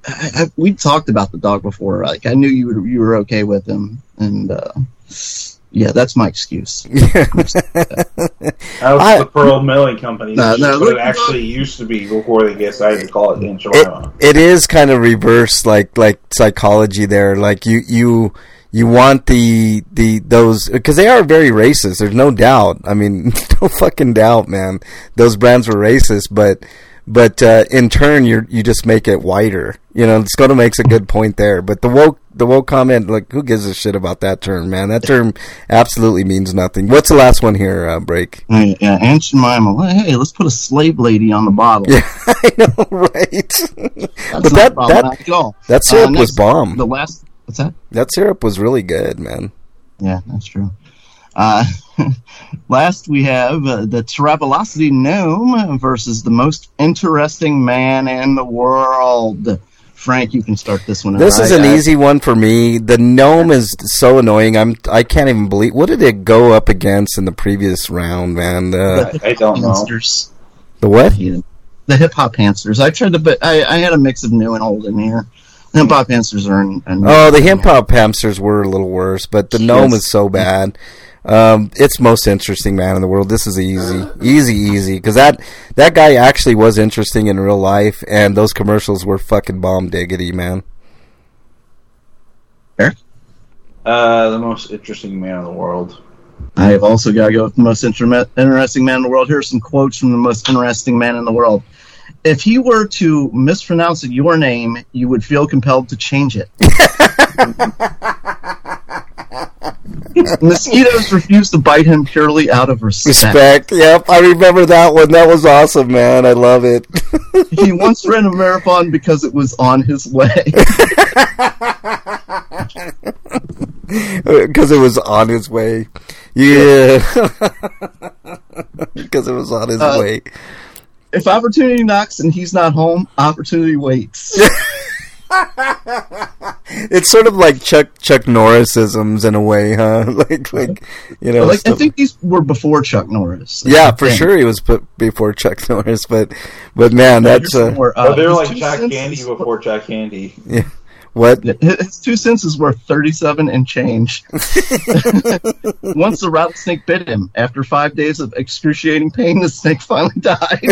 I, I, we talked about the dog before. Like I knew you were, you were okay with him, and uh, yeah, that's my excuse. That was I- the Pearl Milling Company. No, That's no, just what look- it actually used to be before they decided to call it It, Enchilada. it is kind of reverse, like like psychology there. Like you you you want the the those because they are very racist. There's no doubt. I mean, no fucking doubt, man. Those brands were racist, but but uh, in turn, you you just make it whiter. You know, Scotto makes a good point there. But the woke the woke comment, like, who gives a shit about that term, man? That term absolutely means nothing. What's the last one here, uh, Break? Yeah, yeah, Aunt Jemima. Well, hey, let's put a slave lady on the bottle. Yeah, I know, right? That's but not that problematic that at all. that syrup Uh, was next- bomb. The last, what's that? That syrup was really good, man. Yeah, that's true. Uh, last, we have uh, the Travelocity Gnome versus the most interesting man in the world. Frank, you can start this one. This out. is an I- easy one for me. The gnome is so annoying. I'm I can't even believe what did it go up against in the previous round, man. Uh, I, I don't know. Hamsters. the what? The hip hop hamsters. I tried to, but I, I had a mix of new and old in here. Hip hop hamsters are in. in Oh, the hip hop hamsters were a little worse, but the gnome Yes. is so bad. Um, it's most interesting man in the world. This is easy, easy, easy. Because that that guy actually was interesting in real life, and those commercials were fucking bomb diggity, man. Eric? Uh, the most interesting man in the world. I have also got to go with the most inter- interesting man in the world. Here are some quotes from the most interesting man in the world. If he were to mispronounce your name, you would feel compelled to change it. Mosquitoes refuse to bite him purely out of respect. Respect. Yep, I remember that one. That was awesome, man. I love it. He once ran a marathon because it was on his way. Because it was on his way. Yeah. Because it was on his Uh, way. If opportunity knocks and he's not home, opportunity waits. It's sort of like Chuck Chuck Norrisisms in a way, huh? like, like you know. Like, I stuff- think these were before Chuck Norris. yeah, for Yeah. sure he was put before Chuck Norris, but but man, that's Here's uh, some more, Oh, uh, they were his like two Jack cents Candy is- before Jack Candy. yeah. What? His two cents is worth thirty-seven and change. Once the rattlesnake bit him. After five days of excruciating pain, the snake finally died.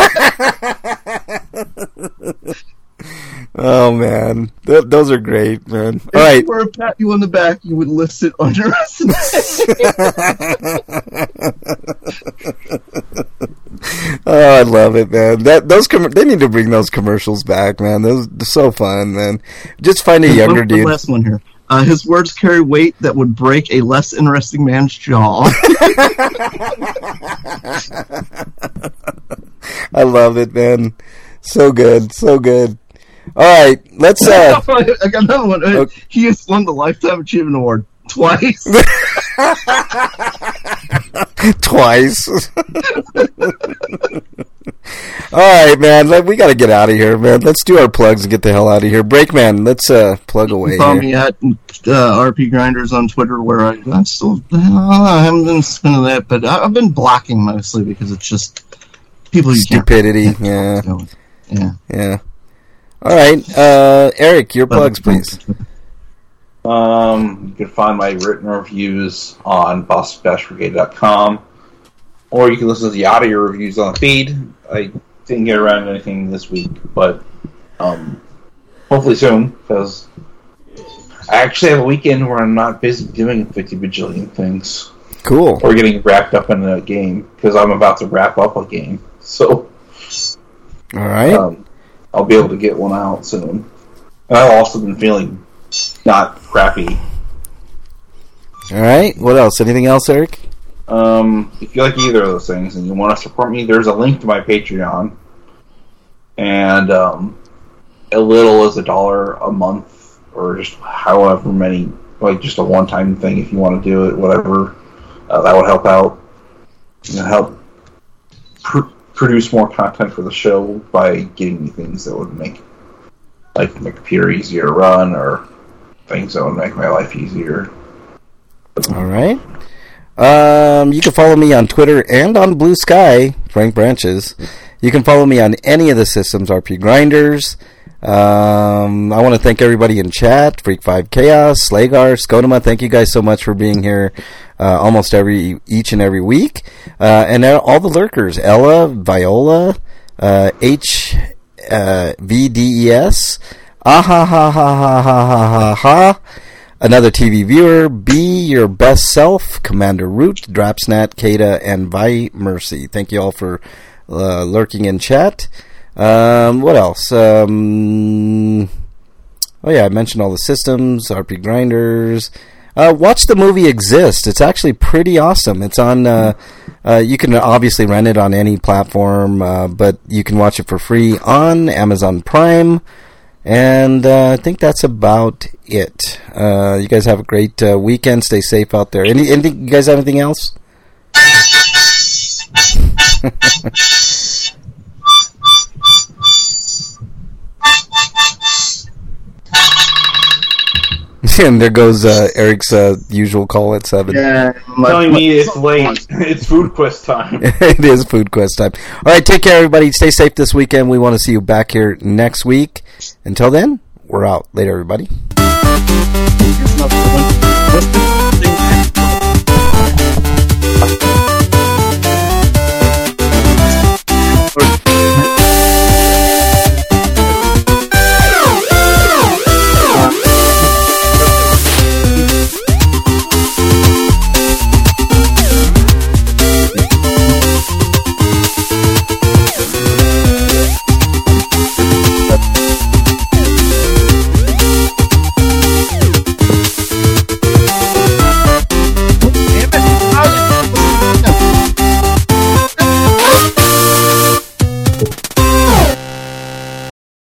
Oh man, Th- those are great, man. All If right. you were to pat you on the back, you would list it underestimate. Oh, I love it, man. That those com- they need to bring those commercials back, man. Those are so fun, man. Just find a younger One- the dude. last one here. Uh, his words carry weight that would break a less interesting man's jaw. I love it, man. So good, so good. All right, let's. uh I got another one. Uh, Okay. He has won the Lifetime Achievement Award twice. Twice. All right, man. Like, we got to get out of here, man. Let's do our plugs and get the hell out of here. Breakman, let's uh, plug away. Follow Here. me at uh, R P Grinders on Twitter, where I, I still uh, I haven't been spinning that, but I, I've been blocking mostly because it's just people you can't. Stupidity. Yeah, So, yeah. yeah. All right, uh, Eric, your plugs, please. Um, you can find my written reviews on boss bash brigade dot com, or you can listen to the audio reviews on the feed. I didn't get around to anything this week, but um, hopefully soon, because I actually have a weekend where I'm not busy doing fifty bajillion things, Cool. or getting wrapped up in a game, because I'm about to wrap up a game. So All right. um, I'll be able to get one out soon. And I've also been feeling not crappy. All right. What else? Anything else, Eric? Um, if you like either of those things and you want to support me, there's a link to my Patreon. And um, a little as a dollar a month, or just however many, like just a one-time thing if you want to do it, whatever. Uh, that would help out. You know, help pr- produce more content for the show by getting me things that would make like my computer easier to run, or things that would make my life easier. All right. Um, you can follow me on Twitter and on Blue Sky, Frank Branches. You can follow me on any of the systems, R P Grinders. Um, I want to thank everybody in chat, Freak five Chaos, Slagar, Skodoma. Thank you guys so much for being here uh, almost every each and every week. Uh, and all the lurkers, Ella, Viola, uh, H uh, V D E S, ah ha ha ha ha ha ha ha ha. Another T V viewer, Be Your Best Self, Commander Root, Drapsnat, Kata, and Vi Mercy. Thank you all for uh, lurking in chat. Um, what else? Um, oh yeah, I mentioned all the systems, R P Grinders. Uh, watch the movie Exist. It's actually pretty awesome. It's on, uh, uh, you can obviously rent it on any platform, uh, but you can watch it for free on Amazon Prime. And uh, I think that's about it. Uh, you guys have a great uh, weekend. Stay safe out there. Any, anything? You guys have anything else? And there goes uh, Eric's uh, usual call at seven. Yeah, my, Telling my, me it's late. It's Food Quest time. It is Food Quest time. All right, take care, everybody. Stay safe this weekend. We want to see you back here next week. Until then, we're out. Later, everybody. What's the thing